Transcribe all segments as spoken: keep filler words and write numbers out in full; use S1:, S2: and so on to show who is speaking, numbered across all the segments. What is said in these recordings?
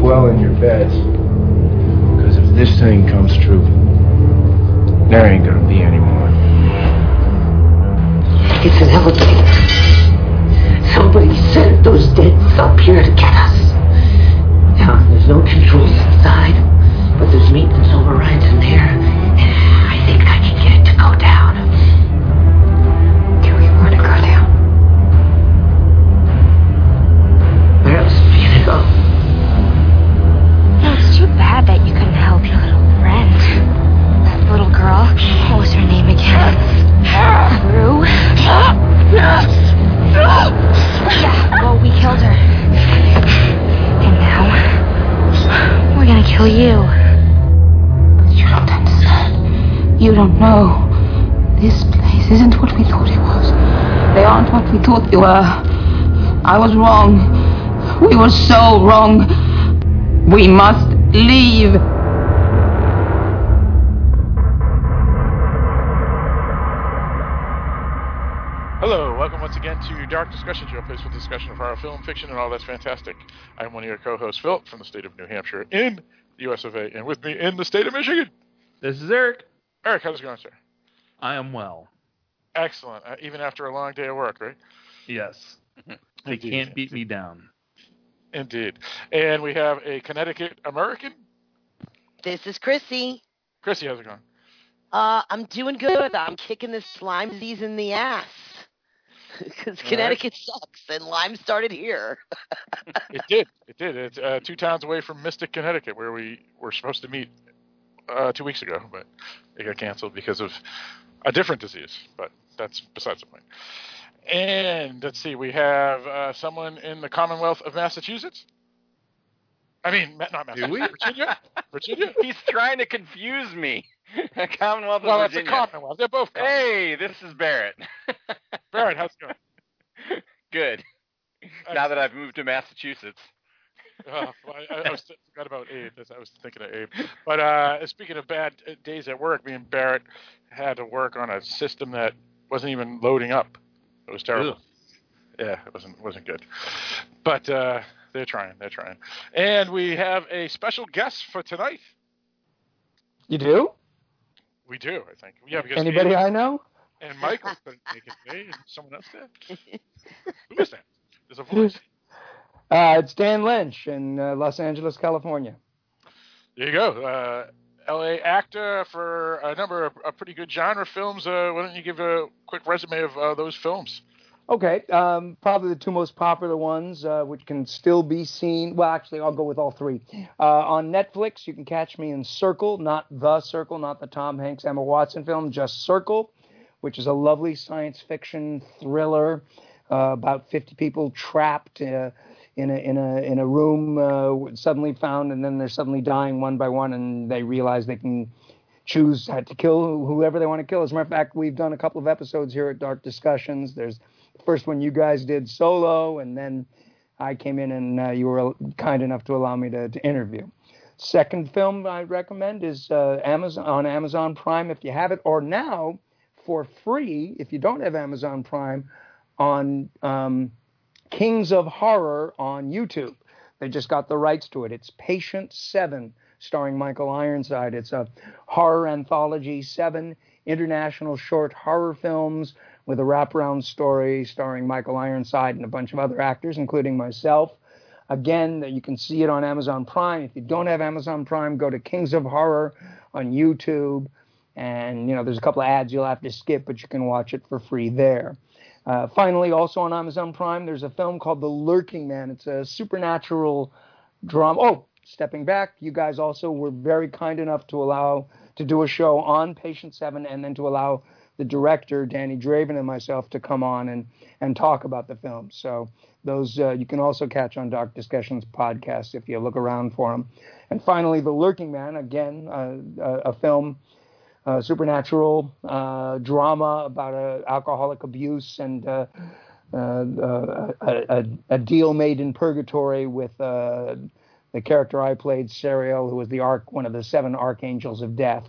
S1: well in your beds. Because if this thing comes true, there ain't gonna be any more.
S2: It's an elevator. Somebody sent those deads up here to get us. Now, there's no controls inside, but there's maintenance overrides in there. I think I can get it to go down. Do we want to go down? Where else are we gonna go?
S3: No, it's too bad that you couldn't help your little friend. That little girl. What was her name again? Rue? Yeah, well, we killed her. And now, we're gonna kill you.
S2: But you don't understand. You don't know. This place isn't what we thought it was. They aren't what we thought they were. I was wrong. We were so wrong. We must leave.
S4: Hello, welcome once again to Dark Discussion Show, a place for discussion of horror, film, fiction, and all that's fantastic. I'm one of your co-hosts, Philip, from the state of New Hampshire in the U S of A, and with me in the state of Michigan.
S5: This is Eric.
S4: Eric, how's it going, sir?
S5: I am well.
S4: Excellent, uh, even after a long day of work, right?
S5: Yes. They can't beat me down.
S4: Indeed. And we have a Connecticut American.
S6: This is Chrissy.
S4: Chrissy, how's it going?
S6: Uh, I'm doing good. I'm kicking this Lyme disease in the ass. Because Connecticut right. sucks, and Lyme started here.
S4: It did. It did. It's uh, two towns away from Mystic, Connecticut, where we were supposed to meet uh, two weeks ago, but it got canceled because of a different disease. But that's besides the point. And let's see, we have uh, someone in the Commonwealth of Massachusetts. I mean, not Massachusetts. Virginia? Virginia?
S7: He's trying to confuse me. Commonwealth of
S4: well,
S7: Virginia.
S4: Well, it's a Commonwealth. They're both Commonwealth.
S7: Hey, this is Barrett.
S4: Barrett, how's it going?
S7: Good. Now that I've moved to Massachusetts.
S4: Uh, well, I, I was forgot about Abe. I was thinking of Abe. But uh, speaking of bad days at work, me and Barrett had to work on a system that wasn't even loading up. It was terrible. Ew. Yeah, it wasn't wasn't good. But uh, they're trying. They're trying. And we have a special guest for tonight.
S8: You do?
S4: We do, I think. Yeah, because
S8: anybody
S4: Abe
S8: I know?
S4: And Michael couldn't make it today, and someone else did. Who is that? There's a voice.
S8: Uh, it's Dan Lynch in uh, Los Angeles, California.
S4: There you go. Uh, L A actor for a number of uh, pretty good genre films. Uh, why don't you give a quick resume of uh, those films?
S8: Okay. Um, probably the two most popular ones, uh, which can still be seen. Well, actually, I'll go with all three. Uh, on Netflix, you can catch me in Circle, not The Circle, not the Tom Hanks, Emma Watson film, just Circle, which is a lovely science fiction thriller uh, about fifty people trapped uh, in a in a in a room, uh, suddenly found, and then they're suddenly dying one by one, and they realize they can choose how to kill whoever they want to kill. As a matter of fact, we've done a couple of episodes here at Dark Discussions. There's the first one you guys did solo, and then I came in and uh, you were kind enough to allow me to, to interview. Second film I recommend is uh, Amazon on Amazon Prime if you have it, or now for free if you don't have Amazon Prime on um, Kings of Horror on YouTube. They just got the rights to it. It's Patient Seven, starring Michael Ironside. It's a horror anthology, seven international short horror films with a wraparound story starring Michael Ironside and a bunch of other actors, including myself. Again, you can see it on Amazon Prime. If you don't have Amazon Prime, go to Kings of Horror on YouTube. And, you know, there's a couple of ads you'll have to skip, but you can watch it for free there. Uh, finally, also on Amazon Prime, there's a film called The Lurking Man. It's a supernatural drama. Oh, stepping back, you guys also were very kind enough to allow to do a show on Patient Seven, and then to allow the director, Danny Draven, and myself to come on and, and talk about the film. So those uh, you can also catch on Dark Discussions podcast if you look around for them. And finally, The Lurking Man, again, uh, a, a film, uh, supernatural uh, drama about uh, alcoholic abuse and uh, uh, uh, a, a, a deal made in purgatory with uh, the character I played, Serial, who was the arch, one of the seven archangels of death.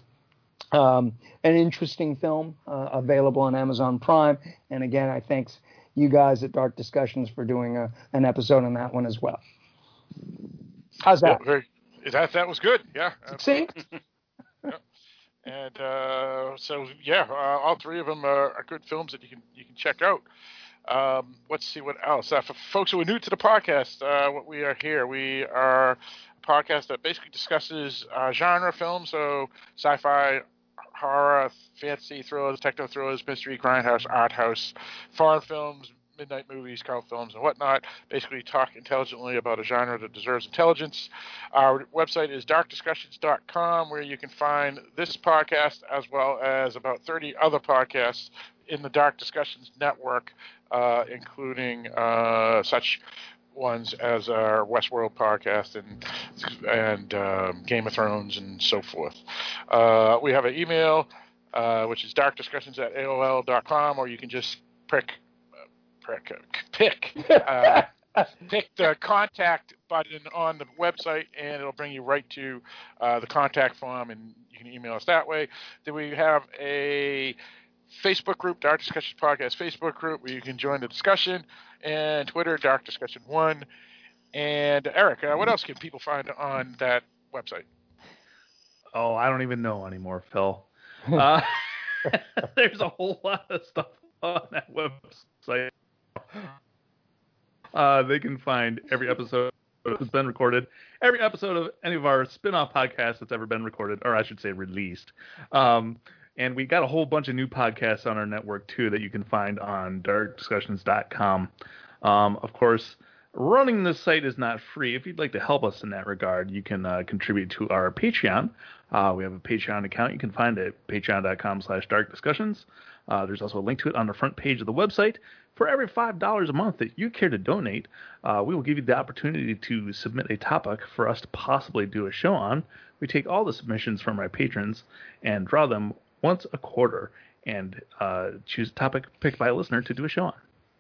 S8: Um, an interesting film uh, available on Amazon Prime. And again, I thank you guys at Dark Discussions for doing a, an episode on that one as well. How's that?
S4: Yeah, very, that that was good. Yeah.
S8: See?
S4: Yeah. And uh, so yeah, uh, all three of them are, are good films that you can you can check out. Um, let's see what else. Uh, for folks who are new to the podcast, uh, what we are here, we are a podcast that basically discusses uh, genre films, so sci-fi, horror, fantasy thrillers, techno thrillers, mystery, grindhouse, art house, foreign films, midnight movies, cult films, and whatnot. Basically talk intelligently about a genre that deserves intelligence. Our website is dark discussions dot com, where you can find this podcast as well as about thirty other podcasts in the Dark Discussions network, uh, including uh, such ones as our Westworld podcast and and um, Game of Thrones and so forth. Uh, we have an email, uh, which is dark discussions at A O L dot com, or you can just prick, uh, prick, uh, pick, uh, pick the contact button on the website, and it'll bring you right to uh, the contact form, and you can email us that way. Then we have a Facebook group, Dark Discussions Podcast Facebook group, where you can join the discussion, and Twitter, Dark Discussion one. And Eric, uh, what else can people find on that website?
S5: Oh, I don't even know anymore, Phil. Uh, there's a whole lot of stuff on that website. Uh, they can find every episode that's been recorded, every episode of any of our spin-off podcasts that's ever been recorded, or I should say released. Um, And we got a whole bunch of new podcasts on our network, too, that you can find on dark discussions dot com. Um, of course, running this site is not free. If you'd like to help us in that regard, you can uh, contribute to our Patreon. Uh, we have a Patreon account you can find at patreon dot com slash dark discussions. Uh, there's also a link to it on the front page of the website. For every five dollars a month that you care to donate, uh, we will give you the opportunity to submit a topic for us to possibly do a show on. We take all the submissions from our patrons and draw them once a quarter and uh, choose a topic picked by a listener to do a show on.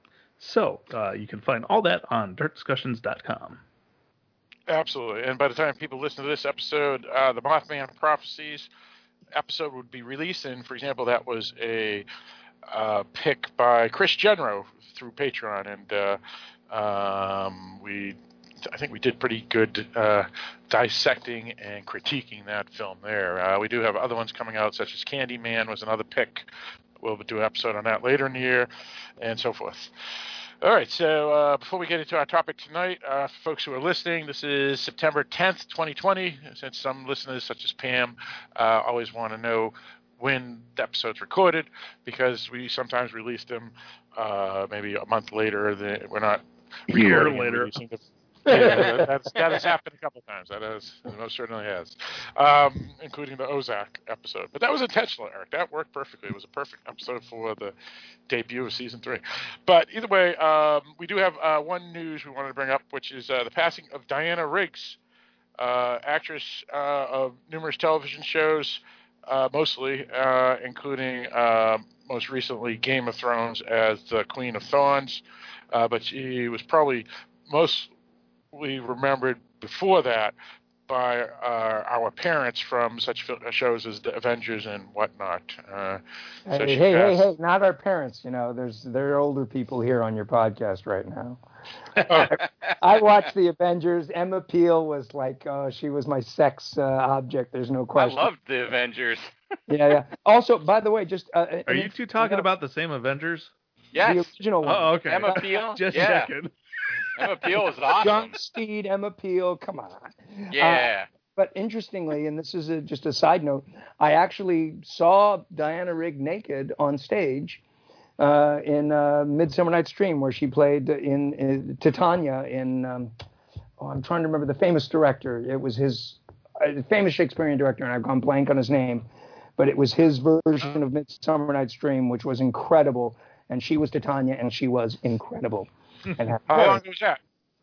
S5: So uh, you can find all that on dark discussions dot com.
S4: Absolutely. And by the time people listen to this episode, uh, the Mothman Prophecies episode would be released. And, for example, that was a uh, pick by Chris Genro through Patreon. And uh, um, we, I think we did pretty good uh, dissecting and critiquing that film there. Uh, we do have other ones coming out, such as Candyman was another pick. We'll do an episode on that later in the year, and so forth. All right, so uh, before we get into our topic tonight, uh, for folks who are listening, this is September tenth, twenty twenty. Since some listeners, such as Pam, uh, always want to know when the episode's recorded, because we sometimes release them uh, maybe a month later. Than, we're not
S5: A year
S4: recording and
S5: later.
S4: releasing the yeah, that's, that has happened a couple of times. That has, it most certainly has, um, including the Ozark episode. But that was intentional, Eric. That worked perfectly. It was a perfect episode for the debut of season three. But either way, um, we do have uh, one news we wanted to bring up, which is uh, the passing of Diana Riggs, uh, actress uh, of numerous television shows, uh, mostly, uh, including uh, most recently Game of Thrones as the Queen of Thorns. Uh, but she was probably most we remembered before that by uh, our parents from such shows as the Avengers and whatnot. Uh,
S8: Hey,
S4: so
S8: hey,
S4: she
S8: hey,
S4: passed-
S8: hey, not our parents. You know, there's there are older people here on your podcast right now.
S4: Oh,
S8: I watched the Avengers. Emma Peel was like, uh, she was my sex uh, object. There's no
S7: I
S8: question.
S7: loved the Avengers.
S8: Yeah, yeah. Also, by the way, just uh,
S5: Are you two talking about the same Avengers?
S7: Yes.
S8: the original one?
S5: Oh, okay.
S7: Emma Peel?
S5: Just
S7: yeah.
S5: checking.
S7: Emma Peel was awesome.
S8: John Steed, Emma Peel. Come on.
S7: Yeah.
S8: Uh, but interestingly, and this is a, just a side note, I actually saw Diana Rigg naked on stage uh, in uh, Midsummer Night's Dream, where she played in, in Titania in. Um, oh, I'm trying to remember the famous director. It was his uh, famous Shakespearean director, and I've gone blank on his name, but it was his version of Midsummer Night's Dream, which was incredible. And she was Titania, and she was incredible. And
S4: how long was that?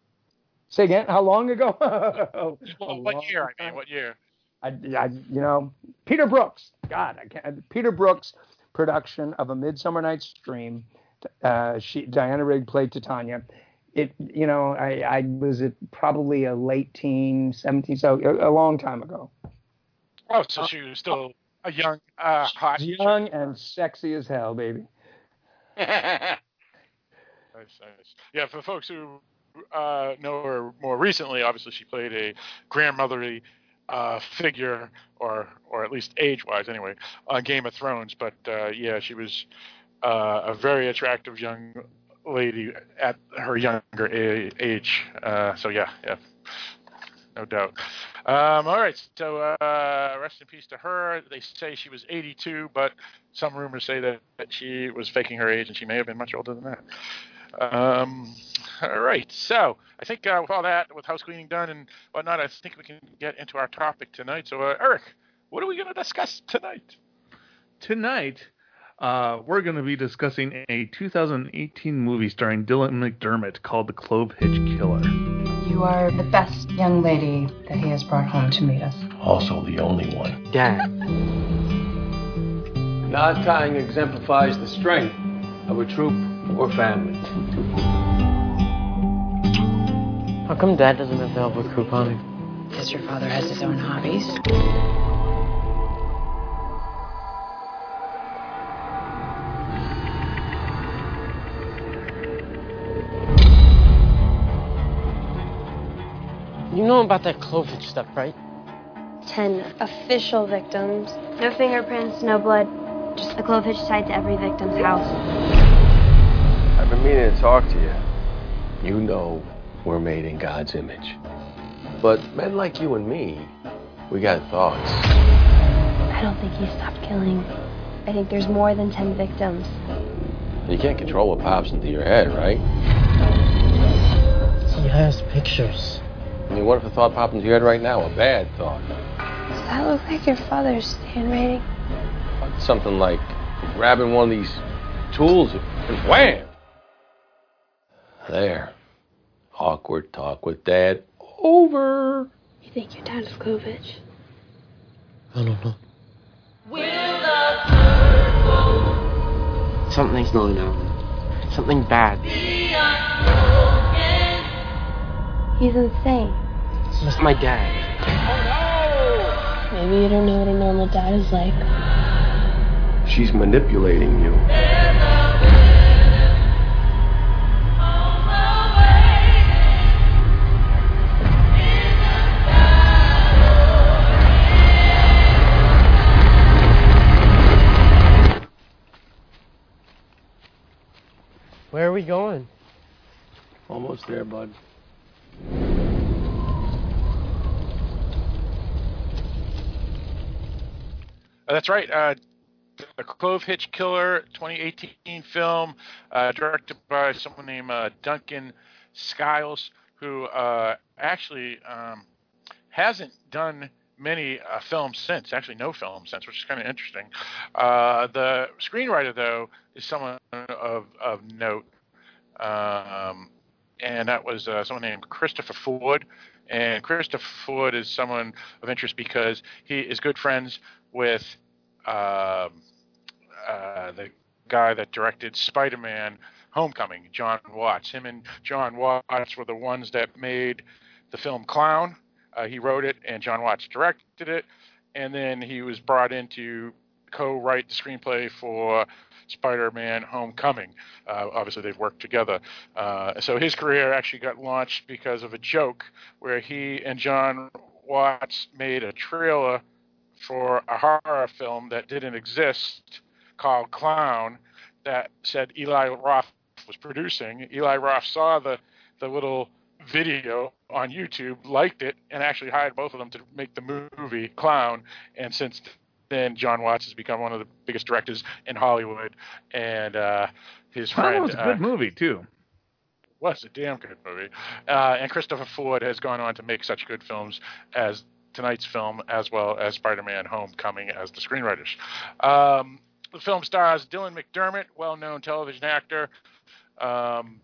S8: Say again? How long ago?
S4: Well,
S8: A
S4: what
S8: long
S4: year? I
S8: time.
S4: mean, what year?
S8: I, I, you know, Peter Brooks. God, I can't. Peter Brooks' production of A Midsummer Night's Dream. Uh, she, Diana Rigg played Titania. It, you know, I, I was it probably a late teen, seventeen, so a, a long time ago.
S4: Oh, so she was still a young, uh, hot.
S8: Young and sexy as hell, baby.
S4: Nice, nice. Yeah, for folks who uh, know her more recently, obviously she played a grandmotherly uh, figure, or or at least age-wise anyway, on Game of Thrones. But uh, yeah, she was uh, a very attractive young lady at her younger a- age. Uh, so yeah, yeah, no doubt. Um, all right, so uh, rest in peace to her. They say she was eighty-two, but some rumors say that, that she was faking her age, and she may have been much older than that. Um, all right, so I think uh, with all that, with house cleaning done and whatnot, I think we can get into our topic tonight. So, uh, Eric, what are we going to discuss tonight?
S5: Tonight, uh, we're going to be discussing a two thousand eighteen movie starring Dylan McDermott called The Clove Hitch Killer.
S9: You are the best young lady that he has brought home to meet us.
S1: Also the only one.
S2: Dad.
S1: Knot tying exemplifies the strength of a troop or family.
S2: How come Dad doesn't have help with couponing?
S9: Because your father has his own hobbies.
S2: You know about that Clove Hitch stuff, right?
S10: Ten official victims. No fingerprints, no blood. Just the Clove Hitch tied to every victim's house.
S1: I've been meaning to talk to you. You know we're made in God's image. But men like you and me, we got thoughts.
S10: I don't think he stopped killing. I think there's more than ten victims.
S1: You can't control what pops into your head, right?
S2: He has pictures.
S1: I mean, what if a thought popped into your head right now? A bad thought.
S10: Does that look like your father's handwriting?
S1: Something like grabbing one of these tools and wham! There. Awkward talk with Dad. Over.
S10: You think your dad is Clove Hitch?
S2: I don't know. Something's going on. Something bad.
S10: He's insane.
S2: It's just my dad.
S10: Oh no! Maybe you don't know what a normal dad is like.
S1: She's manipulating you.
S2: Where are we going?
S1: Almost there, bud.
S4: Uh, that's right. Uh, The Clove Hitch Killer, twenty eighteen film, uh, directed by someone named uh, Duncan Skiles, who uh, actually um, hasn't done many uh, films since. Actually, no films since, which is kind of interesting. Uh, the screenwriter, though, is someone of of note, um, and that was uh, someone named Christopher Ford. And Christopher Ford is someone of interest because he is good friends with uh, uh, the guy that directed Spider-Man Homecoming, John Watts. Him and John Watts were the ones that made the film Clown. Uh, he wrote it, and John Watts directed it. And then he was brought in to co-write the screenplay for Spider-Man Homecoming. Uh, obviously, they've worked together. Uh, so his career actually got launched because of a joke where he and John Watts made a trailer for a horror film that didn't exist called Clown that said Eli Roth was producing. Eli Roth saw the, the little video on YouTube, liked it, and actually hired both of them to make the movie Clown. And since then, John Watts has become one of the biggest directors in Hollywood. And uh, his friend...
S5: Clown was a good
S4: uh,
S5: movie, too.
S4: was a damn good movie. Uh, and Christopher Ford has gone on to make such good films as tonight's film, as well as Spider-Man Homecoming as the screenwriters. Um, the film stars Dylan McDermott, well-known television actor. Um,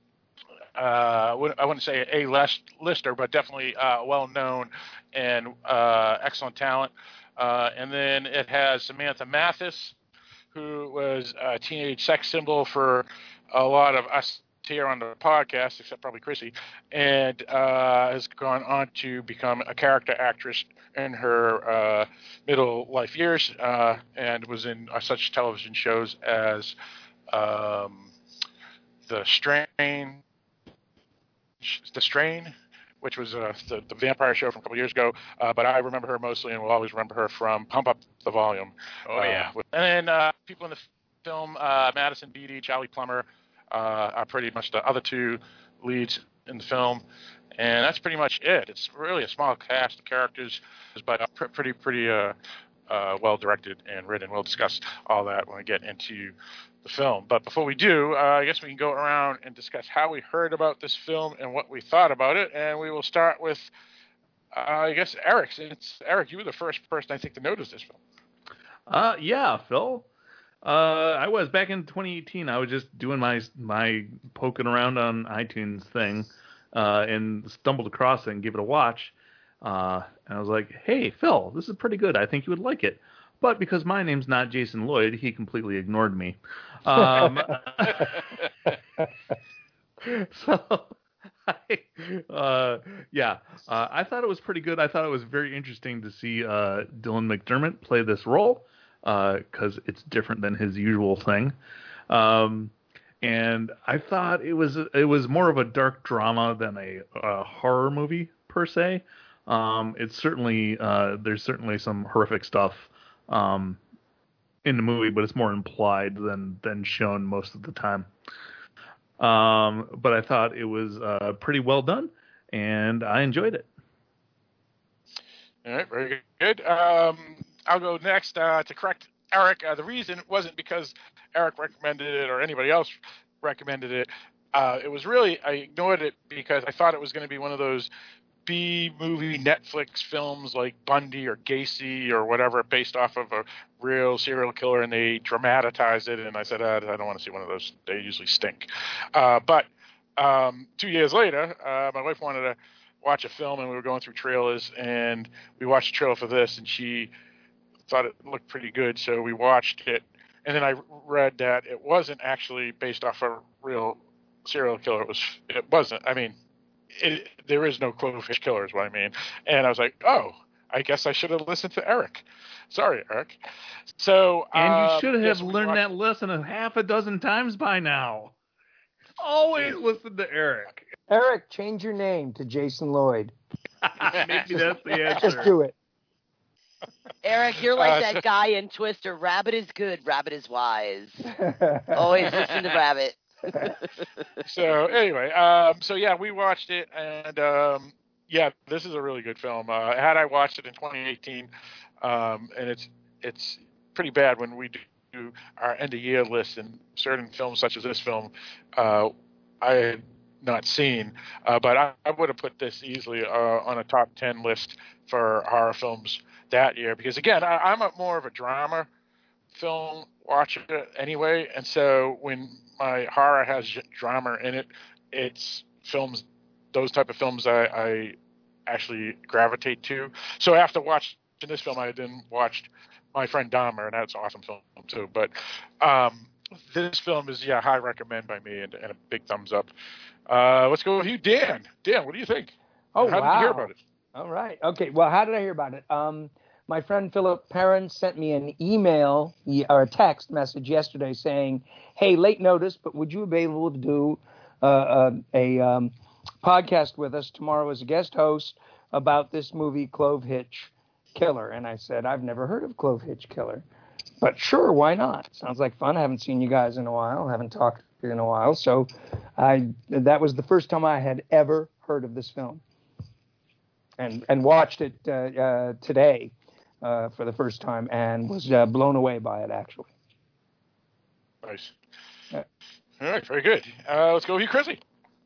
S4: uh, I wouldn't say a lister, but definitely uh, well-known and uh, excellent talent. Uh, and then it has Samantha Mathis, who was a teenage sex symbol for a lot of us here on the podcast, except probably Chrissy, and uh, has gone on to become a character actress in her uh, middle life years, uh, and was in uh, such television shows as um, The Strain, The Strain, which was uh, the, the vampire show from a couple years ago. Uh, but I remember her mostly, and will always remember her from Pump Up the Volume.
S7: Oh, yeah.
S4: Uh, and then uh, people in the film, uh, Madison Beatty, Charlie Plummer, uh, are pretty much the other two leads in the film. And that's pretty much it. It's really a small cast of characters, but uh, pr- pretty, pretty uh, uh, well directed and written. We'll discuss all that when we get into the film. But before we do, uh, I guess we can go around and discuss how we heard about this film and what we thought about it. And we will start with, uh, I guess, Eric. Since Eric, you were the first person I think to notice this film.
S5: Uh, yeah, Phil. Uh, I was back in twenty eighteen. I was just doing my my poking around on iTunes thing, uh, and stumbled across it and gave it a watch. Uh, and I was like, "Hey, Phil, this is pretty good. I think you would like it." But because my name's not Jason Lloyd, he completely ignored me. Um, so, I, uh, yeah, uh, I thought it was pretty good. I thought it was very interesting to see uh, Dylan McDermott play this role, because uh, it's different than his usual thing. Um, and I thought it was it was more of a dark drama than a, a horror movie per se. Um, it's certainly uh, there's certainly some horrific stuff um, in the movie, but it's more implied than than shown most of the time. Um, but I thought it was uh, pretty well done, and I enjoyed it.
S4: All right, very good. Um, I'll go next uh, to correct Eric. Uh, the reason wasn't because Eric recommended it or anybody else recommended it. Uh, it was really, I ignored it because I thought it was going to be one of those B-movie Netflix films like Bundy or Gacy or whatever, based off of a real serial killer, and they dramatized it. And I said, uh, I don't want to see one of those. They usually stink. Uh, but um, two years later, uh, my wife wanted to watch a film, and we were going through trailers, and we watched the trailer for this, and she thought it looked pretty good, so we watched it. And then I read that it wasn't actually based off a real serial killer. It was. It wasn't. I mean, it, there is no Cloverfish killer, is what I mean. And I was like, oh, I guess I should have listened to Eric. Sorry, Eric. So
S5: and you
S4: um,
S5: should have
S4: yes,
S5: learned
S4: watched...
S5: that lesson a half a dozen times by now. Always listen to Eric.
S8: Eric, change your name to Jason Lloyd.
S5: Maybe that's the answer.
S8: Just do it.
S6: Eric, you're like
S4: Uh,
S6: that
S4: so-
S6: guy in Twister. Rabbit is good, rabbit is wise. Always listen to Rabbit.
S4: So anyway, um, so yeah, we watched it, and um, yeah, this is a really good film. Uh, had I watched it in twenty eighteen, um, and it's it's pretty bad when we do our end of year list, and certain films such as this film, uh, I had not seen, uh, but I, I would have put this easily uh, on a top ten list for horror films that year, because again, I, I'm a more of a drama film watcher anyway, and so when my horror has drama in it, it's films, those type of films I, I actually gravitate to. So after watching this film, I then watched My Friend Dahmer, and that's an awesome film too. But um, this film is, yeah, high recommend by me, and, and a big thumbs up. Uh, let's go with you, Dan. Dan, what do you think?
S8: Oh,
S4: How
S8: wow.
S4: did you hear about it?
S8: All right. Okay. Well, how did I hear about it? Um, my friend Philip Perrin sent me an email or a text message yesterday saying, hey, late notice, but would you be able to do uh, uh, a um, podcast with us tomorrow as a guest host about this movie, Clove Hitch Killer? And I said, I've never heard of Clove Hitch Killer, but sure, why not? Sounds like fun. I haven't seen you guys in a while. Haven't talked in a while. So I that was the first time I had ever heard of this film. And and watched it uh, uh, today uh, for the first time, and was uh, blown away by it, actually.
S4: Nice.
S8: Yeah.
S4: All right, very good. Uh, let's go with you, Chrissy.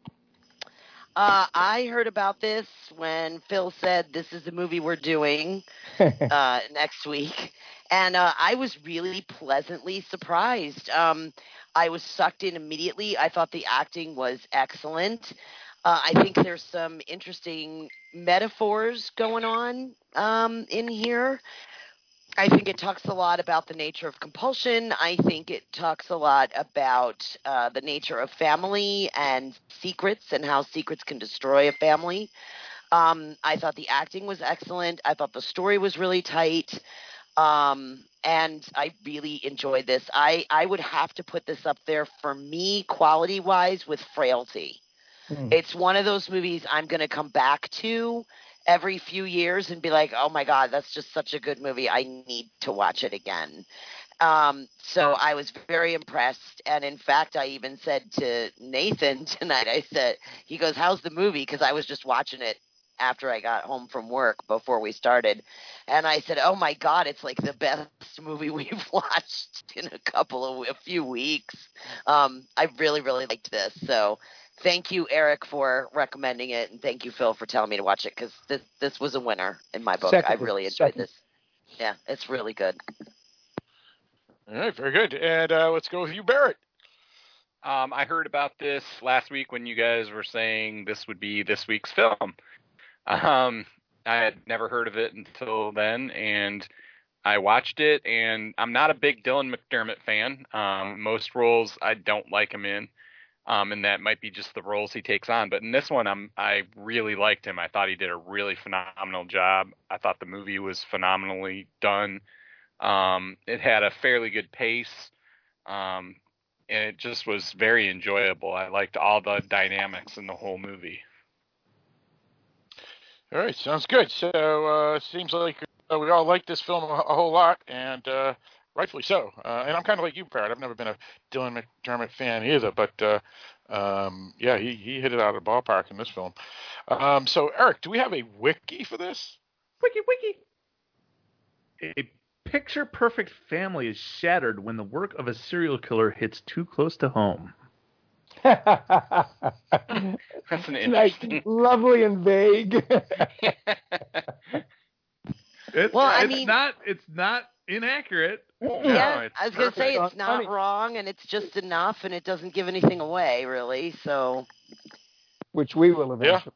S6: Uh, I heard about this when Phil said this is the movie we're doing uh, next week, and uh, I was really pleasantly surprised. Um, I was sucked in immediately. I thought the acting was excellent. Uh, I think there's some interesting metaphors going on um, in here. I think it talks a lot about the nature of compulsion. I think it talks a lot about uh, the nature of family and secrets and how secrets can destroy a family. Um, I thought the acting was excellent. I thought the story was really tight. Um, and I really enjoyed this. I, I would have to put this up there for me, quality-wise, with Frailty.
S8: Mm.
S6: It's one of those movies I'm going to come back to every few years and be like, oh my God, that's just such a good movie. I need to watch it again. Um, so I was very impressed. And in fact, I even said to Nathan tonight, I said, he goes, how's the movie? Because I was just watching it after I got home from work before we started. And I said, oh my God, it's like the best movie we've watched in a couple of, a few weeks. Um, I really, really liked this. So thank you, Eric, for recommending it. And thank you, Phil, for telling me to watch it. Because this, this was a winner in my book.
S8: Second,
S6: I really enjoyed
S8: second.
S6: this. Yeah, it's really good.
S4: All right, very good. And uh, let's go with you, Barrett.
S7: Um, I heard about this last week when you guys were saying this would be this week's film. Um, I had never heard of it until then, and I watched it, and I'm not a big Dylan McDermott fan. Um, most roles I don't like him in, um, and that might be just the roles he takes on. But in this one, I'm I really liked him. I thought he did a really phenomenal job. I thought the movie was phenomenally done. Um, it had a fairly good pace, um, and it just was very enjoyable. I liked all the dynamics in the whole movie.
S4: All right, sounds good. So uh, seems like uh, we all like this film a, a whole lot, and uh, rightfully so. Uh, and I'm kind of like you, Parrot. I've never been a Dylan McDermott fan either, but uh, um, yeah, he, he hit it out of the ballpark in this film. Um, so, Eric, do we have a wiki for this?
S5: Wiki, wiki. A picture-perfect family is shattered when the work of a serial killer hits too close to home.
S7: That's an interesting.
S8: Like, lovely and vague.
S5: It's,
S6: Well, I
S5: it's
S6: mean-
S5: not. It's not inaccurate.
S6: Yeah,
S7: it's
S6: I was going to say
S8: perfect.
S6: it's not
S8: Funny.
S6: wrong, and it's just enough, and it doesn't give anything away, really. So,
S8: Which we will eventually,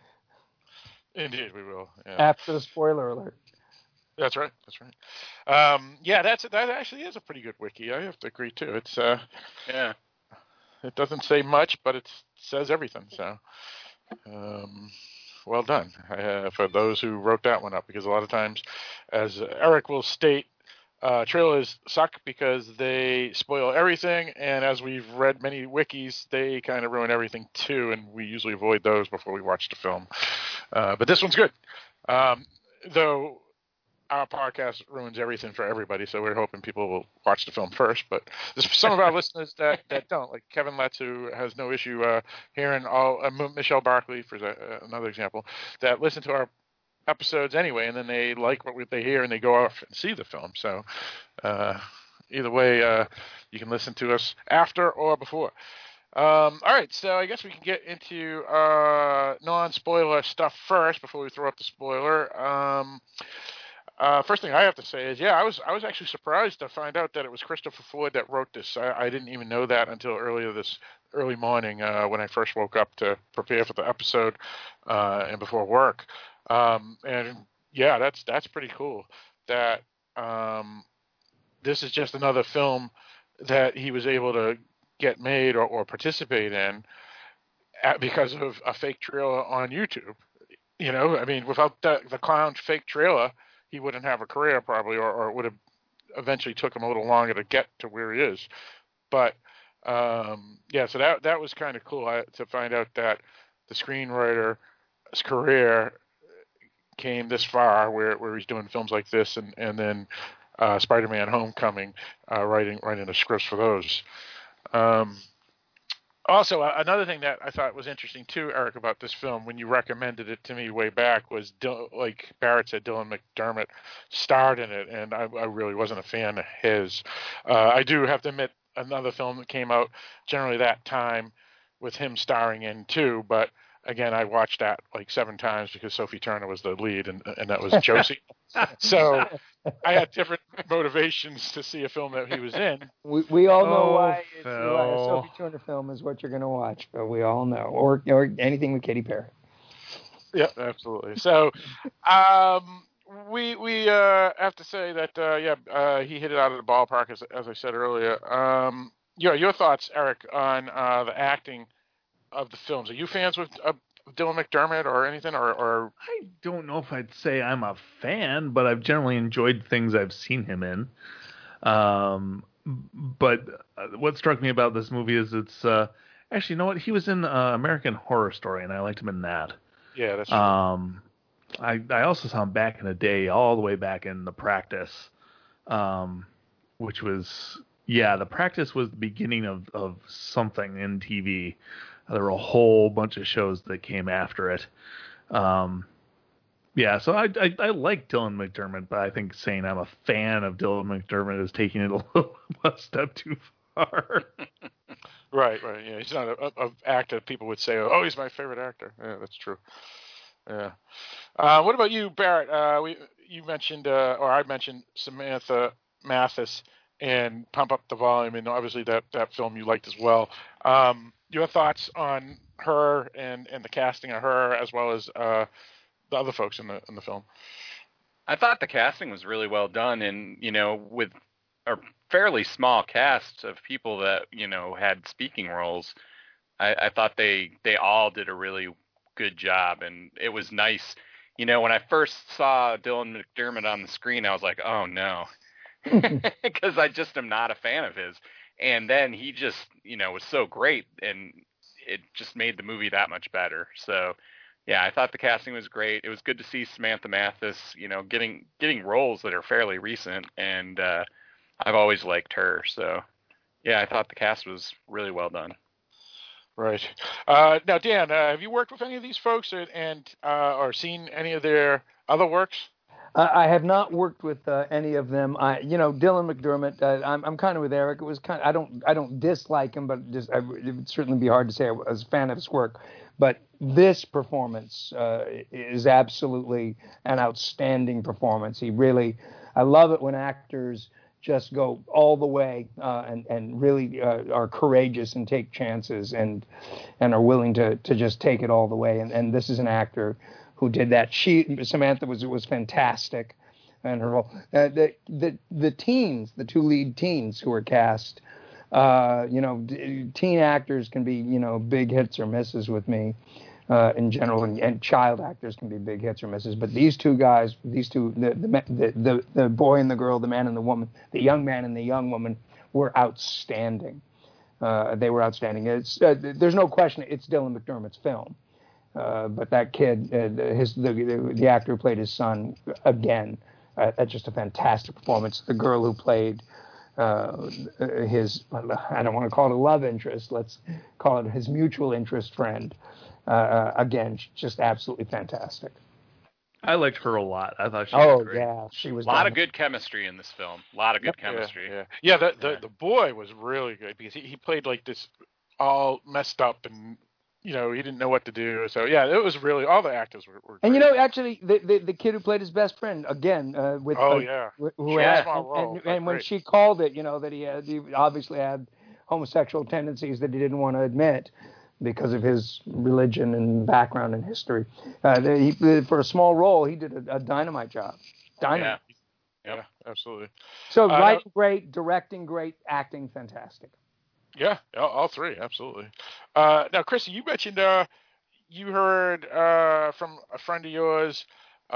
S4: Indeed, we will. Yeah.
S8: after the spoiler alert.
S4: That's right. That's right. Um, yeah, that's that actually is a pretty good wiki. I have to agree too. It's uh,
S7: Yeah.
S4: it doesn't say much, but it says everything. So, um, well done uh, for those who wrote that one up. Because a lot of times, as Eric will state, uh, trailers suck because they spoil everything, and as we've read many wikis, they kind of ruin everything too. And we usually avoid those before we watch the film. Uh, but this one's good, um, though. Our podcast ruins everything for everybody, so we're hoping people will watch the film first. But there's some of our listeners that, that don't, like Kevin Letts, who has no issue uh, hearing all uh, Michelle Barkley, for uh, another example, that listen to our episodes anyway, and then they like what they hear and they go off and see the film. So uh, either way, uh, you can listen to us after or before. Um, all right, so I guess we can get into uh, non-spoiler stuff first before we throw up the spoiler. Um, Uh, first thing I have to say is, yeah, I was I was actually surprised to find out that it was Christopher Ford that wrote this. I, I didn't even know that until earlier this early morning uh, when I first woke up to prepare for the episode uh, and before work. Um, and yeah, that's that's pretty cool. That um, this is just another film that he was able to get made or, or participate in at, because of a fake trailer on YouTube. You know, I mean, without the, the clown fake trailer, he wouldn't have a career probably, or, or it would have eventually took him a little longer to get to where he is. But um, yeah, so that that was kind of cool I, to find out that the screenwriter's career came this far, where where he's doing films like this, and and then uh, Spider-Man: Homecoming, uh, writing writing the scripts for those. Um, Also, uh, another thing that I thought was interesting too, Eric, about this film, when you recommended it to me way back, was Dil- like Barrett said, Dylan McDermott starred in it, and I, I really wasn't a fan of his. Uh, I do have to admit, another film that came out generally that time with him starring in too, but again, I watched that like seven times because Sophie Turner was the lead, and and that was Josie. So I had different motivations to see a film that he was in.
S8: We we all know
S5: Oh,
S8: why it's
S5: Phil.
S8: a Sophie Turner film is what you're going to watch, but we all know, or or anything with Katy Perry.
S4: Yeah, absolutely. So, um, we we uh, have to say that uh, yeah, uh, he hit it out of the ballpark, as as I said earlier. Um, your your thoughts, Eric, on uh, the acting of the films? Are you fans with uh, Dylan McDermott or anything, or, or
S5: I don't know if I'd say I'm a fan, but I've generally enjoyed things I've seen him in. Um, but what struck me about this movie is it's uh, Actually, you know what? He was in uh, American Horror Story, and I liked him in that.
S4: Yeah, that's true.
S5: Um, I I also saw him back in the day, all the way back in The Practice, um, which was yeah, The Practice was the beginning of of something in T V. There were a whole bunch of shows that came after it. Um, yeah, so I, I I like Dylan McDermott, but I think saying I'm a fan of Dylan McDermott is taking it a little a step too far.
S4: Right, right. Yeah, he's not a, a, a actor people would say, "Oh, he's my favorite actor." Yeah, that's true. Yeah. Uh, what about you, Barrett? Uh, we you mentioned, uh, or I mentioned Samantha Mathis and Pump Up the Volume, and obviously that, that film you liked as well. Um, your thoughts on her and, and the casting of her, as well as uh, the other folks in the in the film?
S7: I thought the casting was really well done, and you know, with a fairly small cast of people that you know had speaking roles, I, I thought they they all did a really good job, and it was nice. You know, when I first saw Dylan McDermott on the screen, I was like, oh no, because I just am not a fan of his. And then he just, you know, was so great, and it just made the movie that much better. So, yeah, I thought the casting was great. It was good to see Samantha Mathis, you know, getting getting roles that are fairly recent, and uh, I've always liked her. So, yeah, I thought the cast was really well done.
S4: Right. Uh, now, Dan, uh, have you worked with any of these folks and, and uh, or seen any of their other works?
S8: Uh, I have not worked with uh, any of them. I, you know, Dylan McDermott. Uh, I'm, I'm kind of with Eric. It was kind. Of, I don't, I don't dislike him, but just I, it would certainly be hard to say I was a fan of his work. But this performance uh, is absolutely an outstanding performance. He really, I love it when actors just go all the way uh, and and really uh, are courageous and take chances and and are willing to to just take it all the way. And and this is an actor who did that. She Samantha was was fantastic, and her role. Uh, the the the teens, the two lead teens who were cast. Uh, you know, d- teen actors can be you know big hits or misses with me. Uh, in general, and, and child actors can be big hits or misses. But these two guys, these two, the the, the the the boy and the girl, the man and the woman, the young man and the young woman, were outstanding. Uh, they were outstanding. It's uh, there's no question it's Dylan McDermott's film. Uh, but that kid, uh, his the, the the actor who played his son, again, uh, that's just a fantastic performance. The girl who played uh, his, I don't want to call it a love interest. Let's call it his mutual interest friend. Uh, again, just absolutely fantastic.
S5: I liked her a lot. I thought she
S8: oh,
S5: was great.
S8: yeah, she was.
S7: A lot
S8: done.
S7: of good chemistry in this film. A lot of good
S4: Yeah,
S7: chemistry.
S4: Yeah, yeah. The, the the boy was really good because he, he played like this all messed up and you know he didn't know what to do. So yeah, it was really all the actors were. were
S8: and
S4: great.
S8: you know, actually, the, the the kid who played his best friend again uh, with
S4: oh
S8: uh,
S4: yeah,
S8: who
S4: yeah,
S8: had,
S4: small
S8: and,
S4: role,
S8: and,
S4: but
S8: and when
S4: great.
S8: she called it, you know, that he had he obviously had homosexual tendencies that he didn't want to admit because of his religion and background and history. Uh, he, for a small role, he did a, a dynamite job. Dynamite.
S4: Yeah, yeah, absolutely.
S8: So
S4: Uh,
S8: writing great, directing great, acting fantastic.
S4: Yeah, all, all three, absolutely. Uh, now, Chrissy, you mentioned uh, you heard uh, from a friend of yours,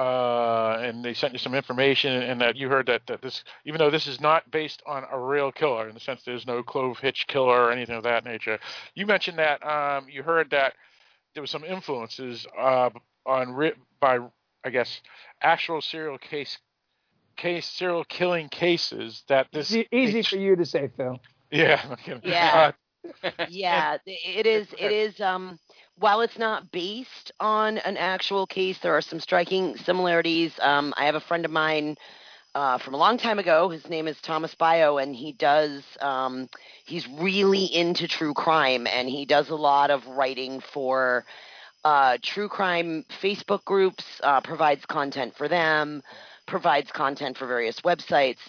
S4: uh, and they sent you some information, and that you heard that, that this, even though this is not based on a real killer, in the sense there's no Clove Hitch killer or anything of that nature, you mentioned that um, you heard that there was some influences uh, on ri- by, I guess, actual serial case, case serial killing cases that this
S8: Easy, easy for you to say, Phil.
S4: yeah, I'm kidding.
S6: Yeah.
S4: Uh,
S6: Yeah, it is. It is. Um, while it's not based on an actual case, there are some striking similarities. Um, I have a friend of mine uh, from a long time ago. His name is Thomas Bio, and he does. Um, he's really into true crime, and he does a lot of writing for uh, true crime Facebook groups. Uh, provides content for them. Provides content for various websites.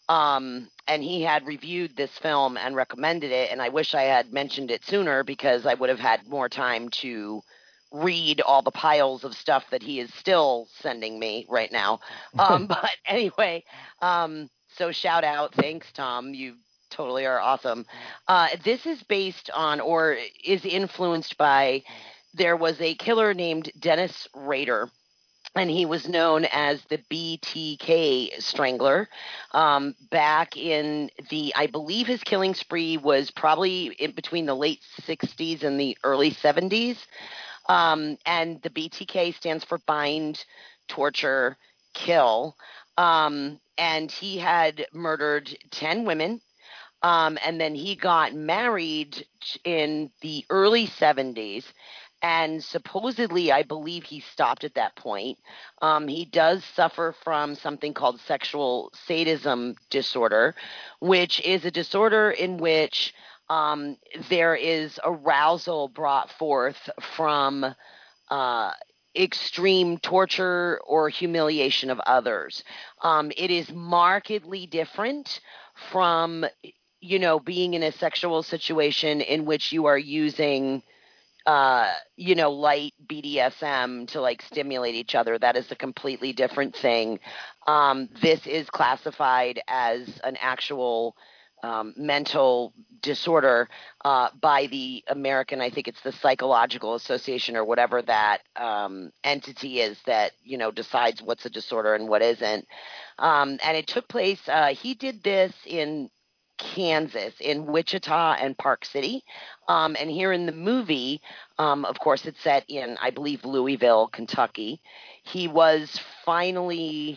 S6: Um, and he had reviewed this film and recommended it, and I wish I had mentioned it sooner because I would have had more time to read all the piles of stuff that he is still sending me right now. Um, but anyway, um, so shout out. Thanks, Tom. You totally are awesome. Uh, this is based on or is influenced by, there was a killer named Dennis Rader and he was known as the B T K Strangler. Um, back in the, I believe his killing spree was probably in between the late sixties and the early seventies. Um, and the B T K stands for bind, torture, kill. Um, and he had murdered ten women. Um, and then he got married in the early seventies. And supposedly, I believe he stopped at that point. Um, he does suffer from something called sexual sadism disorder, which is a disorder in which um, there is arousal brought forth from uh, extreme torture or humiliation of others. Um, it is markedly different from, you know, being in a sexual situation in which you are using uh you know light B D S M to like stimulate each other. That is a completely different thing. Um this is classified as an actual um mental disorder uh by the American, I think it's the Psychological Association or whatever that um entity is that, you know, decides what's a disorder and what isn't. Um and it took place, uh he did this in Kansas, in Wichita and Park City. Um, and here in the movie, um, of course, it's set in, I believe, Louisville, Kentucky. He was finally,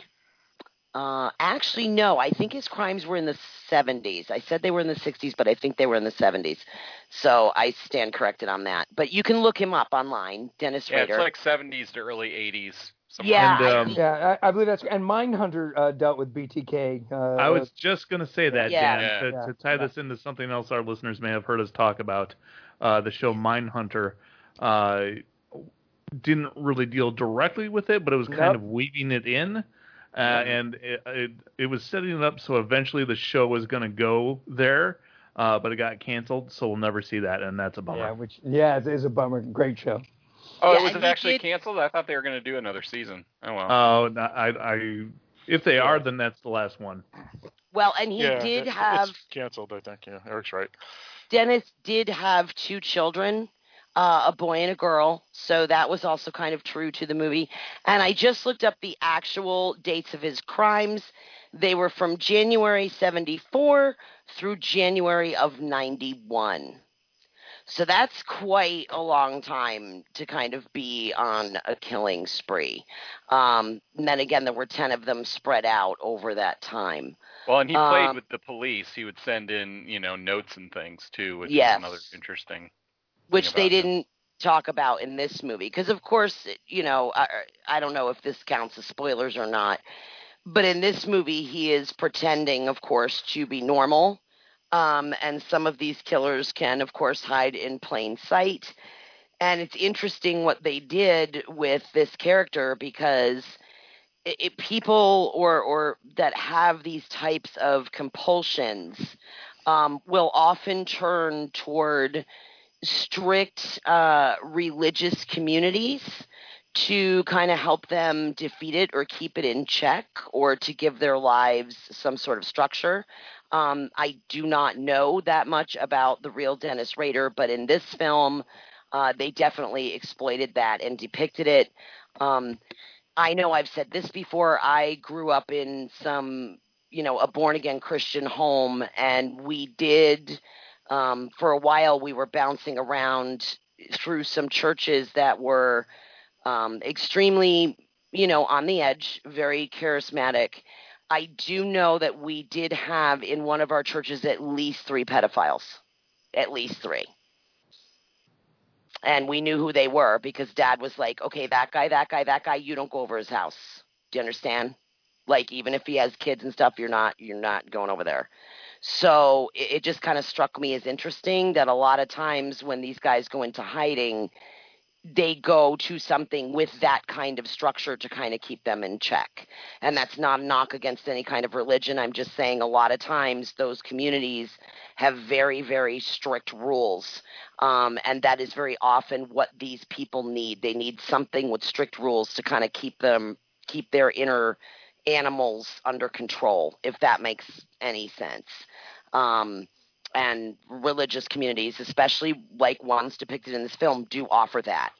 S6: uh, actually, no, I think his crimes were in the seventies. I said they were in the sixties, but I think they were in the seventies. So I stand corrected on that. But you can look him up online, Dennis
S7: Yeah,
S6: Rader.
S7: it's like seventies to early eighties.
S6: Yeah,
S5: And,
S6: I
S5: um,
S6: think-
S8: Yeah, I, I believe that's and Mindhunter uh, dealt with B T K. Uh,
S5: I was just going to say that,
S6: Yeah.
S5: Dan,
S7: Yeah.
S5: to,
S8: Yeah.
S5: to tie this into something else our listeners may have heard us talk about. Uh, the show Mindhunter uh, didn't really deal directly with it, but it was kind
S8: Nope.
S5: of weaving it in. Uh, and it, it it was setting it up so eventually the show was going to go there, uh, but it got canceled, so we'll never see that, and that's a bummer.
S8: Yeah, which yeah, it is a bummer. Great show.
S7: Oh,
S6: Yeah,
S7: was
S6: and
S7: it
S6: he
S7: actually
S6: did-
S7: canceled? I thought they were going to do another season. Oh well.
S5: Oh, no, I, I, if they are, then that's the last one.
S6: well, and he
S4: yeah,
S6: did
S4: it-
S6: have
S4: it's canceled. I think. Yeah, Eric's right.
S6: Dennis did have two children, uh, a boy and a girl, so that was also kind of true to the movie. And I just looked up the actual dates of his crimes. They were from January seventy-four through January of ninety-one. So that's quite a long time to kind of be on a killing spree. Um, and then again, there were ten of them spread out over that time.
S7: Well, and he played
S6: um,
S7: with the police. He would send in, you know, notes and things too, which
S6: Yes.
S7: is another interesting.
S6: Which
S7: thing
S6: they
S7: about him.
S6: didn't talk about in this movie. Because, of course, you know, I, I don't know if this counts as spoilers or not, but in this movie, he is pretending, of course, to be normal. Um, and some of these killers can, of course, hide in plain sight. And it's interesting what they did with this character because it, it, people or, or that have these types of compulsions um, will often turn toward strict uh, religious communities to kind of help them defeat it or keep it in check or to give their lives some sort of structure. Um, I do not know that much about the real Dennis Rader, but in this film, uh, they definitely exploited that and depicted it. Um, I know I've said this before. I grew up in some, you know, a born-again Christian home, and we did, um, for a while, we were bouncing around through some churches that were um, extremely, you know, on the edge, very charismatic. I do know that we did have in one of our churches at least three pedophiles, at least three. And we knew who they were because Dad was like, okay, that guy, that guy, that guy, you don't go over his house. Do you understand? Like, even if he has kids and stuff, you're not, you're not going over there. So it, it just kind of struck me as interesting that a lot of times when these guys go into hiding, they go to something with that kind of structure to kind of keep them in check. And that's not a knock against any kind of religion. I'm just saying a lot of times those communities have very, very strict rules. Um, and that is very often what these people need. They need something with strict rules to kind of keep them, keep their inner animals under control, if that makes any sense. Um, and religious communities, especially like ones depicted in this film, do offer that.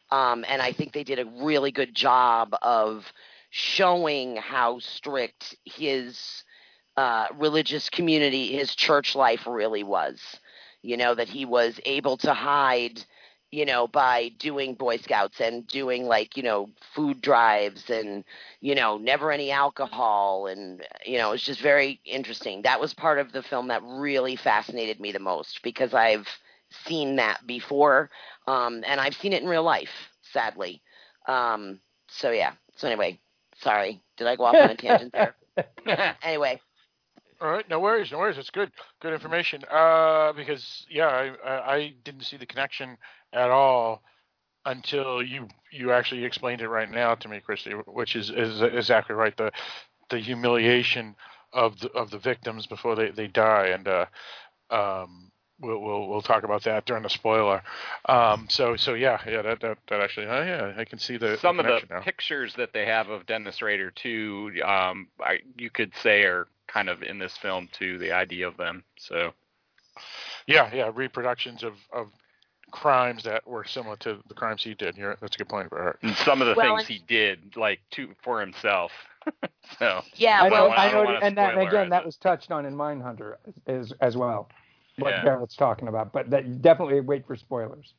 S6: Um, and I think they did a really good job of showing how strict his uh, religious community, his church life really was. You know, that he was able to hide, you know, by doing Boy Scouts and doing, like, you know, food drives and, you know, never any alcohol. And, you know, it's just very interesting. That was part of the film that really fascinated me the most, because I've seen that before, um, and I've seen it in real life, sadly. Um, so, yeah. So, anyway, sorry. Did I go off on a tangent there? Anyway.
S4: All right, no worries, no worries. It's good, good information. Uh, because yeah, I, I I didn't see the connection at all until you you actually explained it right now to me, Christy, which is is exactly right. The the humiliation of the of the victims before they, they die, and uh, um, we'll we'll we'll talk about that during the spoiler. Um, so so yeah, yeah, that that, that actually, oh, yeah, I can see the
S7: some
S4: the
S7: of the
S4: now.
S7: pictures that they have of Dennis Rader too. Um, I you could say are kind of in this film too, the idea of them. So
S4: yeah, yeah, reproductions of, of crimes that were similar to the crimes he did. You're, that's a good point, Bert.
S7: And some of the
S6: well,
S7: things he did, like to for himself. So
S6: yeah,
S8: I know,
S6: well,
S8: I know,
S7: I
S8: and that and again,
S7: it.
S8: that was touched on in Mindhunter as as well. What
S7: Yeah.
S8: Barrett's talking about, but that, definitely wait for spoilers.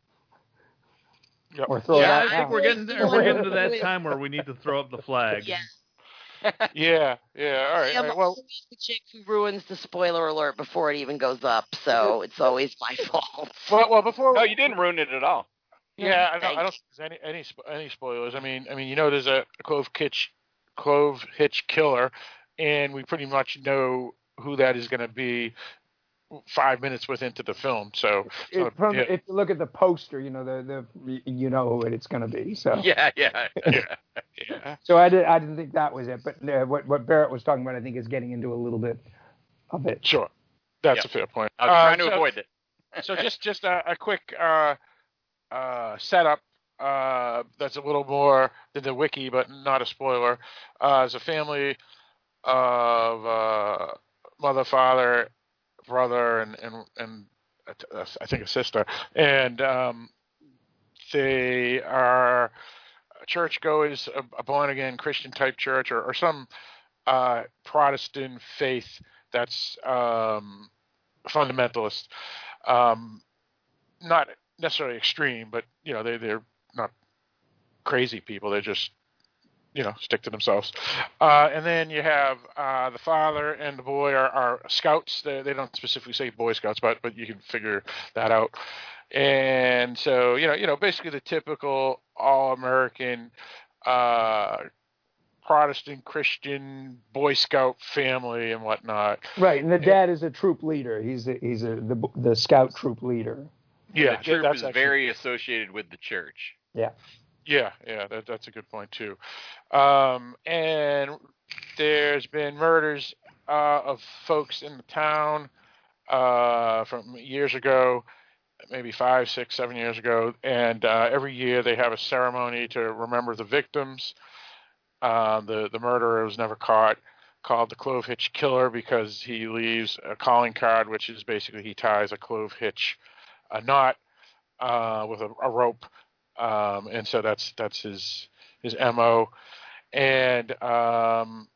S4: Yep.
S8: Or throw
S5: Yeah,
S8: it out
S5: I
S8: now.
S5: think we're getting we're getting to that time where we need to throw up the flag.
S6: Yeah.
S4: Yeah, yeah, all right.
S6: I'm
S4: All right well,
S6: always the chick who ruins the spoiler alert before it even goes up, so it's always my fault.
S4: well, well, before.
S7: No, you didn't ruin it at all.
S4: Yeah, I don't,
S6: Thanks.
S4: I don't think there's any any sp- any spoilers. I mean, I mean, you know, there's a Clove Hitch, Clove Hitch killer, and we pretty much know who that is going to be five minutes with into the film. So, so
S8: If, from,
S4: yeah.
S8: if you look at the poster, you know the the you know who it's going to be. So
S7: Yeah, yeah,
S4: yeah, yeah.
S8: So I did I didn't think that was it, but uh, what what Barrett was talking about, I think, is getting into a little bit of it.
S4: Sure, that's
S7: Yep.
S4: a fair point.
S7: I was
S4: Uh,
S7: trying to
S4: so,
S7: avoid it.
S4: so just just a, a quick uh, uh, setup. Uh, that's a little more than the wiki, but not a spoiler. Uh, as a family of uh, mother, father, brother, and and and uh, I think a sister, and um, they are churchgoers, a, a born again Christian type church, or, or some uh, Protestant faith that's um, fundamentalist. Um, not necessarily extreme, but you know they they're not crazy people. They're just, you know, stick to themselves. Uh, and then you have uh, the father and the boy are, are scouts. They, they don't specifically say Boy Scouts, but but you can figure that out. And so, you know, you know, basically the typical all-American uh, Protestant Christian Boy Scout family and whatnot.
S8: Right, and the dad is a troop leader. He's a, he's a the the scout troop leader.
S4: Yeah,
S7: the troop
S4: that's
S7: is
S4: actually,
S7: very associated with the church.
S8: Yeah.
S4: Yeah, yeah, that, that's a good point too. Um, and there's been murders uh, of folks in the town uh, from years ago, maybe five, six, seven years ago, and uh, every year they have a ceremony to remember the victims. Uh, the the murderer was never caught, called the Clove Hitch Killer because he leaves a calling card, which is basically he ties a clove hitch, a knot uh, with a, a rope. Um, and so that's that's his his M O. And um,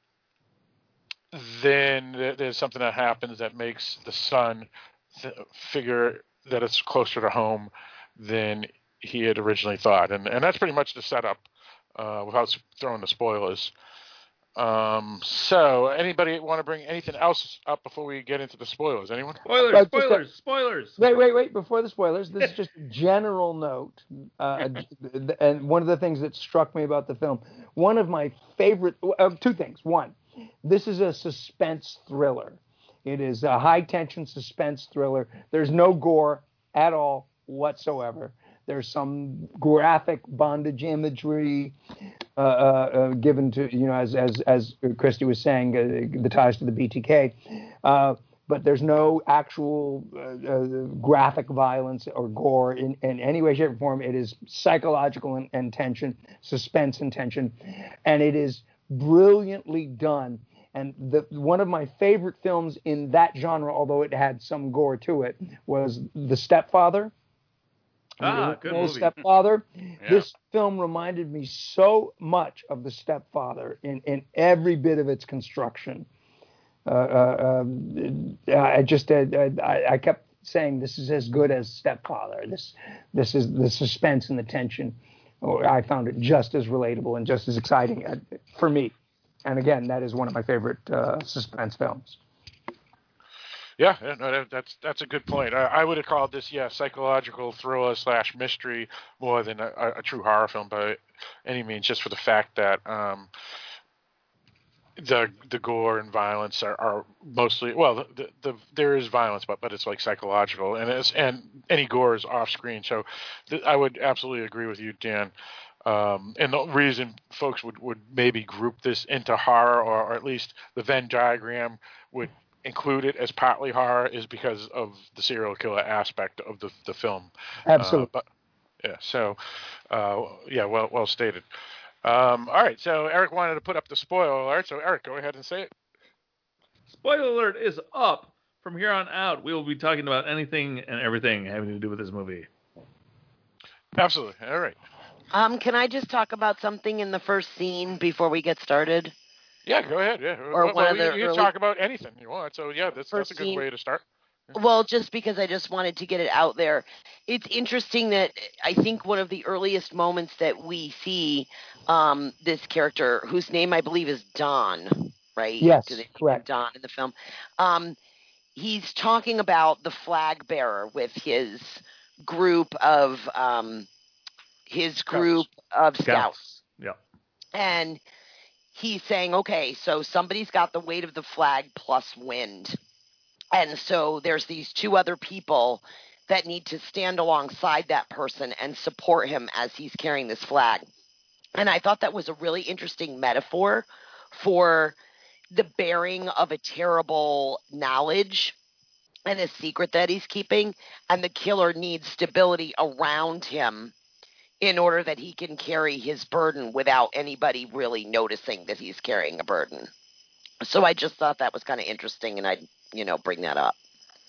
S4: then th- there's something that happens that makes the son th- figure that it's closer to home than he had originally thought. And and that's pretty much the setup uh, without throwing the spoilers. Um, so anybody want to bring anything else up before we get into the spoilers? Anyone?
S5: Spoilers,
S8: Right, just
S5: spoilers,
S8: a-
S5: spoilers.
S8: Wait, wait, wait! Before the spoilers, this is just a general note, uh, and one of the things that struck me about the film, one of my favorite, uh, two things. One, this is a suspense thriller. It is a high tension suspense thriller. There's no gore at all whatsoever. There's some graphic bondage imagery uh, uh, given to, you know, as as as Christy was saying, uh, the ties to the B T K. Uh, but there's no actual uh, uh, graphic violence or gore in, in any way, shape, or form. It is psychological and, and tension, suspense and tension, and it is brilliantly done. And the one of my favorite films in that genre, although it had some gore to it, was The Stepfather.
S5: Ah,
S8: the
S5: good
S8: original
S5: movie.
S8: Stepfather.
S7: Yeah.
S8: This film reminded me so much of The Stepfather in, in every bit of its construction. Uh, uh, um, I just uh, I, I kept saying this is as good as Stepfather. This this is the suspense and the tension. Oh, I found it just as relatable and just as exciting uh, for me. And again, that is one of my favorite uh, suspense films.
S4: Yeah, yeah, no, that, that's that's a good point. I, I would have called this, yeah, psychological thriller slash mystery more than a, a true horror film by any means, just for the fact that um, the the gore and violence are, are mostly well, the, the, the there is violence, but but it's like psychological, and it's and any gore is off screen. So th- I would absolutely agree with you, Dan. Um, and the reason folks would, would maybe group this into horror, or, or at least the Venn diagram would include it as partly horror, is because of the serial killer aspect of the the film.
S8: Absolutely.
S4: Uh, but yeah, so uh, yeah, well well stated. Um, all right, so Eric wanted to put up the spoiler alert. So Eric, go ahead and say it.
S5: Spoiler alert is up. From here on out, we will be talking about anything and everything having to do with this movie.
S4: Absolutely. All right.
S6: Um, can I just talk about something in the first scene before we get started?
S4: Yeah, go ahead. Yeah.
S6: Or
S4: well,
S6: one of
S4: you,
S6: the
S4: you can
S6: early-
S4: talk about anything you want. So yeah, that's that's
S6: First
S4: a good
S6: scene.
S4: way to start.
S6: Well, just because I just wanted to get it out there. It's interesting that I think one of the earliest moments that we see um, this character, whose name I believe is Don, right?
S8: Yes,
S6: Do they name him
S8: correct.
S6: Don in the film. Um, he's talking about the flag bearer with his group of um, his group of scouts.
S5: Yeah.
S6: And he's saying, okay, so somebody's got the weight of the flag plus wind. And so there's these two other people that need to stand alongside that person and support him as he's carrying this flag. And I thought that was a really interesting metaphor for the bearing of a terrible knowledge and a secret that he's keeping. And the killer needs stability around him in order that he can carry his burden without anybody really noticing that he's carrying a burden. So I just thought that was kind of interesting, and I'd, you know, bring that up.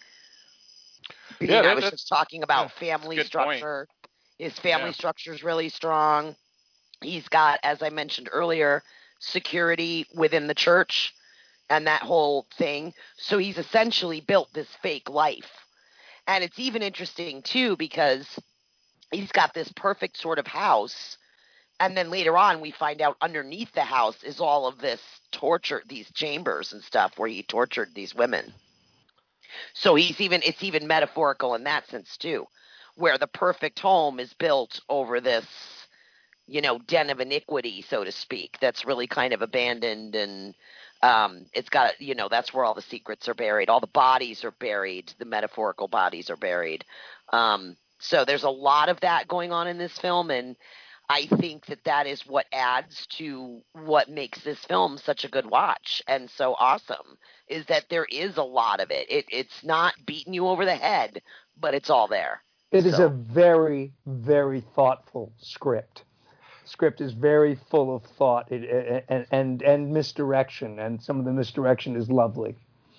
S4: Yeah,
S6: I
S4: that-
S6: was
S4: that's-
S6: just talking about
S7: yeah,
S6: family
S7: that's a good point.
S6: structure. His family
S7: Yeah.
S6: structure is really strong. He's got, as I mentioned earlier, security within the church and that whole thing. So he's essentially built this fake life. And it's even interesting, too, because he's got this perfect sort of house. And then later on, we find out underneath the house is all of this torture, these chambers and stuff where he tortured these women. So he's even, it's even metaphorical in that sense too, where the perfect home is built over this, you know, den of iniquity, so to speak, that's really kind of abandoned, and um, it's got, you know, that's where all the secrets are buried. All the bodies are buried. The metaphorical bodies are buried. Um, so there's a lot of that going on in this film, and I think that that is what adds to what makes this film such a good watch and so awesome, is that there is a lot of it. it it's not beating you over the head, but it's all there.
S8: It is
S6: So-
S8: a very, very thoughtful script. Script is very full of thought it, and, and and misdirection, and some of the misdirection is lovely.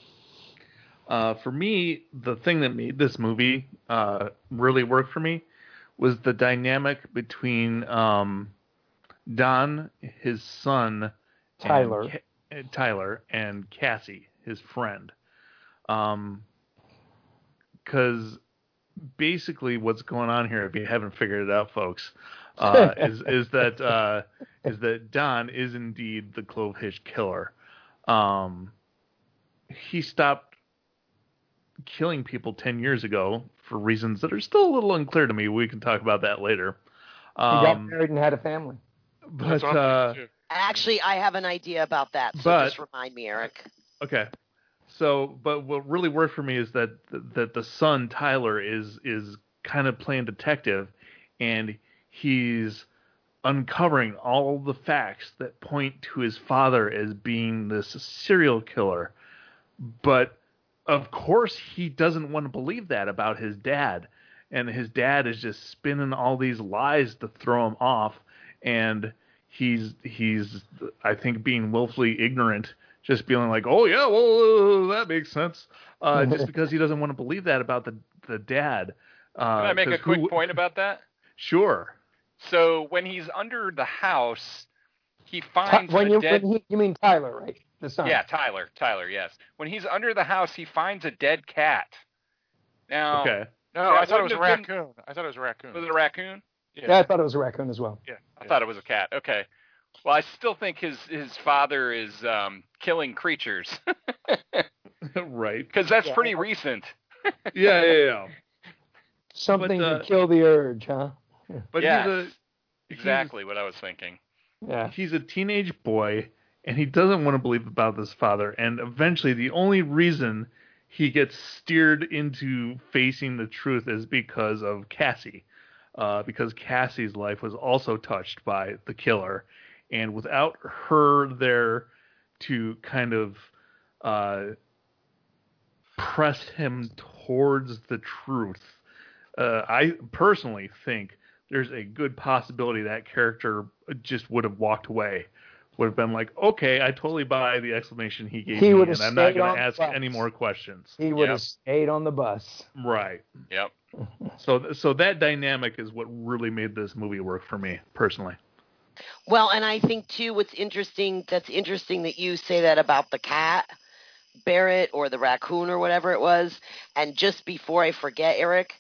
S5: Uh, for me, the thing that made this movie uh, really work for me was the dynamic between um, Don, his son,
S8: Tyler.
S5: and Ca- Tyler, and Cassie, his friend. Um, because basically, what's going on here, if you haven't figured it out, folks, uh, is is that uh, is that Don is indeed the Clovehish killer. Um, he stopped killing people ten years ago for reasons that are still a little unclear to me. We can talk about that later.
S8: He got
S5: Um,
S8: married and had a family.
S5: but
S4: That's what I'm
S5: uh,
S4: thinking, too.
S6: Actually, I have an idea about that, so
S5: But-
S6: just remind me, Eric.
S5: okay, so but what really worked for me is that that the son Tyler is is kind of playing detective, and he's uncovering all the facts that point to his father as being this serial killer. But of course, he doesn't want to believe that about his dad. And his dad is just spinning all these lies to throw him off. And he's, he's I think, being willfully ignorant, just feeling like, oh, yeah, well, uh, that makes sense. Uh, just because he doesn't want to believe that about the, the dad. Uh,
S7: Can I make a
S5: 'cause
S7: quick
S5: who-
S7: point about that?
S5: Sure.
S7: So when he's under the house, he
S8: Ty-
S7: finds
S8: when
S7: a
S8: you
S7: dead.
S8: when he, you mean Tyler, right? The son.
S7: Yeah, Tyler. Tyler, yes. When he's under the house, he finds a dead cat. Now,
S5: Okay.
S4: No,
S7: that
S4: I thought it was a
S7: wouldn't have been-
S4: raccoon. I thought it was a raccoon.
S7: Was it a raccoon?
S4: Yeah.
S8: Yeah, I thought it was a raccoon as well.
S4: Yeah.
S7: I
S4: yeah.
S7: thought it was a cat. Okay. Well, I still think his his father is um, killing creatures
S5: Right.
S7: because that's
S8: Yeah.
S7: pretty recent.
S5: Yeah, yeah, yeah.
S8: Something
S5: But, uh,
S8: to kill the urge, huh?
S5: But
S7: Yes.
S5: he's a he's-
S7: Exactly what I was thinking.
S8: Yeah.
S5: he's a teenage boy, and he doesn't want to believe about this father. And eventually, the only reason he gets steered into facing the truth is because of Cassie, uh, because Cassie's life was also touched by the killer, and without her there to kind of uh, press him towards the truth, uh, I personally think there's a good possibility that character just would have walked away, would have been like, okay, I totally buy the explanation he gave
S8: He
S5: me,
S8: would
S5: and
S8: have
S5: I'm not
S8: stayed
S5: going
S8: on
S5: to
S8: the
S5: ask
S8: bus.
S5: any more questions.
S8: He would
S7: Yep.
S8: have stayed on the bus.
S5: Right.
S7: Yep.
S5: So, so that dynamic is what really made this movie work for me personally.
S6: Well, and I think too, what's interesting, that's interesting that you say that about the cat, Barrett, or the raccoon or whatever it was. And just before I forget, Eric,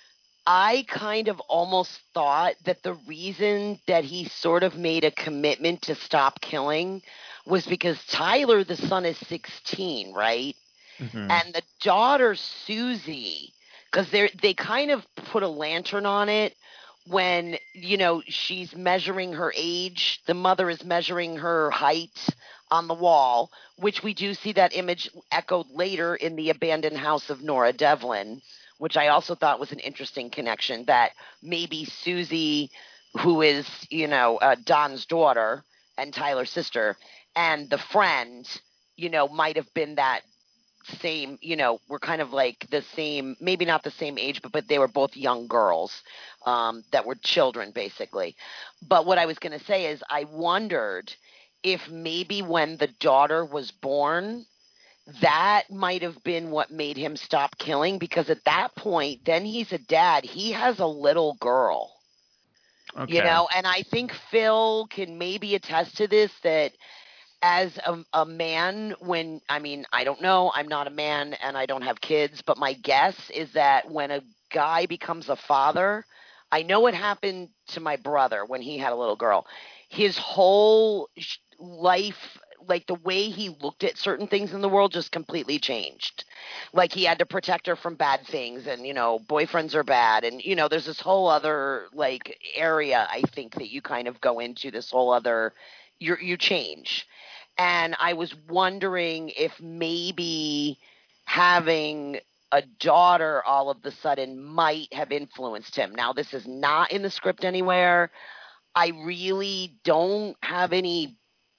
S6: I kind of almost thought that the reason that he sort of made a commitment to stop killing was because Tyler, the son, is sixteen, right?
S5: Mhm.
S6: And the daughter, Susie, because they they kind of put a lantern on it when, you know, she's measuring her age. The mother is measuring her height on the wall, which we do see that image echoed later in the abandoned house of Nora Devlin, which I also thought was an interesting connection, that maybe Susie, who is, you know, uh, Don's daughter and Tyler's sister, and the friend, you know, might have been that same, you know, were kind of like the same, maybe not the same age, but, but they were both young girls um, that were children, basically. But what I was going to say is I wondered if maybe when the daughter was born, that might have been what made him stop killing, because at that point, then he's a dad. He has a little girl.
S5: Okay.
S6: You know, and I think Phil can maybe attest to this, that as a, a man, when, I mean, I don't know, I'm not a man and I don't have kids, but my guess is that when a guy becomes a father, I know it happened to my brother when he had a little girl. His whole sh- life, like the way he looked at certain things in the world, just completely changed. Like he had to protect her from bad things, and, you know, boyfriends are bad, and, you know, there's this whole other like area, I think, that you kind of go into, this whole other, you you change. And I was wondering if maybe having a daughter all of the sudden might have influenced him. Now, this is not in the script anywhere. I really don't have any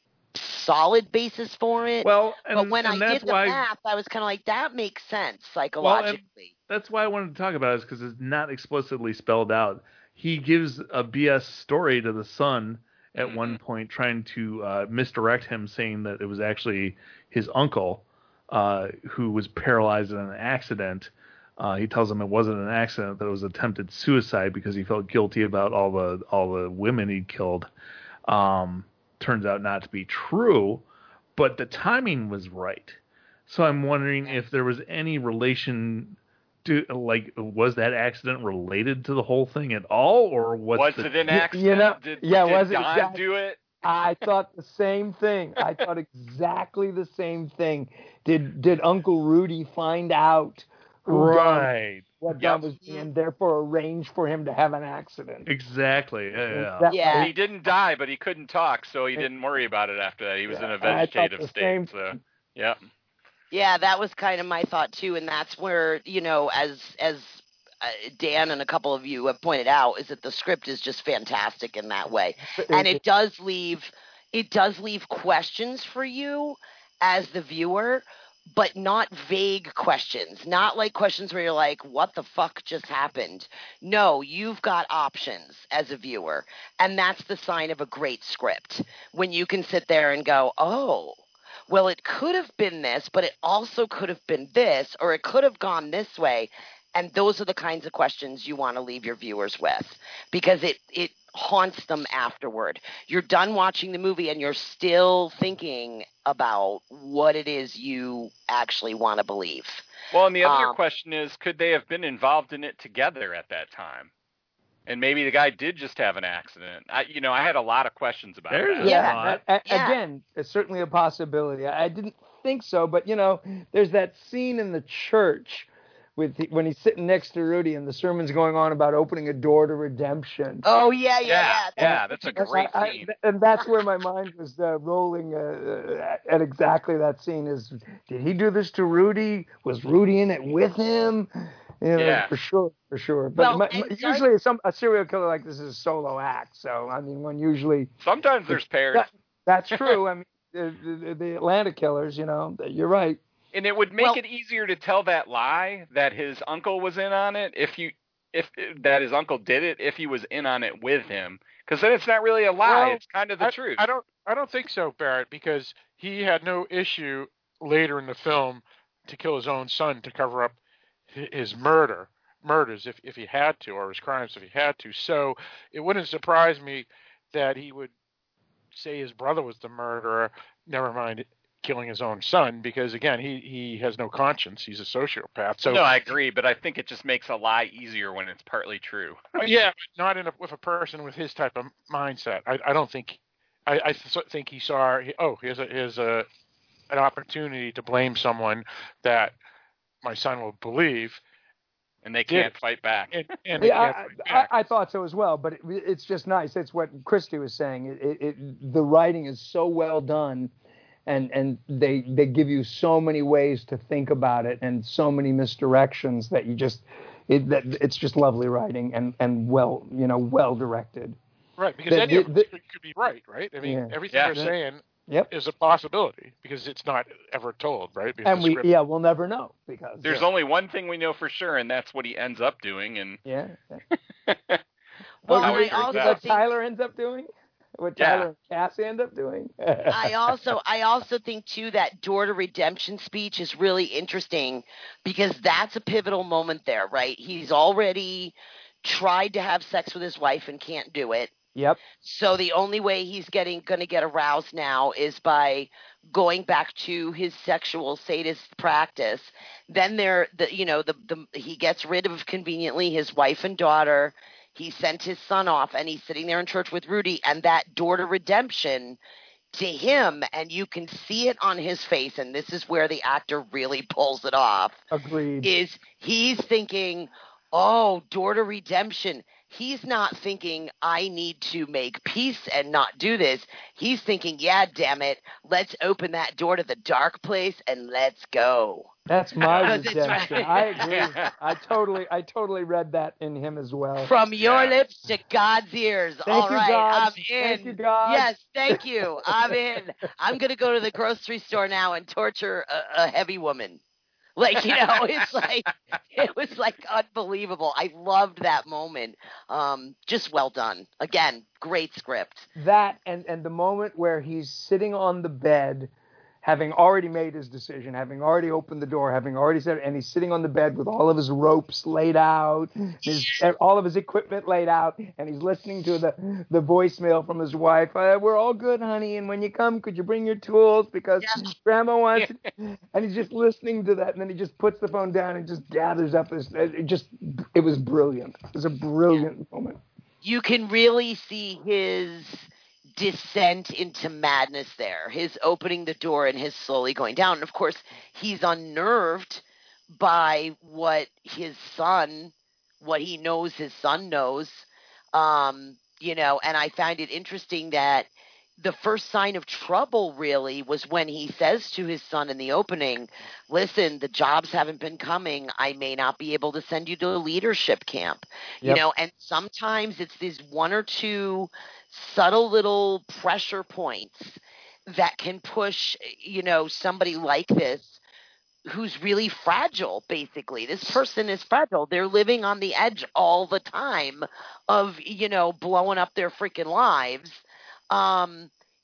S6: solid basis for it.
S5: Well, and,
S6: but when
S5: and
S6: I
S5: that's
S6: did the
S5: why,
S6: math, I was kind of like, that makes sense
S5: well,
S6: psychologically.
S5: and that's why I wanted to talk about it, is because it's not explicitly spelled out. He gives a B S story to the son at
S7: Mhm.
S5: one point, trying to uh, misdirect him, saying that it was actually his uncle uh, who was paralyzed in an accident. Uh, he tells him it wasn't an accident, that it was attempted suicide because he felt guilty about all the all the women he'd killed. Um, turns out not to be true, but the timing was right. So I'm wondering if there was any relation to, like, was that accident related to the whole thing at all, or what's
S7: Was
S5: the,
S7: it an
S8: You-
S7: accident?
S8: you know,
S7: did
S8: yeah,
S7: did
S8: was it
S7: Don
S8: exact-
S7: do it?
S8: I thought the same thing. I thought exactly the same thing. Did did Uncle Rudy find out who Don,
S5: right?
S8: what
S7: Yep.
S8: Don was doing, and therefore arrange for him to have an accident?
S5: Exactly. Yeah. yeah.
S8: That
S6: Yeah.
S8: might-
S7: He didn't die, but he couldn't talk, so he didn't worry about it after that. He was in a
S8: Yeah, I thought
S7: vegetative
S8: the
S7: state.
S8: same
S7: So, yeah.
S6: Yeah, that was kind of my thought too, and that's where, you know, as as uh, Dan and a couple of you have pointed out, is that the script is just fantastic in that way, and it does leave it does leave questions for you as the viewer, but not vague questions, not like questions where you're like, what the fuck just happened? No, you've got options as a viewer, and that's the sign of a great script, when you can sit there and go, oh, well, it could have been this, but it also could have been this, or it could have gone this way. And those are the kinds of questions you want to leave your viewers with, because it, it haunts them afterward. You're done watching the movie and you're still thinking about what it is you actually want to believe.
S7: Well, and the other
S6: Um,
S7: question is, could they have been involved in it together at that time? And maybe the guy did just have an accident. I, you know, I had a lot of questions about
S5: There's
S7: that.
S5: a
S8: Yeah,
S5: thought.
S8: a- a-
S6: Yeah.
S8: again, it's certainly a possibility. I I didn't think so, but you know, there's that scene in the church with the, when he's sitting next to Rudy and the sermon's going on about opening a door to redemption.
S6: oh, yeah, yeah,
S7: Yeah,
S6: yeah.
S7: yeah, that's a
S8: And
S7: great
S8: I- I-
S7: scene.
S8: and that's where my mind was uh, rolling uh, at exactly that scene. Is did he do this to Rudy? Was Rudy in it with him? You know,
S7: Yeah.
S8: for sure, for sure. But
S6: Well,
S8: my,
S6: and
S8: my-
S6: Doug-
S8: usually, some a serial killer like this is a solo act. So I mean, when usually
S7: Sometimes there's pairs.
S8: that, that's true. I mean, the, the, the Atlanta killers. You know, you're right.
S7: And it would make
S6: Well-
S7: it easier to tell that lie that his uncle was in on it if you if that his uncle did it if he was in on it with him, because then it's not really a lie,
S4: Well,
S7: it's kind of the
S4: I,
S7: truth.
S4: I don't I don't think so, Barrett, because he had no issue later in the film to kill his own son to cover up hi- his murder murders if, if he had to, or his crimes if he had to. So it wouldn't surprise me that he would say his brother was the murderer, never mind killing his own son, because again, he, he has no conscience. He's a sociopath. So
S7: no, I agree, but I think it just makes a lie easier when it's partly true.
S4: yeah, but not in a, with a person with his type of mindset. I, I don't think. I, I th- think he saw. Oh, here's a here's a an opportunity to blame someone that my son will believe,
S7: And they
S4: Yeah.
S7: can't fight back.
S4: and, and they
S8: Yeah,
S4: can't
S8: I,
S4: fight
S8: I,
S4: back.
S8: I thought so as well, but it, it's just nice. It's what Christy was saying. It, it, it, the writing is so well done, and and they they give you so many ways to think about it, and so many misdirections that you just it that it's just lovely writing and and well you know well directed.
S4: Right, because
S8: the-
S4: any of
S8: the-
S4: them
S8: the-
S4: could, could be right, right? I mean,
S8: Yeah.
S4: everything
S7: Yeah.
S4: they're saying
S8: Yep.
S4: is a possibility because it's not ever told, right? Because
S8: And
S4: the
S8: we
S4: script-
S8: yeah we'll never know because
S7: There's
S8: yeah,
S7: only one thing we know for sure, and that's what he ends up doing. And
S8: yeah.
S6: Well,
S7: How
S6: and
S7: he
S6: I
S7: turns
S6: also
S7: out.
S8: what
S6: think
S8: Tyler ends up doing, what
S7: Yeah.
S8: Tyler and Cassie end up doing.
S6: I also I also think too that door to redemption speech is really interesting because that's a pivotal moment there, right? He's already tried to have sex with his wife and can't do it.
S8: Yep.
S6: So the only way he's getting going to get aroused now is by going back to his sexual sadist practice. Then there, the you know the the he gets rid of conveniently his wife and daughter. He sent his son off, and he's sitting there in church with Rudy. And that door to redemption to him, and you can see it on his face. And this is where the actor really pulls it off.
S8: Agreed.
S6: Is he's thinking, oh, door to redemption. He's not thinking, I need to make peace and not do this. He's thinking, yeah, damn it, let's open that door to the dark place and let's go.
S8: That's my
S6: Because it's
S8: redemption.
S6: right.
S8: I agree. I totally, I totally read that in him as well.
S6: From your
S7: Yeah.
S6: lips to God's ears.
S8: Thank
S6: All
S8: you,
S6: right,
S8: God.
S6: I'm in.
S8: Thank you, God.
S6: Yes, thank you. I'm in. I'm going to go to the grocery store now and torture a, a heavy woman. Like, you know, it's like, it was like unbelievable. I loved that moment. Um, just well done. Again, great script.
S8: That and and the moment where he's sitting on the bed, having already made his decision, having already opened the door, having already said, and he's sitting on the bed with all of his ropes laid out, his all of his equipment laid out, and he's listening to the the voicemail from his wife. Uh, We're all good, honey, and when you come, could you bring your tools because
S6: Yeah.
S8: Grandma wants. And he's just listening to that, and then he just puts the phone down and just gathers up his. It just, it was brilliant. It was a brilliant moment.
S6: You can really see his descent into madness there, his opening the door and his slowly going down. And of course, he's unnerved by what his son, what he knows his son knows. Um, you know, and I find it interesting that the first sign of trouble really was when he says to his son in the opening, listen, the jobs haven't been coming. I may not be able to send you to a leadership camp. You
S8: Yep.
S6: know, and sometimes it's these one or two subtle little pressure points that can push, you know, somebody like this who's really fragile, basically. This person is fragile. They're living on the edge all the time of, you know, blowing up their freaking lives. Um,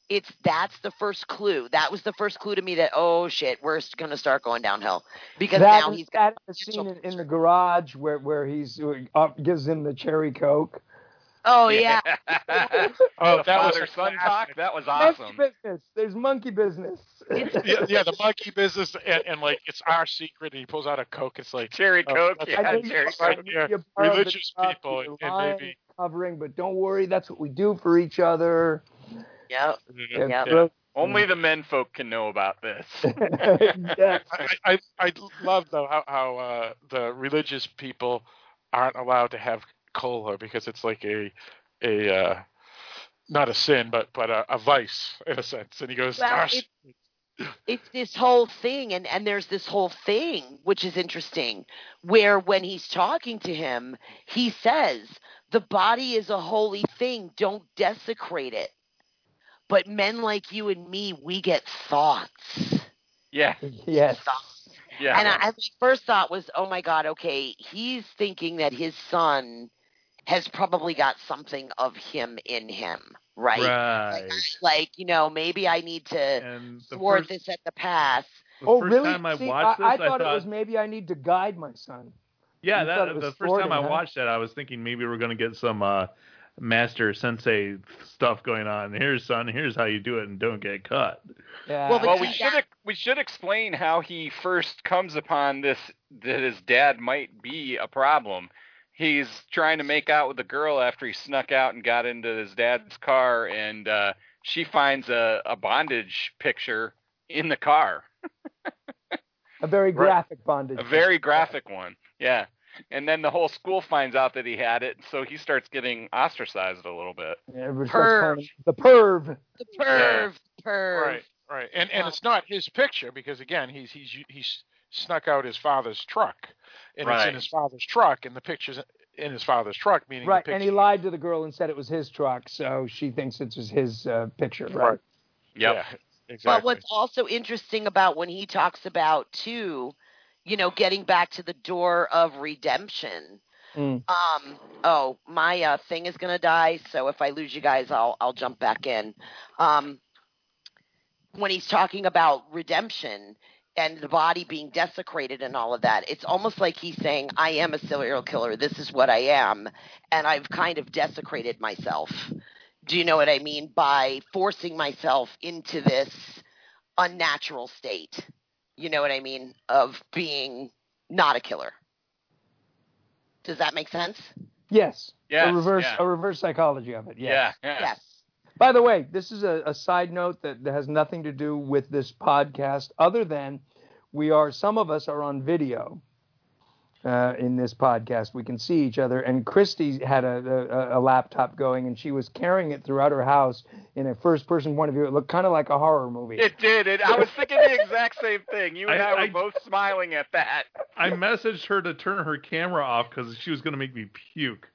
S6: it's that's the first clue. That was the first clue to me that, oh shit, we're going to start going downhill because
S8: that,
S6: now he's got
S8: that scene in, in the garage where where he's uh, gives him the cherry Coke.
S6: Oh yeah.
S7: oh, the father son talk. That was awesome.
S8: Monkey business. There's monkey business.
S4: yeah, yeah, the monkey business, and, and like it's our secret. And he pulls out a Coke. It's like
S7: cherry
S4: oh,
S7: Coke. Yeah, cherry Coke.
S4: Yeah, religious people, and, and maybe
S8: covering, but don't worry, that's what we do for each other.
S6: Yep.
S8: Yeah.
S6: Yep.
S8: Yeah.
S7: Only the men folk can know about this.
S8: Yes.
S4: I, I I love though how how uh, the religious people aren't allowed to have cola because it's like a a uh, not a sin but but a, a vice in a sense. And he goes,
S6: well,
S4: gosh.
S6: It's, it's this whole thing, and and there's this whole thing which is interesting, where when he's talking to him, he says the body is a holy thing. Don't desecrate it. But men like you and me, we get thoughts.
S7: Yeah.
S8: Yes.
S6: Thoughts.
S7: Yeah.
S6: And I, my first thought was, oh my God, okay, he's thinking that his son has probably got something of him in him, right?
S5: Right.
S6: Like, like you know, maybe I need to
S5: And the
S6: thwart
S5: first,
S6: this at the pass.
S5: the
S8: Oh,
S5: first
S8: really?
S5: time I
S8: See,
S5: watched
S8: I,
S5: this,
S8: I thought
S5: I thought
S8: it was maybe I need to guide my son.
S5: Yeah,
S8: You thought
S5: that
S8: it was
S5: the first time I
S8: thwarting, huh?
S5: watched that, I was thinking maybe we're going to get some uh, Master Sensei stuff going on. Here's son, here's how you do it, and don't get cut.
S8: Yeah.
S6: Well, but
S7: Well,
S6: see,
S7: we should we should explain how he first comes upon this that his dad might be a problem. He's trying to make out with a girl after he snuck out and got into his dad's car, and uh, she finds a, a bondage picture in the car.
S8: a very graphic bondage.
S7: A very graphic one, yeah. And then the whole school finds out that he had it, so he starts getting ostracized a little bit.
S8: Yeah, everybody
S6: Perv.
S8: starts calling him the perv.
S6: The perv, perv.
S4: Right, right, and and it's not his picture because again, he's he's he's snuck out his father's truck, and
S7: Right.
S4: it's in his father's truck, and the picture's in his father's truck, meaning
S8: Right,
S4: the
S8: and
S4: picture,
S8: he lied to the girl and said it was his truck, so she thinks it was his uh, picture, right?
S4: Right.
S7: Yep.
S4: Yeah,
S6: But
S4: exactly.
S6: what's also interesting about when he talks about, too, you know, getting back to the door of redemption.
S8: Mm.
S6: Um. Oh, my uh, thing is gonna die. So if I lose you guys, I'll I'll jump back in. Um. When he's talking about redemption and the body being desecrated and all of that, it's almost like he's saying, "I am a serial killer. This is what I am, and I've kind of desecrated myself." Do you know what I mean? By forcing myself into this unnatural state. You know what I mean? Of being not a killer. Does that make sense?
S8: Yes.
S7: Yes,
S8: A reverse,
S7: yeah.
S8: a reverse psychology of it. Yes.
S7: Yeah, yeah.
S6: Yes.
S8: By the way, this is a, a side note that, that has nothing to do with this podcast, other than we are, some of us are on video uh, in this podcast. We can see each other. And Christy had a, a, a laptop going, and she was carrying it throughout her house in a first-person point of view. It looked kind of like a horror movie.
S7: It did. It, I was thinking the exact same thing. You and I,
S5: I-
S7: were
S5: I-
S7: both smiling at that.
S5: I messaged her to turn her camera off because she was going to make me puke.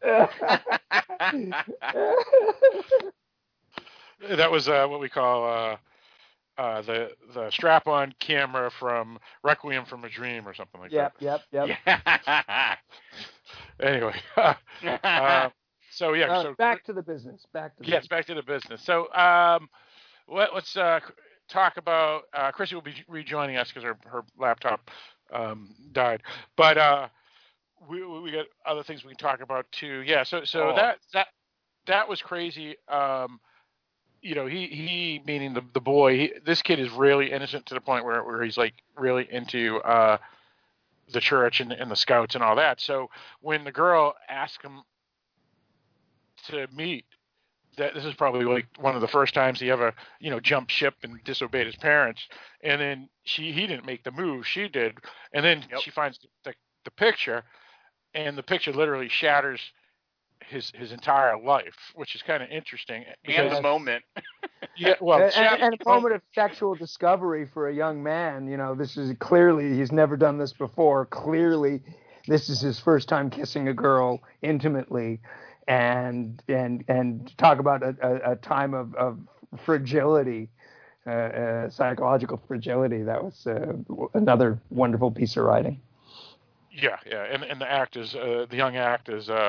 S4: That was uh, what we call uh, uh, the the strap-on camera from Requiem from a Dream or something like
S8: Yep, yep, yep.
S7: Yeah.
S4: that. Anyway, uh, so yeah,
S8: Uh,
S4: so
S8: back to the business. Back to the
S4: yes, back to the business. So um, let, let's uh, talk about uh, Chrissy will be rejoining us because her her laptop um, died, but uh, we we got other things we can talk about too. Yeah, so so
S7: Oh.
S4: that that that was crazy. Um, you know, he, he meaning the the boy. He, this kid is really innocent to the point where, where he's like really into uh, the church and, and the scouts and all that. So when the girl asked him to meet, that this is probably like one of the first times he ever you know jumped ship and disobeyed his parents. And then she he didn't make the move, she did. And then
S7: Yep.
S4: she finds the the picture, and the picture literally shatters his his entire life, which is kind of interesting.
S7: And
S4: because-
S7: the moment.
S4: yeah, well,
S8: and,
S4: shatters
S8: and, and
S4: the
S8: a moment of sexual discovery for a young man. You know, this is clearly, he's never done this before. Clearly, this is his first time kissing a girl intimately. And and and talk about a, a, a time of, of fragility, uh, uh, psychological fragility. That was uh, another wonderful piece of writing.
S4: Yeah, yeah, and and the actors, uh, the young actors, uh,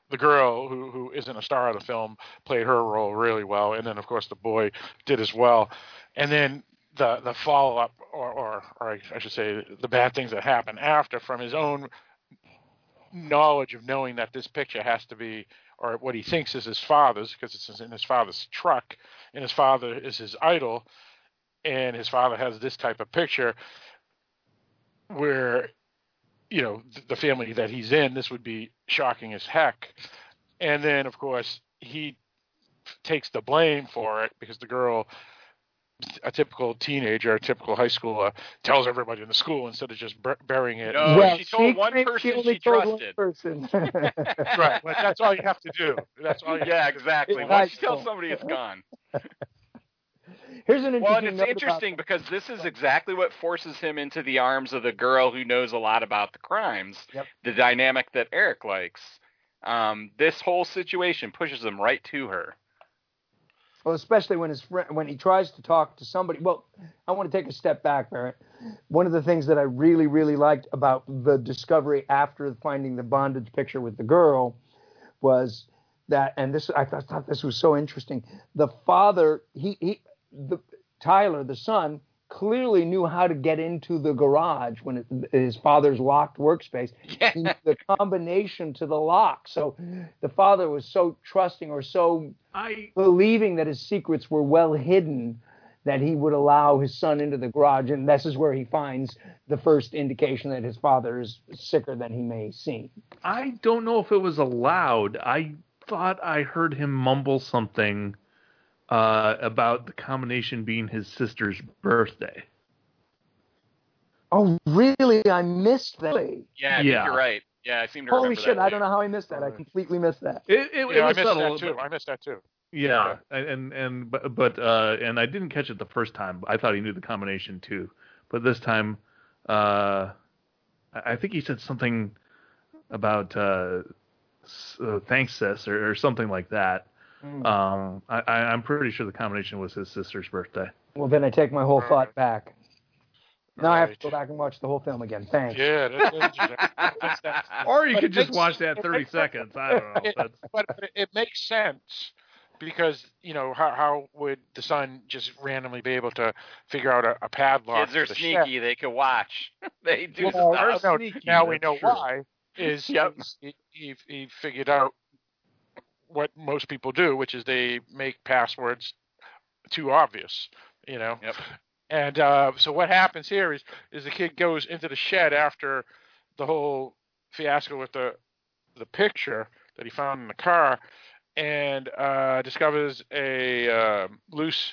S4: the girl who who isn't a star of the film played her role really well, and then of course the boy did as well, and then the the follow up, or, or or I should say the bad things that happen after, from his own knowledge of knowing that this picture has to be, or what he thinks is his father's, because it's in his father's truck, and his father is his idol, and his father has this type of picture where, you know, the family that he's in, this would be shocking as heck. And then, of course, he takes the blame for it because the girl, a typical teenager, a typical high schooler, tells everybody in the school instead of just bur- burying it.
S7: No,
S8: Well,
S7: she told
S8: she
S7: one
S8: claimed
S7: person
S8: only
S7: she
S8: told one
S7: trusted.
S8: person.
S4: Right, but that's all you have to do. That's all. You
S7: Yeah,
S4: have to do.
S7: exactly.
S8: It's
S7: Once
S8: high
S7: you tell
S8: school.
S7: somebody, it's gone.
S8: Here's an interesting
S7: Well, and it's
S8: note
S7: interesting
S8: about
S7: because this is exactly what forces him into the arms of the girl who knows a lot about the crimes.
S8: Yep.
S7: The dynamic that Eric likes. Um, this whole situation pushes him right to her.
S8: Well, especially when his friend, when he tries to talk to somebody. Well, I want to take a step back, Barrett. One of the things that I really, really liked about the discovery after finding the bondage picture with the girl was that, and this I thought, thought this was so interesting. The father, he, he the Tyler, the son, clearly knew how to get into the garage when it, his father's locked workspace.
S7: Yeah.
S8: He knew the combination to the lock. So the father was so trusting, or so
S5: I
S8: believing that his secrets were well hidden, that he would allow his son into the garage. And this is where he finds the first indication that his father is sicker than he may seem.
S5: I don't know if it was allowed. I thought I heard him mumble something uh, about the combination being his sister's birthday.
S8: Oh, really? I missed that.
S7: Yeah, I
S5: Yeah.
S7: think you're right. Yeah, I seem to
S8: Holy
S7: remember
S8: shit,
S7: that.
S8: I don't know how I missed that. I completely missed that.
S5: It, it, it
S4: Yeah, I
S5: was
S4: missed
S5: subtle,
S4: that too.
S5: but-
S4: I missed that too.
S5: Yeah, and and but but uh, and I didn't catch it the first time. I thought he knew the combination too, but this time, uh, I I think he said something about uh, s- uh, thanks, sis, or, or something like that.
S8: Mm.
S5: Um, I, I, I'm pretty sure the combination was his sister's birthday.
S8: Well, then I take my whole thought back. Now I have to
S4: Right.
S8: go back and watch the whole film again. Thanks.
S4: Yeah, that's interesting. That's- that's-
S5: Or you
S4: but
S5: could
S4: it
S5: just
S4: makes-
S5: watch that
S4: it
S5: thirty
S4: makes-
S5: seconds. I don't know.
S4: It-
S5: That's,
S4: but it, it makes sense because, you know, how how would the son just randomly be able to figure out a, a padlock?
S7: Kids are
S4: to the
S7: sneaky.
S4: shed?
S7: They can watch. They do
S4: Well,
S7: stuff.
S4: no,
S5: sneaky,
S4: now we
S5: that's
S4: know
S5: true.
S4: why. Is
S7: Yep.
S4: he, he he figured out what most people do, which is they make passwords too obvious, you know.
S7: Yep.
S4: And uh, so what happens here is is the kid goes into the shed after the whole fiasco with the the picture that he found in the car, and uh, discovers a uh, loose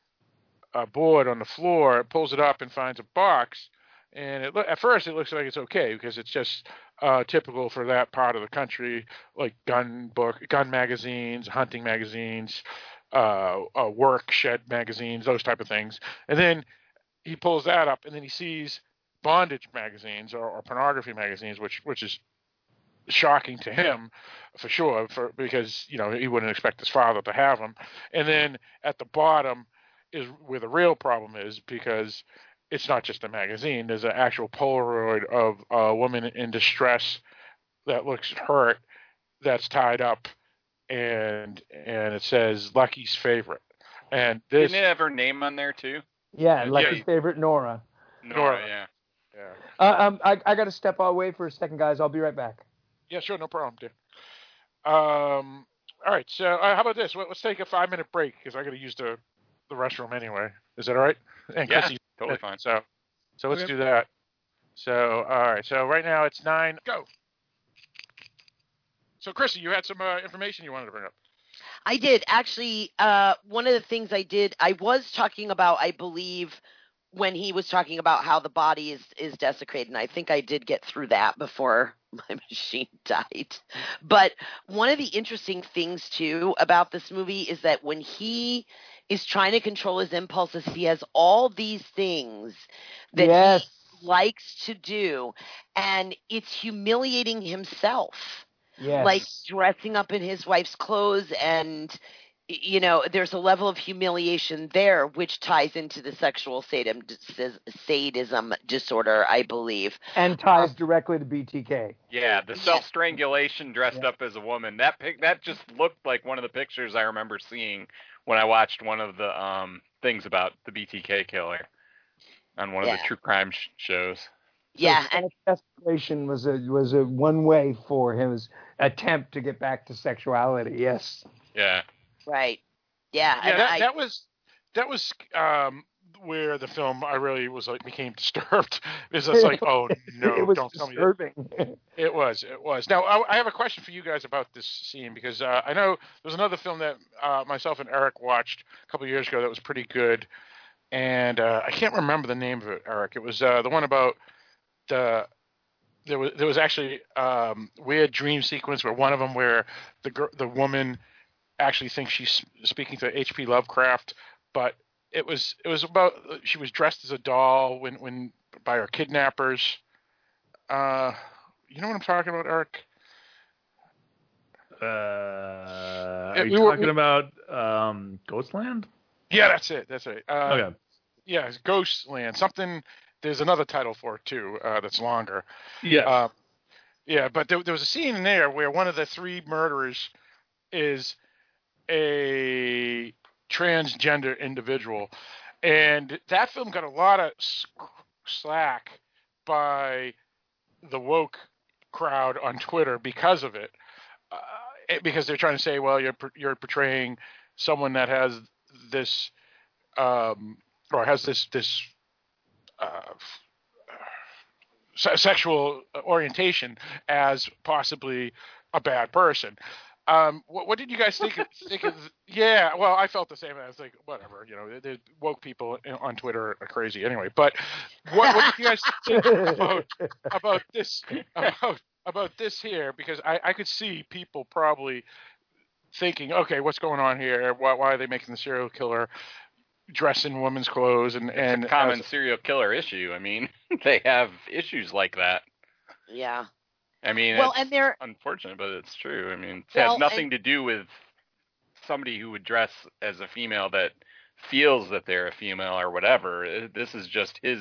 S4: uh, board on the floor. Pulls it up and finds a box. And it, at first, it looks like it's okay because it's just uh, typical for that part of the country, like gun book, gun magazines, hunting magazines, uh, uh, work shed magazines, those type of things. And then he pulls that up, and then he sees bondage magazines or, or pornography magazines, which which is shocking to him for sure, for because you know he wouldn't expect his father to have them. And then at the bottom is where the real problem is, because it's not just a magazine. There's an actual Polaroid of a woman in distress that looks hurt, that's tied up, and and it says Lucky's favorite. And this
S7: Didn't it have her name on there too?
S8: Yeah,
S7: Yeah,
S8: like
S7: you-
S8: his favorite Nora.
S7: Nora,
S4: Nora.
S7: yeah.
S4: yeah.
S8: Uh, um, I, I got to step away for a second, guys. I'll be right back.
S4: Yeah, sure, no problem, dear. Um, all right, so uh, how about this? Let- Let's take a five minute break because I got to use the, the restroom anyway. Is that all right? And
S7: Yeah,
S4: Chrissy's-
S7: totally fine.
S4: So, so let's
S5: Okay.
S4: do that. So, all right. So right now it's nine. Go. So, Chrissy, you had some uh, information you wanted to bring up.
S6: I did actually. Uh, one of the things I did, I was talking about, I believe, when he was talking about how the body is is desecrated, and I think I did get through that before my machine died. But one of the interesting things too about this movie is that when he is trying to control his impulses, he has all these things that
S8: Yes.
S6: he likes to do, and it's humiliating himself.
S8: Yes.
S6: Like dressing up in his wife's clothes and you know, there's a level of humiliation there, which ties into the sexual sadism, sadism disorder, I believe.
S8: And ties directly to B T K.
S7: Yeah, the self-strangulation dressed
S8: Yeah.
S7: up as a woman. That pic, that just looked like one of the pictures I remember seeing when I watched one of the um, things about the B T K killer on one
S6: Yeah.
S7: of the true crime sh- shows.
S6: Yeah,
S8: so
S6: and
S8: desperation was a was a one way for his attempt to get back to sexuality. Yes.
S7: Yeah.
S6: right. Yeah,
S4: Yeah,
S6: and
S4: that,
S6: I,
S4: that was that was um, where the film I really was like became disturbed. It's just like, oh no,
S8: it was
S4: don't tell me that.
S8: disturbing.
S4: It was, it was. Now I, I have a question for you guys about this scene because uh, I know there's another film that uh, myself and Eric watched a couple of years ago that was pretty good, and uh, I can't remember the name of it, Eric. It was uh, the one about the. There was there was actually um, weird dream sequence where one of them where the gr- the woman actually thinks she's speaking to H P Lovecraft, but it was it was about she was dressed as a doll when when by her kidnappers. Uh, you know what I'm talking about, Eric?
S5: Uh, are
S4: Yeah,
S5: you
S4: we were-
S5: talking
S4: we-
S5: about um, Ghostland?
S4: Yeah, that's it. That's it. Uh,
S5: Okay.
S4: Yeah, it's Ghostland. Something. There's another title for it too. Uh, that's longer.
S5: Yes.
S4: Uh, yeah, but there, there was a scene in there where one of the three murderers is a transgender individual, and that film got a lot of slack by the woke crowd on Twitter because of it, uh, it- because they're trying to say, well, you're you're portraying someone that has this um, or has this this uh, se- sexual orientation as possibly a bad person. Um, what, what did you guys think? Of, think of? Yeah, well, I felt the same. I was like, whatever, you know, the, the woke people on Twitter are crazy anyway. But what, what did you guys think about about this about about this here? Because I, I could see people probably thinking, okay, what's going on here? Why, why are they making the serial killer dress in women's clothes? And
S7: It's
S4: and
S7: a common
S4: as,
S7: serial killer issue. I mean, they have issues like that.
S6: yeah.
S7: I mean,
S6: Well,
S7: it's
S6: and they're
S7: unfortunate, but it's true. I mean, it
S6: Well,
S7: has nothing
S6: and-
S7: to do with somebody who would dress as a female that feels that they're a female or whatever. It- This is just his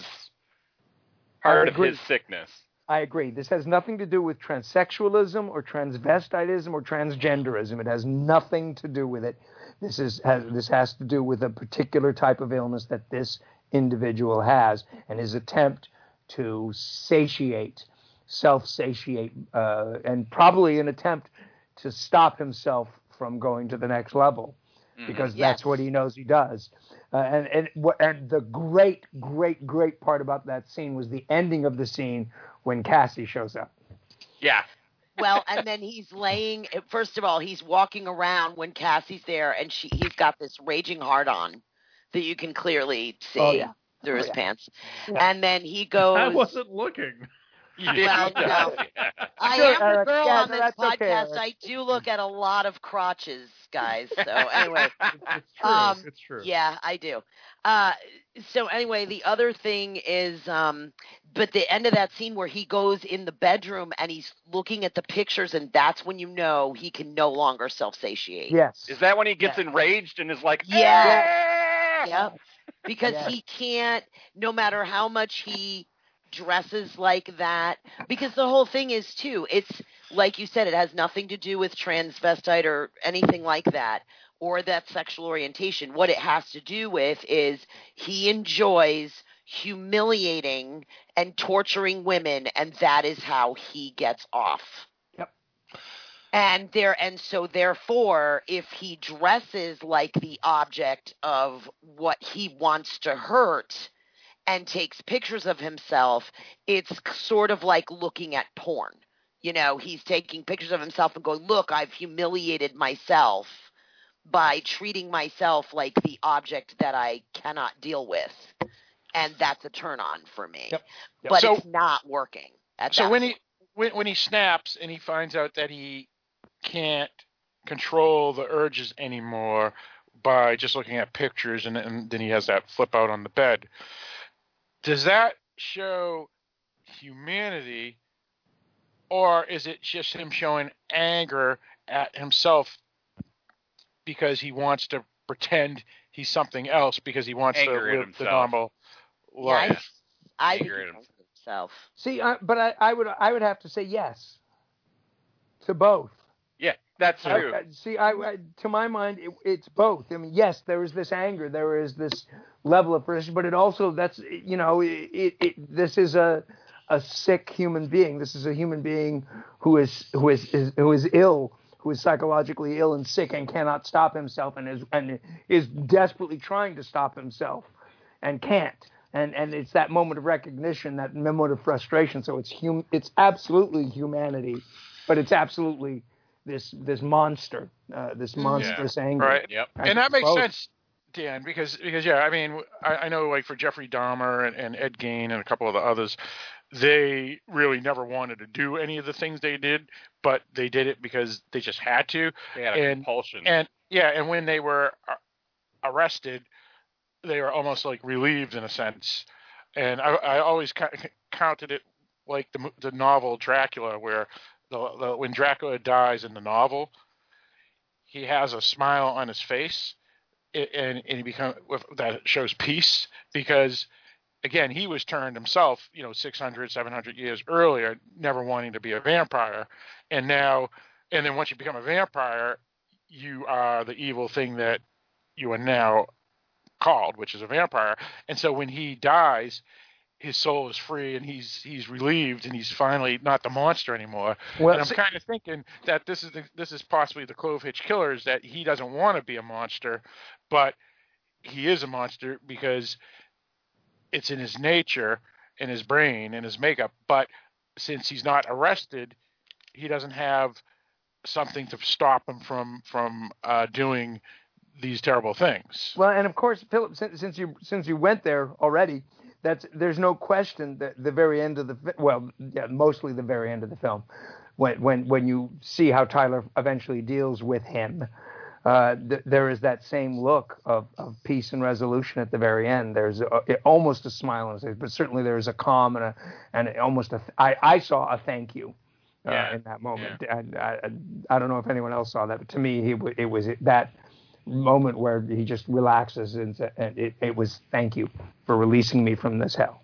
S7: part of
S8: agree.
S7: his sickness.
S8: I agree. This has nothing to do with transsexualism or transvestitism or transgenderism. It has nothing to do with it. This is has, this has to do with a particular type of illness that this individual has, and his attempt to satiate, self-satiate, uh, and probably an attempt to stop himself from going to the next level, because
S6: Yes.
S8: that's what he knows he does. Uh, and and what and the great, great, great part about that scene was the ending of the scene when Cassie shows up.
S7: Yeah.
S6: Well, and then he's laying. First of all, he's walking around when Cassie's there, and she he's got this raging hard on that you can clearly see
S8: Oh, yeah.
S6: through
S8: Oh,
S6: his
S8: yeah.
S6: pants.
S8: Yeah.
S6: And then he goes.
S5: I wasn't looking.
S6: Well, you know, I
S8: Sure,
S6: am the
S8: Eric.
S6: girl
S8: Yeah,
S6: on
S8: no,
S6: this
S8: that's okay,
S6: podcast.
S8: Eric.
S6: I do look at a lot of crotches, guys. So anyway,
S5: It's true.
S6: Um,
S5: it's true.
S6: yeah, I do. Uh, so anyway, the other thing is, um, but the end of that scene where he goes in the bedroom and he's looking at the pictures, and that's when you know he can no longer self-satiate.
S8: Yes.
S7: Is that when he gets enraged and is like,
S6: Yeah.
S7: "Ah!"
S6: Yep. Because
S8: Yes.
S6: he can't, no matter how much he dresses like that, because the whole thing is too, it's like you said, it has nothing to do with transvestite or anything like that, or that sexual orientation. What it has to do with is he enjoys humiliating and torturing women, and that is how he gets off.
S8: Yep.
S6: And there, and so therefore, if he dresses like the object of what he wants to hurt and takes pictures of himself, it's sort of like looking at porn. You know, he's taking pictures of himself and going, look, I've humiliated myself by treating myself like the object that I cannot deal with. And that's a turn on for me.
S8: Yep. Yep.
S6: But
S4: So-
S6: it's not working. At
S4: So
S6: that
S4: when
S6: point.
S4: he when, when he snaps and he finds out that he can't control the urges anymore by just looking at pictures, and, and then he has that flip out on the bed, does that show humanity, or is it just him showing anger at himself because he wants to pretend he's something else because he wants
S7: Anger
S4: to
S7: at
S4: live the
S7: himself.
S4: normal life.
S6: Yeah, I, I think
S7: Anger
S6: he
S7: at him.
S6: knows himself.
S8: See, I, but I, I would I would have to say yes to both.
S7: Yeah, that's true.
S8: I, I, see, I, I to my mind, it, it's both. I mean, yes, there is this anger, there is this level of frustration, but it also that's you know, it, it, it this is a a sick human being. This is a human being who is who is, is who is ill, who is psychologically ill and sick and cannot stop himself and is and is desperately trying to stop himself and can't. And and it's that moment of recognition, that moment of frustration. So it's hum, it's absolutely humanity, but it's absolutely this this monster, uh, this monstrous anger.
S4: Right.
S7: Yep.
S4: And that makes
S8: both.
S4: sense, Dan, because because yeah, I mean, I, I know like for Jeffrey Dahmer and, and Ed Gein and a couple of the others, they really never wanted to do any of the things they did, but they did it because they just had to.
S7: They had a
S4: and,
S7: compulsion.
S4: And yeah, and when they were arrested, they were almost like relieved in a sense. And I, I always ca- counted it like the the novel Dracula, where the, the when Dracula dies in the novel, he has a smile on his face, and, and he become that shows peace because, again, he was turned himself, you know, six hundred, seven hundred years earlier, never wanting to be a vampire, and now, and then once you become a vampire, you are the evil thing that you are now called, which is a vampire. And so when he dies, his soul is free and he's he's relieved and he's finally not the monster anymore.
S8: Well,
S4: and I'm
S8: see-
S4: kind of thinking that this is the, this is possibly the Clove Hitch Killers, that he doesn't want to be a monster, but he is a monster because it's in his nature, in his brain, in his makeup. But since he's not arrested, he doesn't have something to stop him from from uh, doing these terrible things.
S8: Well, and of course, Philip, since, since you since you went there already, that's there's no question that the very end of the fi- well, yeah, mostly the very end of the film, when when when you see how Tyler eventually deals with him, uh, th- there is that same look of, of peace and resolution at the very end. There's a, it, almost a smile on his face, but certainly there's a calm and a and almost a I, I saw a thank you. Uh,
S7: Yeah.
S8: in that moment, and I, I I don't know if anyone else saw that, but to me, he w- it was that moment where he just relaxes and, and it, it was thank you for releasing me from this hell.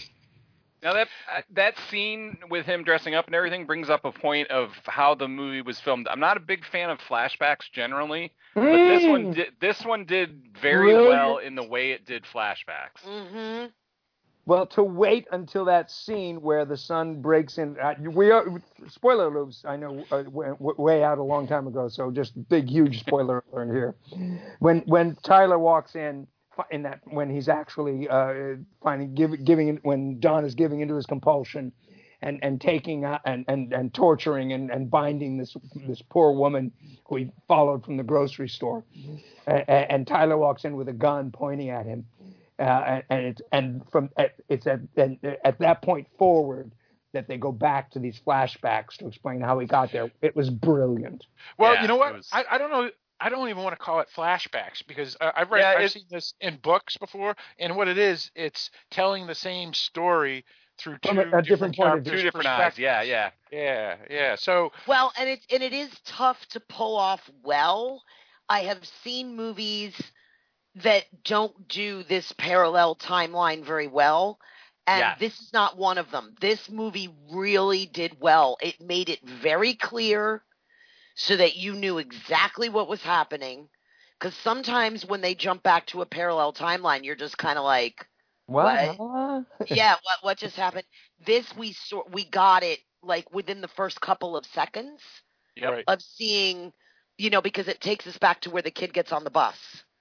S7: Now that uh, that scene with him dressing up and everything brings up a point of how the movie was filmed. I'm not a big fan of flashbacks generally, but this one did, this one did very
S8: Really?
S7: well in the way it did flashbacks.
S6: Mm-hmm.
S8: Well, to wait until that scene where the sun breaks in, uh, we are spoiler alerts. I know uh, w- w- way out a long time ago, so just big, huge spoiler alert here. When when Tyler walks in, in that when he's actually uh, finding give, giving when Don is giving into his compulsion, and and taking uh, and and and torturing and, and binding this this poor woman who he followed from the grocery store, and, and Tyler walks in with a gun pointing at him. Uh, and, and it's and from it's at and at that point forward that they go back to these flashbacks to explain how he got there. It was brilliant.
S4: Well,
S7: Yeah,
S4: you know what?
S7: it was-
S4: I, I don't know. I don't even want to call it flashbacks because uh, I've read,
S7: Yeah,
S4: I've
S7: it-
S4: seen this in books before, and what it is, it's telling the same story through two
S8: From a- a different point of view.
S7: Two
S4: characters'
S7: different eyes.
S4: perspectives.
S7: Yeah, yeah.
S4: Yeah, yeah. So
S6: Well, and it and it is tough to pull off well. I have seen movies that don't do this parallel timeline very well, and
S7: Yes.
S6: this is not one of them. This movie really did well. It made it very clear so that you knew exactly what was happening, because sometimes when they jump back to a parallel timeline, you're just kind of like,
S8: What?
S6: yeah, what what just happened? This we saw, we got it like within the first couple of seconds
S7: Yep.
S4: right.
S6: of seeing, you know, because it takes us back to where the kid gets on the bus.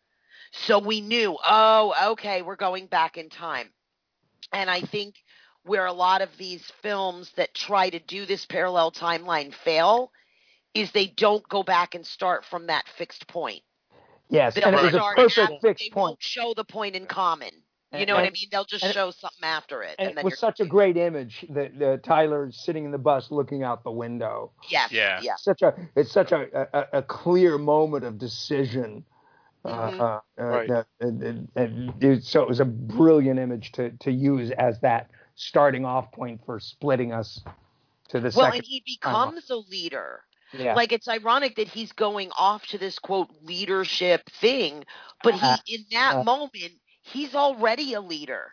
S6: So we knew, oh, okay, we're going back in time. And I think where a lot of these films that try to do this parallel timeline fail is they don't go back and start from that fixed point.
S8: Yes,
S6: They'll
S8: and it was a
S6: start
S8: perfect
S6: after-
S8: fixed
S6: they
S8: point.
S6: won't show the point in common. You
S8: And-
S6: know what I
S8: and-
S6: mean? They'll just
S8: and-
S6: show something after it.
S8: And
S6: And, then
S8: it was
S6: you're
S8: such a great image that uh, Tyler sitting in the bus looking out the window.
S6: yes,
S7: Yeah.
S6: yeah.
S8: Such a it's such a, a, a clear moment of decision.
S6: Mhm.
S8: Uh, uh,
S4: Right.
S8: uh, and, and, and it, so it was a brilliant image to, to use as that starting off point for splitting us to the
S6: Well,
S8: second.
S6: and he becomes a leader.
S8: Yeah.
S6: Like, it's ironic that he's going off to this, quote, leadership thing, but he,
S8: Uh,
S6: in that
S8: uh,
S6: moment, he's already a leader.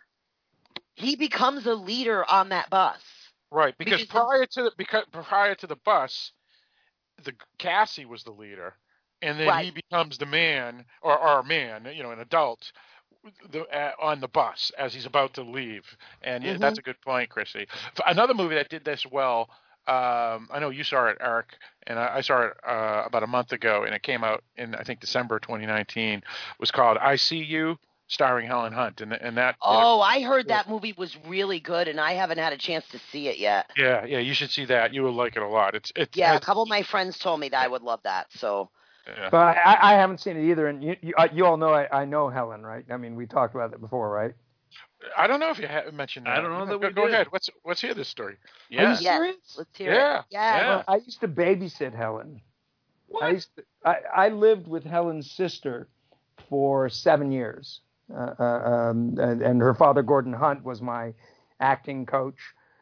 S6: He becomes a leader on that bus.
S4: Right, because,
S6: Because
S4: prior to the, because prior to the bus, the Cassie was the leader, and then
S6: Right.
S4: he becomes the man or, or a man, you know, an adult, the, uh, on the bus as he's about to leave. And yeah,
S6: Mhm.
S4: that's a good point, Chrissy. F- Another movie that did this well. Um, I know you saw it, Eric, and I, I saw it uh, about a month ago, and it came out in I think December twenty nineteen. Was called "I See You," starring Helen Hunt, and and that. did it-
S6: Oh, I heard that movie was really good, and I haven't had a chance to see it yet.
S4: yeah, yeah, you should see that. You will like it a lot. It's it's
S6: Yeah,
S4: has,
S6: a couple of my friends told me that I would love that. So,
S4: yeah.
S8: But I, I haven't seen it either, and you you, uh, you all know I, I know Helen, right? I mean, we talked about it before, right?
S4: I don't know if you ha- mentioned that.
S5: I don't know that
S4: go,
S5: we
S4: go
S5: did.
S4: ahead. Let's let's hear this story.
S8: Are
S7: Yeah.
S8: you serious?
S6: let's hear
S4: Yeah,
S6: it. Yeah.
S7: yeah.
S8: Well, I used to babysit Helen.
S5: What?
S8: I used to, I, I lived with Helen's sister for seven years, uh, uh, um, and, and her father Gordon Hunt was my acting coach.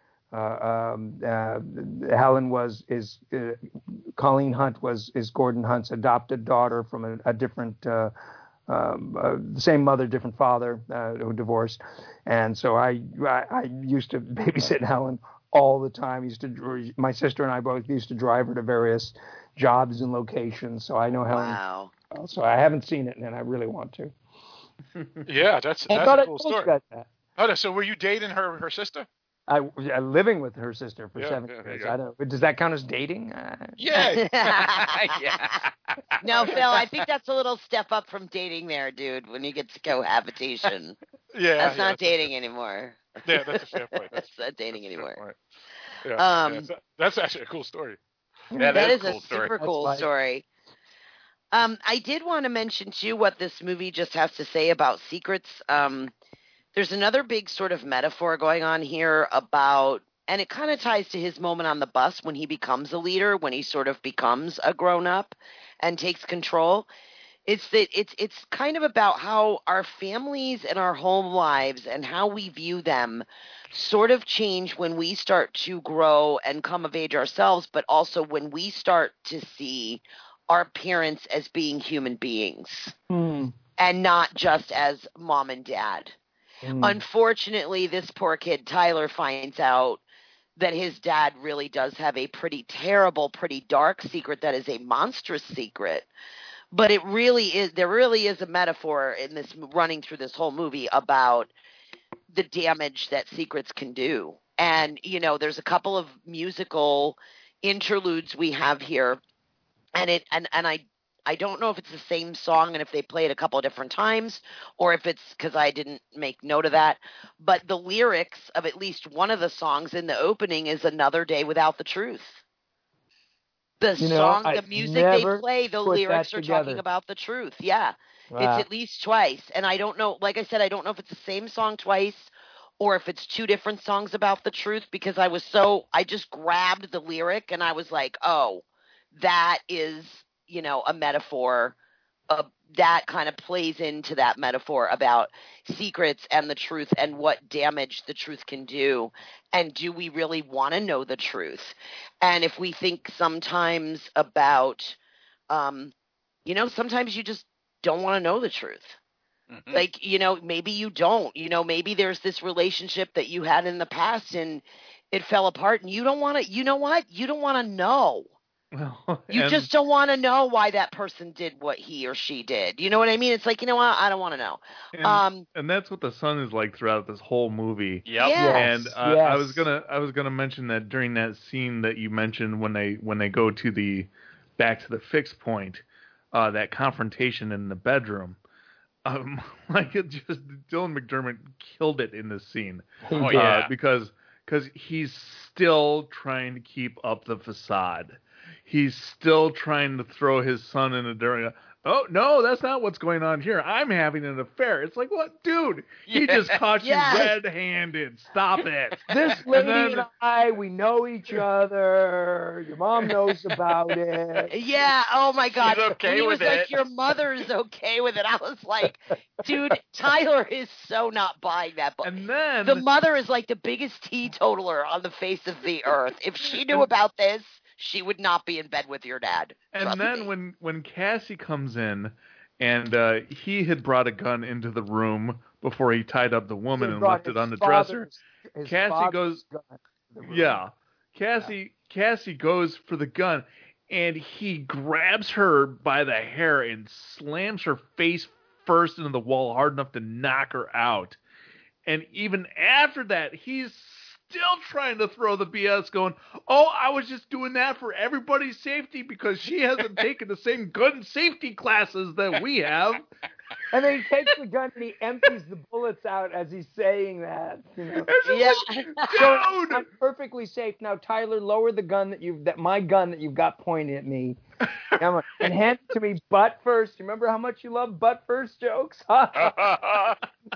S8: Uh, um, uh, Helen was is uh, Colleen Hunt was is Gordon Hunt's adopted daughter from a, a different. Uh, Um, uh, the same mother, different father, uh, who divorced, and so I, I I used to babysit Helen all the time. Used to my sister and I both used to drive her to various jobs and locations, so I know Helen.
S6: Wow.
S8: well. So I haven't seen it, and I really want to.
S4: Yeah, that's
S8: I
S4: that's
S8: thought
S4: a
S8: I
S4: cool
S8: told you
S4: story.
S8: guys that.
S4: Oh, no, so were you dating her her sister?
S8: I, I living with her sister for
S4: Yeah,
S8: seven
S4: yeah, there you
S8: years.
S4: go.
S8: I don't. Does that count as dating? Uh,
S4: Yeah.
S7: yeah.
S6: No, Phil, I think that's a little step up from dating there, dude, when you get to cohabitation.
S4: Yeah,
S6: That's
S4: yeah,
S6: not
S4: that's a fair-
S6: dating anymore.
S4: Yeah, that's a fair point. That's,
S6: That's not dating
S4: that's a fair
S6: anymore.
S4: point. Yeah,
S6: Um,
S4: yeah, so that's actually a cool story.
S7: That
S6: That
S7: is
S6: is
S7: a cool
S6: a
S7: story.
S6: super
S8: That's
S6: cool
S8: like-
S6: story. Um, I did want to mention too what this movie just has to say about secrets. Um, there's another big sort of metaphor going on here about, and it kind of ties to his moment on the bus when he becomes a leader, when he sort of becomes a grown up and takes control. It's that it's it's kind of about how our families and our home lives and how we view them sort of change when we start to grow and come of age ourselves, but also when we start to see our parents as being human beings
S8: hmm.
S6: and not just as mom and dad.
S8: Hmm.
S6: Unfortunately, this poor kid, Tyler, finds out that his dad really does have a pretty terrible, pretty dark secret that is a monstrous secret. But it really is, there really is a metaphor in this, running through this whole movie about the damage that secrets can do. And, you know, there's a couple of musical interludes we have here. And it, and, and I, I don't know if it's the same song and if they play it a couple of different times or if it's because I didn't make note of that. But the lyrics of at least one of the songs in the opening is Another Day Without the Truth. The
S8: You know,
S6: song,
S8: I
S6: the music they
S8: never
S6: play, the
S8: put
S6: lyrics
S8: that
S6: are
S8: together.
S6: talking about the truth. Yeah.
S8: Wow.
S6: It's at least twice. And I don't know, like I said, I don't know if it's the same song twice or if it's two different songs about the truth because I was so, I just grabbed the lyric and I was like, oh, that is, you know, a metaphor. Uh, that kind of plays into that metaphor about secrets and the truth and what damage the truth can do. And do we really want to know the truth? And if we think sometimes about, um, you know, sometimes you just don't want to know the truth.
S7: Mhm.
S6: Like, you know, maybe you don't, you know, maybe there's this relationship that you had in the past and it fell apart and you don't want to, you know what? You don't want to know.
S5: Well,
S6: You
S5: and-
S6: just don't want to know why that person did what he or she did. You know what I mean? It's like, you know what? I don't want to know.
S5: and,
S6: Um,
S5: and that's what the son is like throughout this whole movie.
S7: Yep.
S6: Yeah.
S5: And
S8: Yes,
S5: uh, I
S8: yes.
S5: was gonna I was gonna mention that during that scene that you mentioned when they when they go to the back to the fixed point, uh, that confrontation in the bedroom. Um, like it just Dylan McDermott killed it in this scene.
S7: Oh,
S5: Uh,
S7: yeah.
S5: because because he's still trying to keep up the facade. He's still trying to throw his son in a during. Oh no, that's not what's going on here. I'm having an affair. It's like, what, dude? He
S7: Yeah.
S5: just caught
S6: Yes.
S5: you red-handed. Stop it.
S8: This lady
S5: then-
S8: and I, we know each other. Your mom knows about it.
S6: yeah. Oh my God.
S7: She's okay
S6: When he
S7: with
S6: was like,
S7: it.
S6: your mother's okay with it. I was like, dude, Tyler is so not buying that. But
S5: And then
S6: the mother is like the biggest teetotaler on the face of the earth. If she knew about this, she would not be in bed with your dad.
S5: And then
S6: me.
S5: when when Cassie comes in, and uh, he had brought a gun into the room before he tied up the woman and left it on the dresser. Cassie goes, yeah, Cassie yeah. Cassie goes for the gun, and he grabs her by the hair and slams her face first into the wall hard enough to knock her out. And even after that, he's still trying to throw the B S, going, oh, I was just doing that for everybody's safety because she hasn't taken the same gun safety classes that we have.
S8: And then he takes the gun and he empties the bullets out as he's saying that. You know?
S6: Yeah,
S5: like,
S8: so I'm perfectly safe now. Tyler, lower the gun that you've that my gun that you've got pointed at me, and hand it to me butt first. You remember how much you love butt first jokes?
S7: Yeah.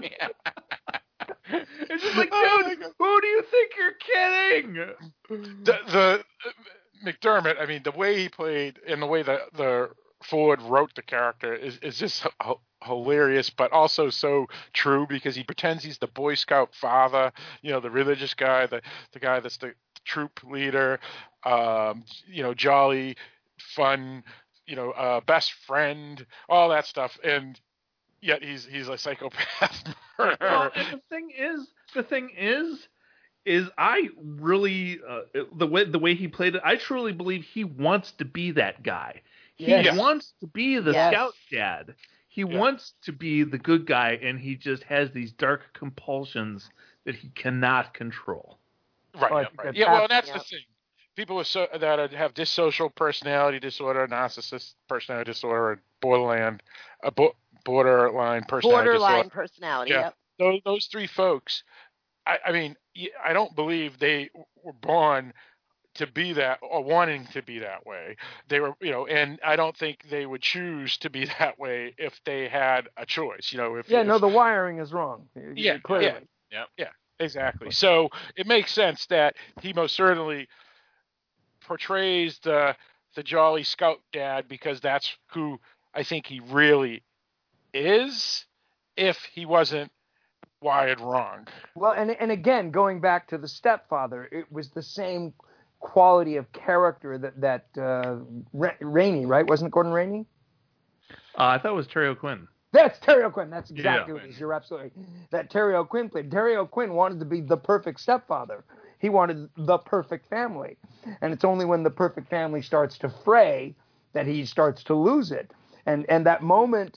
S5: It's just like, dude, who do you think you're kidding?
S4: The, the uh, McDermott, I mean, the way he played and the way that the Ford wrote the character is, is just h- hilarious, but also so true because he pretends he's the Boy Scout father, you know, the religious guy, the, the guy that's the troop leader, um, you know, jolly, fun, you know, uh, best friend, all that stuff. And yet he's he's a psychopath murderer.
S5: Well, and the thing is, the thing is, is I really uh, the way the way he played it, I truly believe he wants to be that guy. He
S8: yes.
S5: wants to be the
S6: yes.
S5: scout dad. He
S4: yeah.
S5: wants to be the good guy, and he just has these dark compulsions that he cannot control.
S4: Right.
S8: Oh,
S4: yeah, right. yeah. Well, that's
S6: yeah.
S4: the thing. People with so, that have dissocial personality disorder, narcissist personality disorder, borderline, a bo- borderline personality
S6: Borderline
S4: disorder.
S6: personality.
S4: Yeah.
S6: Yep.
S4: Those, those three folks, I, I mean, I don't believe they were born to be that or wanting to be that way. They were, you know, and I don't think they would choose to be that way if they had a choice, you know. If
S8: yeah,
S4: if,
S8: no, the wiring is wrong.
S4: Yeah,
S8: clearly.
S7: Yeah.
S4: Yeah, yeah, exactly. So it makes sense that he most certainly portrays the the jolly scout dad because that's who I think he really is. If he wasn't wired wrong.
S8: Well, and and again, going back to the stepfather, it was the same quality of character that that uh, Ra- Rainey, right? Wasn't it Gordon Rainey?
S5: Uh, I thought it was Terry O'Quinn.
S8: That's Terry O'Quinn. That's exactly
S5: Yeah.
S8: what it is. You're absolutely that Terry O'Quinn played. Terry O'Quinn wanted to be the perfect stepfather. He wanted the perfect family, and it's only when the perfect family starts to fray that he starts to lose it. And and that moment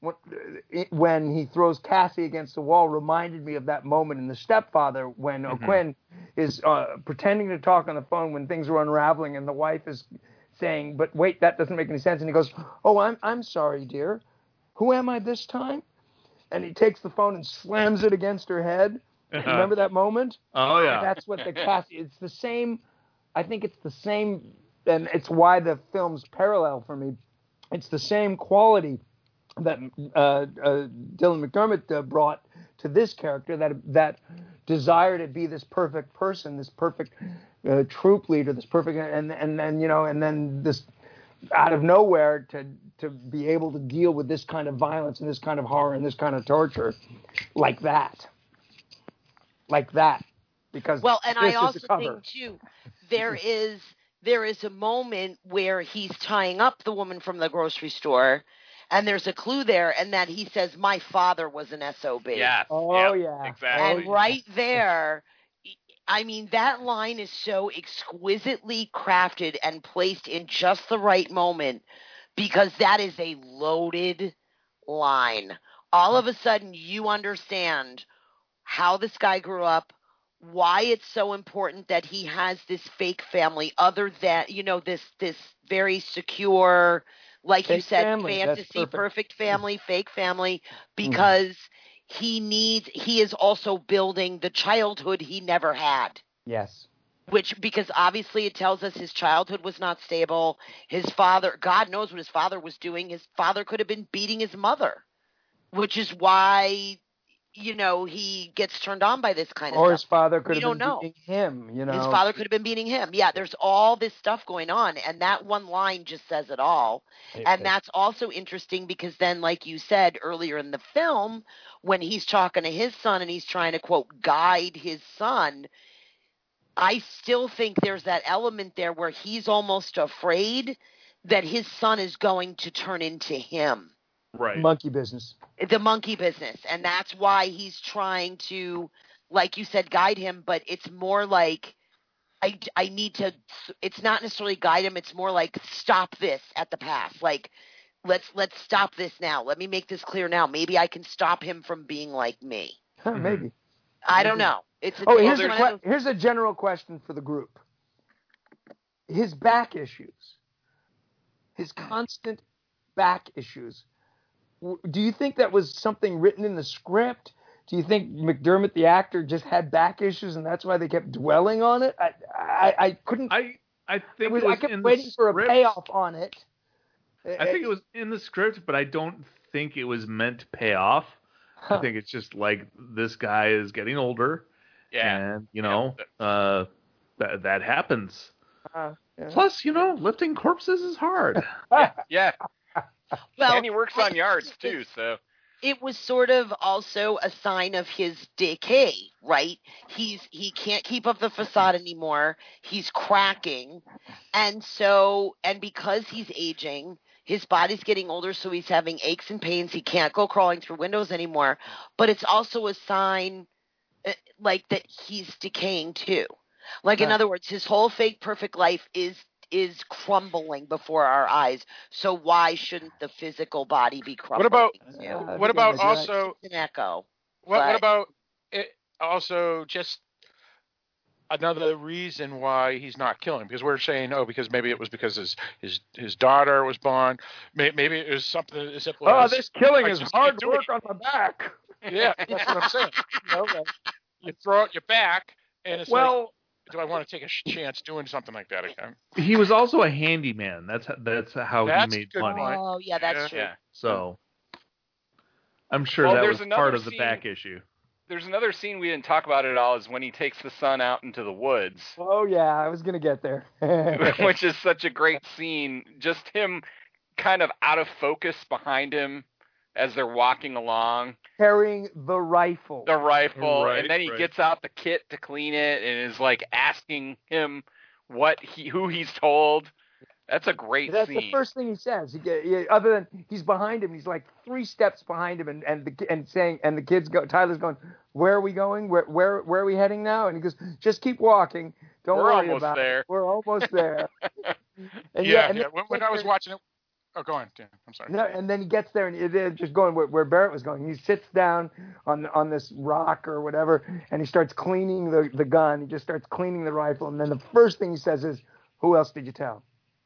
S8: when he throws Cassie against the wall reminded me of that moment in The Stepfather when mm-hmm. O'Quinn is uh, pretending to talk on the phone when things are unraveling, and the wife is saying, "But wait, that doesn't make any sense." And he goes, "Oh, I'm I'm sorry, dear. Who am I this time?" And he takes the phone and slams it against her head. Uh-huh. Remember that moment?
S5: Oh, yeah.
S8: That's what the Cassie, it's the same, I think it's the same, and it's why the film's parallel for me. It's the same quality that uh, uh, Dylan McDermott uh, brought to this character, that that desire to be this perfect person, this perfect uh, troop leader, this perfect, and and then, you know, and then this out of nowhere to to be able to deal with this kind of violence and this kind of horror and this kind of torture like that. Like that, because
S6: well, and
S8: this
S6: I also
S8: is a cover.
S6: think too, there is there is a moment where he's tying up the woman from the grocery store, and there's a clue there, and that he says, "My father was an S O B."
S7: Yes.
S8: Oh
S7: yep,
S8: yeah.
S7: Exactly.
S6: And right there, I mean, that line is so exquisitely crafted and placed in just the right moment, because that is a loaded line. All of a sudden, you understand how this guy grew up, why it's so important that he has this fake family, other than, you know, this this very secure, like
S8: fake
S6: you said,
S8: family.
S6: fantasy
S8: perfect.
S6: perfect family, fake family, because mm-hmm. he needs he is also building the childhood he never had.
S8: Yes.
S6: Which, because obviously it tells us his childhood was not stable. His father, God knows what his father was doing. His father could have been beating his mother, which is why, you know, he gets turned on by this kind of
S8: or
S6: stuff.
S8: Or his father could
S6: we
S8: have
S6: don't
S8: been
S6: know.
S8: beating him, you know.
S6: His father could have been beating him. Yeah, there's all this stuff going on, and that one line just says it all.
S8: It
S6: and
S8: does.
S6: That's also interesting because then, like you said earlier in the film, when he's talking to his son and he's trying to, quote, guide his son, I still think there's that element there where he's almost afraid that his son is going to turn into him.
S5: Right.
S8: Monkey business.
S6: The monkey business. And that's why he's trying to, like you said, guide him, but it's more like I, I need to, it's not necessarily guide him. It's more like stop this at the pass. Like, let's, let's stop this now. Let me make this clear now. Maybe I can stop him from being like me.
S8: Huh, maybe.
S6: I don't know. It's a,
S8: Oh,
S6: it's
S8: here's a, que- here's a general question for the group. His back issues, his constant back issues, w- do you think that was something written in the script? Do you think McDermott, the actor, just had back issues and that's why they kept dwelling on it? I I, I couldn't.
S5: I I think
S8: it was,
S5: it was
S8: I kept
S5: in
S8: waiting
S5: the
S8: for a
S5: script.
S8: payoff on it.
S5: I think it was in the script, but I don't think it was meant to pay off.
S8: Huh.
S5: I think it's just like this guy is getting older.
S7: Yeah.
S5: And, you know, uh, that that happens.
S8: Uh, yeah.
S5: Plus, you know, lifting corpses is hard.
S7: yeah. yeah.
S6: Well,
S7: and he works on yards, too, so.
S6: It was sort of also a sign of his decay, right? He's he can't keep up the facade anymore. He's cracking. And so, and because he's aging, his body's getting older, so he's having aches and pains. He can't go crawling through windows anymore. But it's also a sign like that he's decaying too. Like in other words, his whole fake perfect life is is crumbling before our eyes. So why shouldn't the physical body be crumbling?
S4: What about
S6: too?
S4: uh, what about also
S6: it's an echo?
S4: What
S6: but,
S4: what about it also just another reason why he's not killing? Because we're saying oh because maybe it was because his his his daughter was born. Maybe it was something as simple
S8: oh,
S4: as
S8: this killing
S4: I
S8: is
S4: just
S8: hard
S4: can't do
S8: work
S4: it.
S8: on my back.
S4: Yeah, that's what I'm saying.
S8: Okay.
S4: You throw out your back, and it's
S5: well,
S4: like, do I want to take a chance doing something like that again?
S5: He was also a handyman. That's that's how
S4: That's
S5: he made
S4: good
S5: money.
S4: point.
S6: Oh, yeah, that's
S7: Yeah.
S6: true.
S7: Yeah.
S5: So I'm sure
S7: Well,
S5: that
S7: there's
S5: was
S7: another
S5: part of the
S7: scene-
S5: back issue.
S7: There's another scene we didn't talk about at all is when he takes the son out into the woods.
S8: Oh yeah, I was gonna get there.
S7: Which is such a great scene. Just him kind of out of focus behind him as they're walking along.
S8: Carrying the rifle.
S7: The rifle,
S5: Right,
S7: and then he
S5: right.
S7: gets out the kit to clean it and is like asking him what he who he's told. That's a great
S8: That's
S7: scene.
S8: the first thing he says. He, he, other than he's behind him, he's like three steps behind him, and and the and saying, and the kids go. Tyler's going, "Where are we going? Where where where are we heading now?" And he goes, "Just keep walking. Don't
S7: We're
S8: worry
S7: almost
S8: about
S7: there.
S8: it. We're almost there." And
S4: yeah,
S8: and
S4: yeah.
S8: then-
S4: When, when I was watching it, oh, go on, Dan. I'm sorry.
S8: No, and then he gets there, and they're just going where, where Barrett was going. He sits down on on this rock or whatever, and he starts cleaning the, the gun. He just starts cleaning the rifle, and then the first thing he says is, "Who else did you tell?"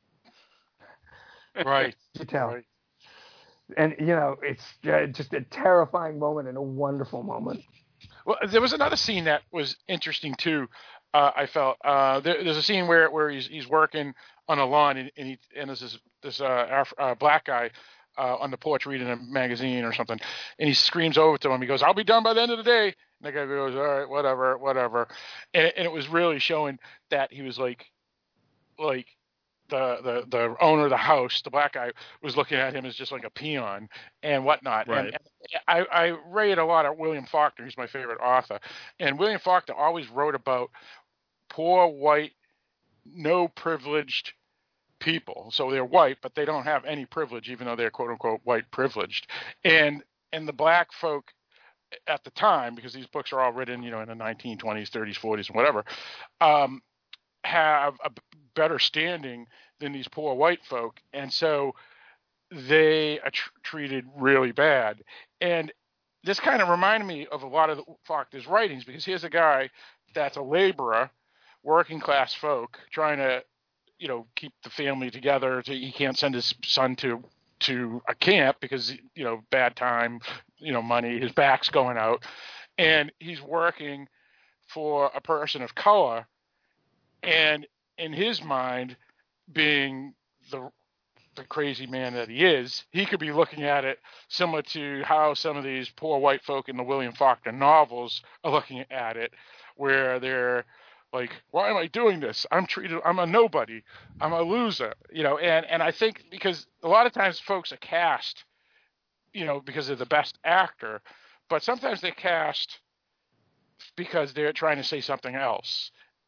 S4: Right.
S8: Did you tell?
S4: Right.
S8: And you know, it's uh, just a terrifying moment and a wonderful moment.
S4: Well, there was another scene that was interesting too. Uh, I felt uh, there, there's a scene where where he's he's working on a lawn and, and he and there's this this uh, Af- uh, black guy uh, on the porch reading a magazine or something, and he screams over to him. He goes, "I'll be done by the end of the day." And the guy goes, "All right, whatever, whatever," and it, and it was really showing that he was like, like. The, the the owner of the house, the black guy, was looking at him as just like a peon and whatnot.
S5: Right.
S4: And, and I, I read a lot of William Faulkner. He's my favorite author. And William Faulkner always wrote about poor white, no privileged people. So they're white, but they don't have any privilege, even though they're quote unquote white privileged. And and the black folk at the time, because these books are all written, you know, in the nineteen twenties, thirties, forties, and whatever, um, have a better standing than these poor white folk, and so they are tr- treated really bad. And this kind of reminded me of a lot of Faulkner's writings, because here's a guy that's a laborer, working class folk, trying to, you know, keep the family together. To, he can't send his son to to a camp because, you know, bad time, you know, money, his back's going out, and he's working for a person of color. And in his mind, being the the crazy man that he is, he could be looking at it similar to how some of these poor white folk in the William Faulkner novels are looking at it, where they're like, why am I doing this? I'm treated, I'm a nobody. I'm a loser, you know, and, and I think because a lot of times folks are cast, you know, because they're the best actor, but sometimes they're cast because they're trying to say something else.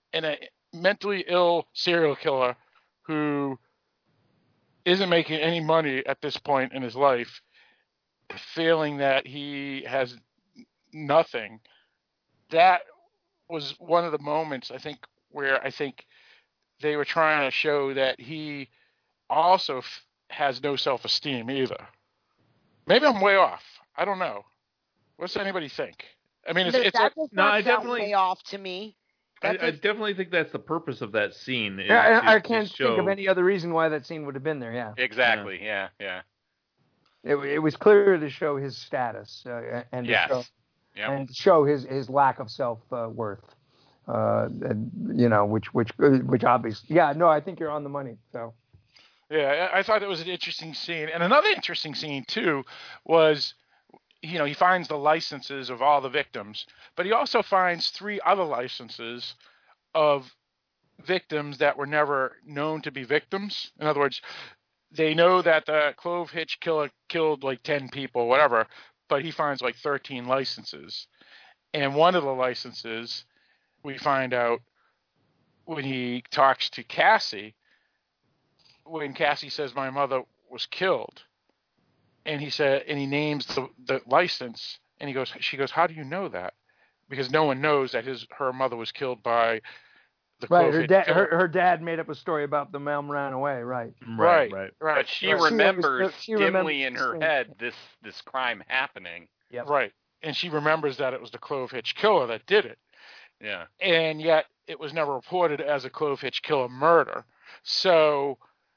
S4: and a mentally ill serial killer who isn't making any money at this point in his life, feeling that he has nothing. That was one of the moments, I think, where I think they were trying to show that he also f- has no self-esteem either. Maybe I'm way off. I don't know. What's anybody think? I mean, it's,
S6: that,
S4: it's
S6: that
S4: a,
S6: does
S5: No,
S6: not
S5: I
S6: sound
S5: definitely-
S6: way off to me.
S5: I,
S6: That
S5: I
S6: does-
S5: definitely think that's the purpose of that scene. Is
S8: Yeah,
S5: to
S8: I, I can't
S5: just show,
S8: think of any other reason why that scene would have been there. Yeah,
S7: Exactly. Yeah. Yeah.
S8: it, it was clear to show his status uh, and to
S7: Yes.
S8: show
S7: Yep.
S8: and to show his, his lack of self uh, worth. Uh, and, you know, which which which obviously, yeah, no, I think you're on the money. So.
S4: Yeah, I I thought it was an interesting scene. And another interesting scene, too, was, you know, he finds the licenses of all the victims, but he also finds three other licenses of victims that were never known to be victims. In other words, they know that the Clove Hitch killer killed like ten people, whatever, but he finds like thirteen licenses. And one of the licenses, we find out when he talks to Cassie, when Cassie says my mother was killed, and he said, and he names the, the license, and he goes, she goes, how do you know that? Because no one knows that his her mother was killed by the
S8: Right,
S4: Clove
S8: her
S4: Hitch
S8: dad,
S4: killer.
S8: her, her dad made up a story about the mom ran away. Right.
S5: right,
S4: right,
S5: right.
S4: right.
S7: But she
S8: Right. She
S7: remembers
S8: understood- she
S7: dimly
S8: remembers
S7: in
S8: the
S7: her
S8: scene.
S7: head this this crime happening.
S8: Yep.
S4: Right. And she remembers that it was the Clove Hitch killer that did it.
S7: Yeah.
S4: And yet it was never reported as a Clove Hitch killer murder. So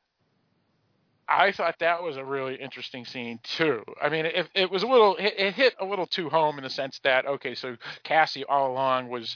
S4: I thought that was a really interesting scene too. I mean, it, it was a little, it, it hit a little too home in the sense that, okay, so Cassie all along was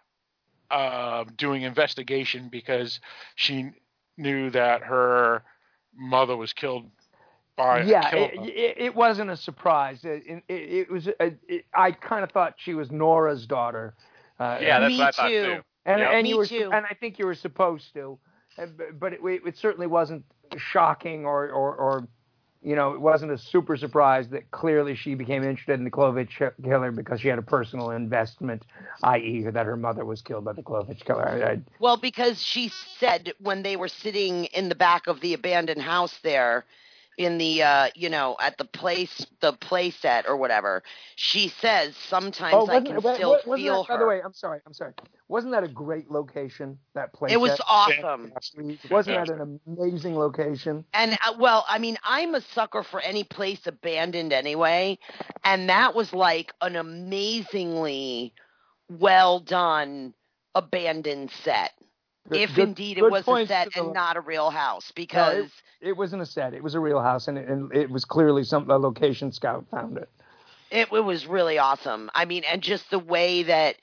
S4: uh, doing investigation because she knew that her mother was killed by
S8: Yeah,
S4: a killer.
S8: it, it, it wasn't a surprise. It, it, it was. It, it, I kind of thought she was Nora's daughter. Uh,
S7: Yeah, that's
S6: Me
S7: what I thought
S6: too.
S7: too.
S8: and
S7: Yep.
S8: and
S6: Me
S8: you were,
S6: too.
S8: and I think you were supposed to, Uh, but- but it, it certainly wasn't shocking or, or, or, you know, it wasn't a super surprise that clearly she became interested in the Clove Hitch killer because she had a personal investment, that is, that her mother was killed by the Clove Hitch killer. I, I,
S6: Well, because she said when they were sitting in the back of the abandoned house there, in the uh, you know, at the place, the play set or whatever, she says sometimes I
S8: wasn't,
S6: can
S8: it-
S6: still
S8: wasn't
S6: feel
S8: that,
S6: her.
S8: by the way, I'm sorry, I'm sorry. Wasn't that a great location? That place.
S6: It was awesome.
S8: Wasn't that an amazing location?
S6: And uh, well, I mean, I'm a sucker for any place abandoned anyway, and that was like an amazingly well done abandoned set.
S8: Good-
S6: if
S8: good-
S6: indeed it
S8: good
S6: was a
S8: points
S6: set
S8: to the-
S6: and not a real house,
S8: No,
S6: because
S8: it, it wasn't a set. It was a real house, and it, and it was clearly some a location scout found it.
S6: it, it was really awesome. I mean, and just the way that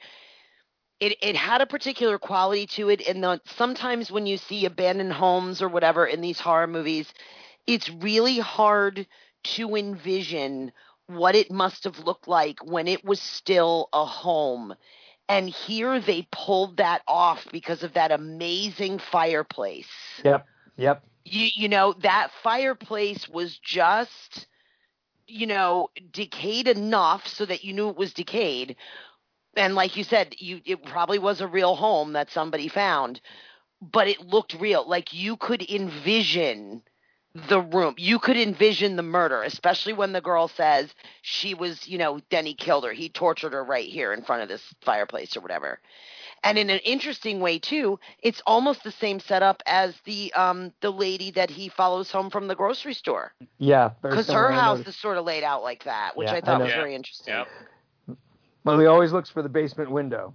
S6: it it had a particular quality to it. And the sometimes when you see abandoned homes or whatever in these horror movies, it's really hard to envision what it must have looked like when it was still a home. And here they pulled that off because of that amazing fireplace.
S8: Yep, yep.
S6: You you know, that fireplace was just, you know, decayed enough so that you knew it was decayed. And like you said, you it probably was a real home that somebody found, but it looked real. Like you could envision the room. You could envision the murder, especially when the girl says she was, you know, then he killed her. He tortured her right here in front of this fireplace or whatever. And in an interesting way too, it's almost the same setup as the um the lady that he follows home from the grocery store.
S8: Yeah, very
S6: Because
S8: similar,
S6: her
S8: I
S6: house
S8: noticed.
S6: is sort of laid out like that, which
S8: Yeah,
S6: I
S8: I
S6: thought
S8: know.
S6: was
S7: Yeah.
S6: very interesting.
S7: Yep.
S8: Well, he always looks for the basement window.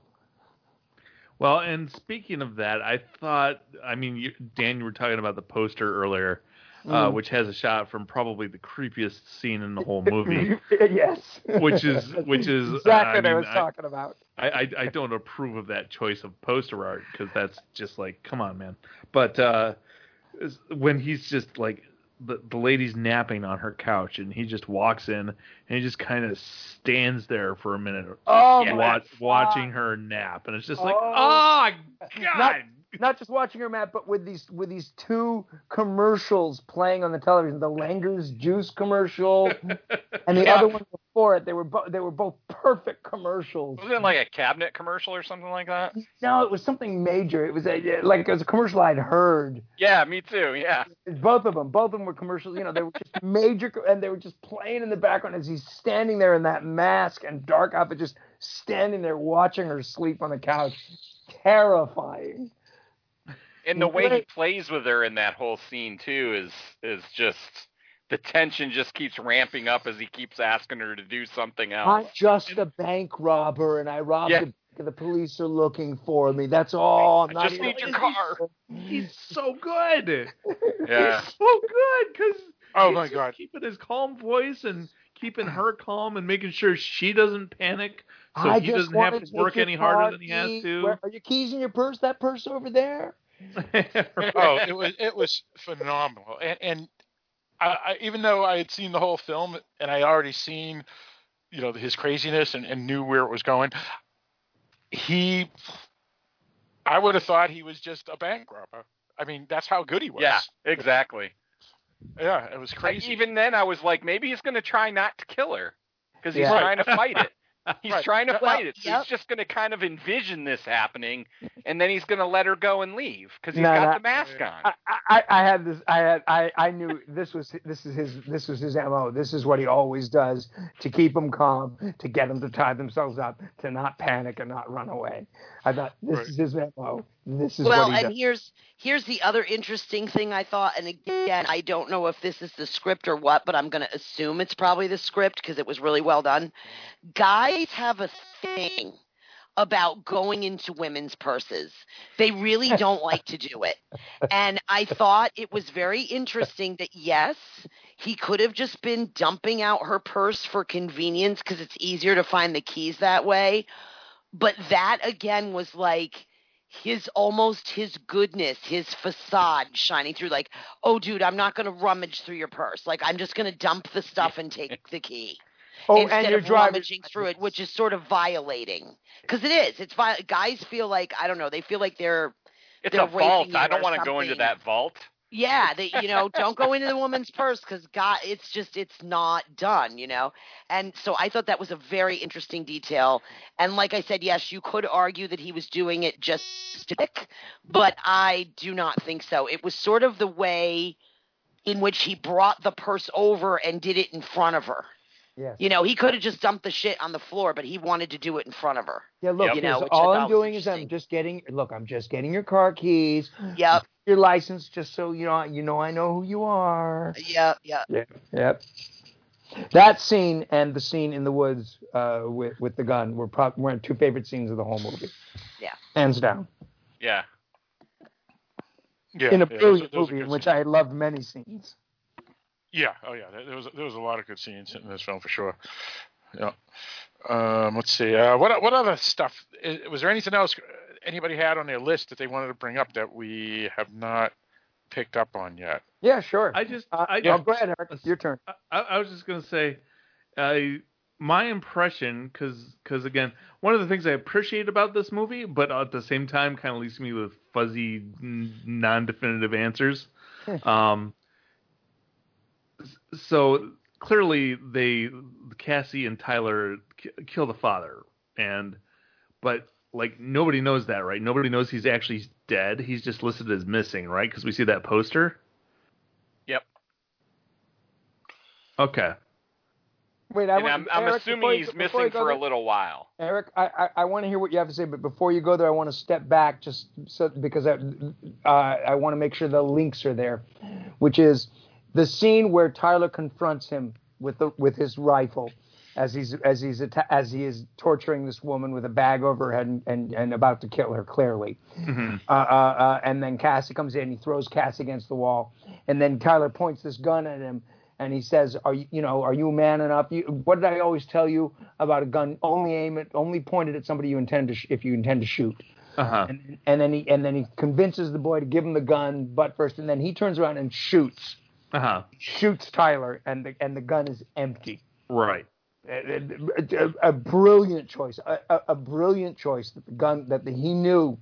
S5: Well, and speaking of that, I thought, I mean, you, Dan, you were talking about the poster earlier, uh,
S8: Mm.
S5: which has a shot from probably the creepiest scene in the whole movie,
S8: Yes.
S5: which is which is uh,
S8: exactly
S5: I
S8: what I
S5: mean,
S8: was
S5: I-
S8: talking about.
S5: I, I, I don't approve of that choice of poster art because that's just like, come on, man. But uh, is- when he's just like, the, the lady's napping on her couch and he just walks in and he just kind of stands there for a minute
S8: Oh,
S7: Yeah.
S8: my
S5: watch,
S8: God.
S5: watching her nap. And it's just like,
S8: Oh.
S5: oh, God
S8: Not, not just watching her, Matt, but with these with these two commercials playing on the television, the Langer's juice commercial and the
S7: Yeah.
S8: other one before it. They were both they were both perfect commercials.
S7: Wasn't it like a cabinet commercial or something like that?
S8: No, it was something major. It was a, like it was a commercial I'd heard.
S7: Yeah, me too. Yeah.
S8: Both of them, both of them were commercials. You know, they were just major, and they were just playing in the background as he's standing there in that mask and dark outfit, just standing there watching her sleep on the couch. Terrifying.
S7: And the way he
S8: Great.
S7: plays with her in that whole scene too is is just the tension just keeps ramping up as he keeps asking her to do something else.
S8: I'm just a bank robber, and I robbed
S7: Yeah.
S8: the bank. The police are looking for me. That's all. I'm
S7: I
S8: not
S7: just
S8: here
S7: need
S8: to-
S7: your car.
S5: He's so good.
S7: Yeah.
S5: He's so good because
S4: Oh,
S5: he's
S4: my
S5: just
S4: God.
S5: keeping his calm voice and keeping her calm and making sure she doesn't panic, so
S8: I
S5: he
S8: just
S5: doesn't have
S8: wanted
S5: to
S8: take
S5: work
S8: your
S5: any harder
S8: car
S5: than he has
S8: keys.
S5: to.
S8: Where, are your keys in your purse? That purse over there?
S4: Oh, it was it was phenomenal, and and I, I, even though I had seen the whole film and I already seen, you know, his craziness and, and knew where it was going, he, I would have thought he was just a bank robber. I mean, that's how good he was.
S7: Yeah, exactly.
S4: Yeah, it was
S7: Like,
S4: crazy.
S7: even then, I was like, maybe he's going to try not to kill her because he's
S8: Yeah.
S7: trying to fight it. He's
S4: Right.
S7: trying to
S4: Well,
S7: fight it. So
S6: yep.
S7: he's just going to kind of envision this happening, and then he's going to let her go and leave because he's
S8: No,
S7: got
S8: no.
S7: the mask on.
S8: I, I, I had this. I had. I, I knew this was. This is his. This was his M O. This is what he always does to keep them calm, to get them to tie themselves up, to not panic and not run away. I thought this
S4: Right.
S8: is his M O. This is
S6: Well,
S8: what he
S6: and
S8: does.
S6: here's here's the other interesting thing I thought, and again, I don't know if this is the script or what, but I'm going to assume it's probably the script because it was really well done. Guys have a thing about going into women's purses. They really don't like to do it. And I thought it was very interesting that, yes, he could have just been dumping out her purse for convenience because it's easier to find the keys that way. But that, again, was like his almost his goodness, his facade shining through. Like, oh, dude, I'm not going to rummage through your purse. Like, I'm just going to dump the stuff and take the key.
S8: Oh,
S6: instead
S8: and your
S6: of
S8: driver's
S6: rummaging through it, which is sort of violating. Because it is. It's vi- guys feel like, I don't know, they feel like they're
S7: It's
S6: they're
S7: a vault.
S6: raping you
S7: I don't
S6: or
S7: want to go into
S6: something.
S7: that vault.
S6: Yeah, they, you know, don't go into the woman's purse because God, it's just, it's not done, you know? And so I thought that was a very interesting detail. And like I said, yes, you could argue that he was doing it just to pick, but I do not think so. It was sort of the way in which he brought the purse over and did it in front of her.
S8: Yes.
S6: You know, he could have just dumped the shit on the floor, but he wanted to do it in front of her.
S8: Yeah, look,
S6: You know,
S8: here's-
S6: which I
S8: all
S6: thought
S8: I'm
S6: was
S8: doing is I'm
S6: interesting.
S8: just getting. Look, I'm just getting your car keys,
S6: Yep,
S8: your license, just so you know. You know, I know who you are.
S6: yep, yep.
S8: Yep. Yep. That scene and the scene in the woods uh, with with the gun were probably were two favorite scenes of the whole movie.
S6: Yeah.
S8: Hands down.
S7: Yeah.
S4: yeah,
S8: in a
S4: yeah,
S8: brilliant
S4: those are- those are
S8: movie in
S4: good
S8: which
S4: scenes.
S8: I loved many scenes.
S4: Yeah, oh yeah, there there was there was a lot of good scenes in this film for sure. Yeah. Um, let's see. Uh, what what other stuff? i- Was there anything else anybody had on their list that they wanted to bring up that we have not picked up on yet?
S8: Yeah, sure.
S5: I just,
S8: Uh,
S5: I,
S8: oh, go ahead, Eric. Your turn.
S5: I, I was just gonna say, I my impression, because again, one of the things I appreciate about this movie, but at the same time, kind of leaves me with fuzzy, n- non-definitive answers. um, s- so clearly, they Cassie and Tyler k- kill the father, and but like nobody knows that, right? Nobody knows he's actually dead. He's just listed as missing, right? Because we see that poster.
S7: Yep.
S8: Wait,
S7: Okay.
S8: I
S7: And
S8: want,
S7: I'm, I'm
S8: Eric,
S7: assuming
S8: before you
S7: he's
S8: go- before
S7: missing
S8: you go
S7: for
S8: there-
S7: a little while.
S8: Eric, I, I, I want to hear what you have to say, but before you go there, I want to step back just so because I, uh, I want to make sure the links are there, which is the scene where Tyler confronts him with the with his rifle as he's as he's atta- as he is torturing this woman with a bag over her head and, and, and about to kill her clearly.
S5: Mm-hmm.
S8: Uh, uh, uh, and then Cassie comes in, he throws Cassie against the wall, and then Tyler points this gun at him, and he says, "Are you, you know, are you man enough? You, what did I always tell you about a gun? Only aim it, only point it at somebody you intend to, sh- if you intend to shoot."
S5: Uh-huh.
S8: And, and then he and then he convinces the boy to give him the gun, butt first, and then he turns around and shoots,
S5: Uh-huh.
S8: shoots Tyler, and the and the gun is empty.
S5: Right.
S8: A, a, a brilliant choice, a, a, a brilliant choice that the gun that the, he knew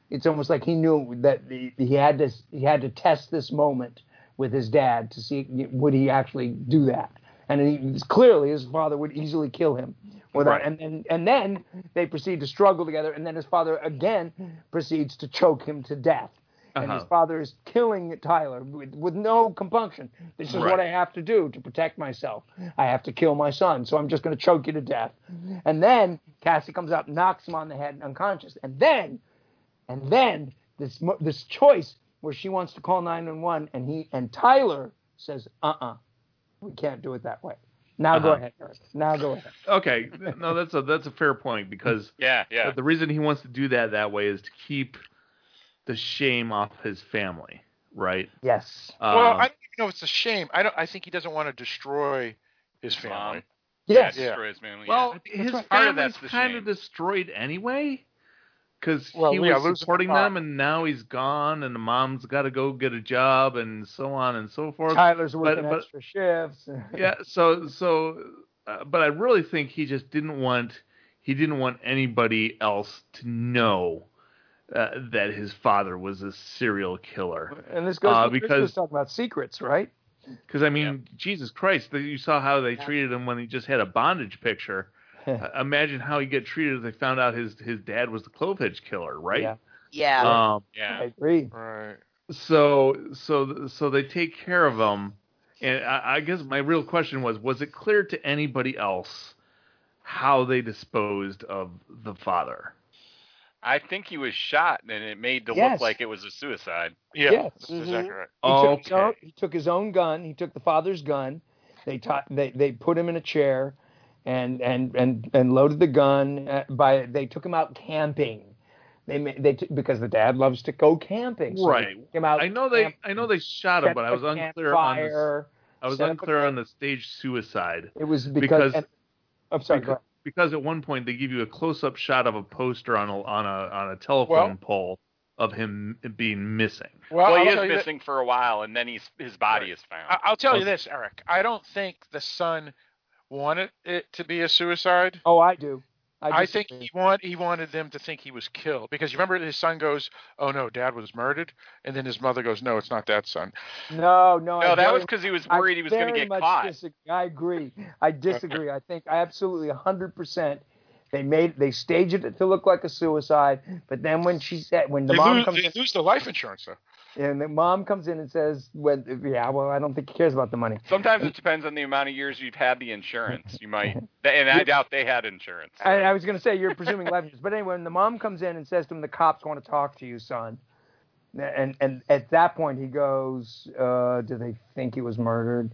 S8: it's almost like he knew that he, he had to he had to test this moment with his dad to see would he actually do that. And he, clearly his father would easily kill him. Without,
S5: Right.
S8: and, and and then they proceed to struggle together, and then his father again proceeds to choke him to death. And
S5: Uh-huh.
S8: his father is killing Tyler with, with no compunction. This is
S5: Right.
S8: what I have to do to protect myself. I have to kill my son, so I'm just going to choke you to death. And then Cassie comes up, knocks him on the head, unconscious. And then, and then this mo- this choice where she wants to call nine one one, and he and Tyler says, "Uh-uh, we can't do it that way." Now go
S5: Uh-huh.
S8: ahead, Eric. Now go ahead.
S5: Okay, no, that's a that's a fair point because
S7: Yeah, yeah.
S5: the reason he wants to do that that way is to keep the shame off his family, right?
S8: Yes.
S4: Well,
S5: Um,
S4: I don't even know if it's a shame. I don't. I think he doesn't want to destroy his family.
S7: Um,
S8: Yes.
S7: Yeah, destroy his family.
S5: well,
S7: yeah.
S5: his
S7: Part of
S5: family's
S7: that's the
S5: kind
S7: shame.
S5: of destroyed anyway because
S4: Well,
S5: he
S4: yeah,
S5: was
S4: losing
S5: supporting
S4: the
S5: them,
S4: mom.
S5: and now he's gone, and the mom's got to go get a job, and so on and so forth.
S8: Tyler's working
S5: but-
S8: extra shifts.
S5: yeah, so so, uh, but I really think he just didn't want he didn't want anybody else to know uh, that his father was a serial killer.
S8: And this goes
S5: Uh,
S8: this
S5: because-
S8: was talking about secrets, right?
S5: Because I mean, Jesus Christ, you saw how they treated him when he just had a bondage picture. Uh, imagine how he'd get treated if they found out his his dad was the Clovehead killer, right?
S8: Yeah.
S6: Yeah.
S5: Um,
S8: I
S7: Yeah.
S8: agree.
S4: Right.
S5: so so so they take care of him, and I, I guess my real question was: was it clear to anybody else how they disposed of the father?
S7: I think he was shot, and it made to
S8: Yes.
S7: look like it was a suicide.
S4: Yeah.
S8: Yes.
S4: That's exactly right.
S8: He, took his own,
S5: Okay.
S8: he took his own gun. He took the father's gun. They taught, they they put him in a chair, and and and and loaded the gun. Uh, by they took him out camping. They ma- they t- because the dad loves to go camping. So
S5: Right.
S8: they took him out
S5: I know they
S8: camp-
S5: I know they shot him,
S8: set
S5: but I
S8: up
S5: was
S8: a
S5: unclear on the
S8: campfire.
S5: I was
S8: set up a
S5: unclear on
S8: camp-
S5: the stage suicide.
S8: It was because.
S5: because-
S8: and, I'm sorry. go
S5: because,
S8: ahead.
S5: because at one point they give you a close-up shot of a poster on a on a on a telephone
S4: Well-
S5: pole of him being missing.
S4: Well,
S7: Well,
S4: I'll
S7: he
S4: tell
S7: is
S4: you that-
S7: missing for a while, and then he's his body is found.
S4: I- I'll tell you
S5: Okay.
S4: this, Eric. I don't think the son wanted it to be a suicide.
S8: Oh, I do.
S4: I think
S8: disagree.
S4: he want he wanted them to think he was killed because you remember his son goes, "Oh no, Dad was murdered," and then his mother goes, "No, it's not that son."
S8: No, no.
S7: no,
S8: I
S7: that
S8: very
S7: was because he was
S8: I
S7: worried he was going to
S8: very
S7: get
S8: much
S7: caught.
S8: Disagree. I agree. I disagree. I think I absolutely one hundred percent. They made they staged it to look like a suicide, but then when she said when the
S4: They,
S8: mom
S4: lose,
S8: comes
S4: they
S8: in
S4: lose the life insurance though.
S8: and the mom comes in and says, "When yeah, well, I don't think he cares about the money."
S7: Sometimes it depends on the amount of years you've had the insurance. You might, and I doubt they had insurance.
S8: I, I was going to say you're presuming life insurance, but anyway, when the mom comes in and says to him, "The cops want to talk to you, son," and and at that point he goes, uh, "Do they think he was murdered?"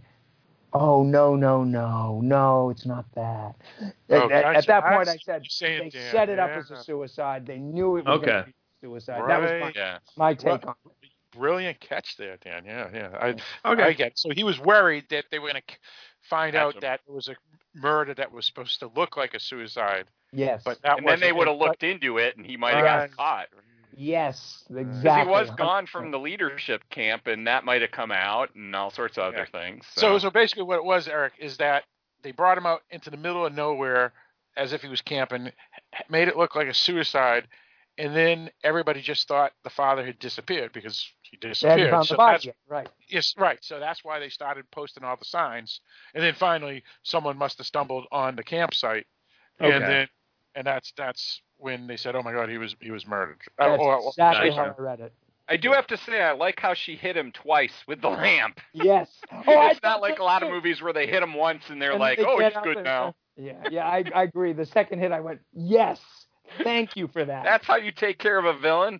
S8: Oh no no no no! It's not that. At,
S4: Oh,
S8: at-
S4: gotcha.
S8: at that
S4: I
S8: point, I
S4: see
S8: said
S4: what you're saying,
S8: they
S4: Dan.
S8: set it up
S4: Yeah.
S8: as a suicide. They knew it was
S5: Okay.
S8: going to be suicide. That was my,
S4: Right.
S7: Yeah.
S8: my take
S4: Well,
S8: on it.
S4: Brilliant catch there, Dan. Yeah, yeah. I,
S5: Okay.
S4: I get it. So he was worried that they were going to find
S7: Catch
S4: out
S7: him.
S4: that it was a murder that was supposed to look like a suicide,
S8: Yes.
S4: but that
S7: And then they
S4: wasn't
S7: would
S4: it.
S7: have looked into it, and he might have
S8: Right.
S7: got caught.
S8: yes.
S7: Because
S8: Exactly.
S7: he was
S8: one hundred
S7: gone
S8: percent.
S7: from the leadership camp, and that might have come out, and all sorts of other
S4: Yeah.
S7: things.
S4: So, so basically, what it was, Eric, is that they brought him out into the middle of nowhere, as if he was camping, h- made it look like a suicide, and then everybody just thought the father had disappeared because he
S8: They hadn't
S4: disappeared.
S8: found
S4: So
S8: the body
S4: that's
S8: yet. Right.
S4: yes, right. So that's why they started posting all the signs, and then finally, someone must have stumbled on the campsite, and
S5: Okay.
S4: then, and that's that's when they said, "Oh my God, he was he was murdered." Uh,
S8: That's
S4: or- or-
S8: exactly
S5: Gotcha.
S8: how I read it.
S7: I do have to say, I like how she hit him twice with the lamp.
S8: Yes. Oh, I
S7: it's not
S8: thought
S7: like
S8: so
S7: a lot of
S8: too.
S7: movies where they hit him once and they're
S8: And
S7: like,
S8: they
S7: "Oh,
S8: get
S7: he's
S8: up
S7: good
S8: and-
S7: now."
S8: Yeah, yeah, I, I agree. The second hit, I went, yes, thank you for that.
S7: That's how you take care of a villain.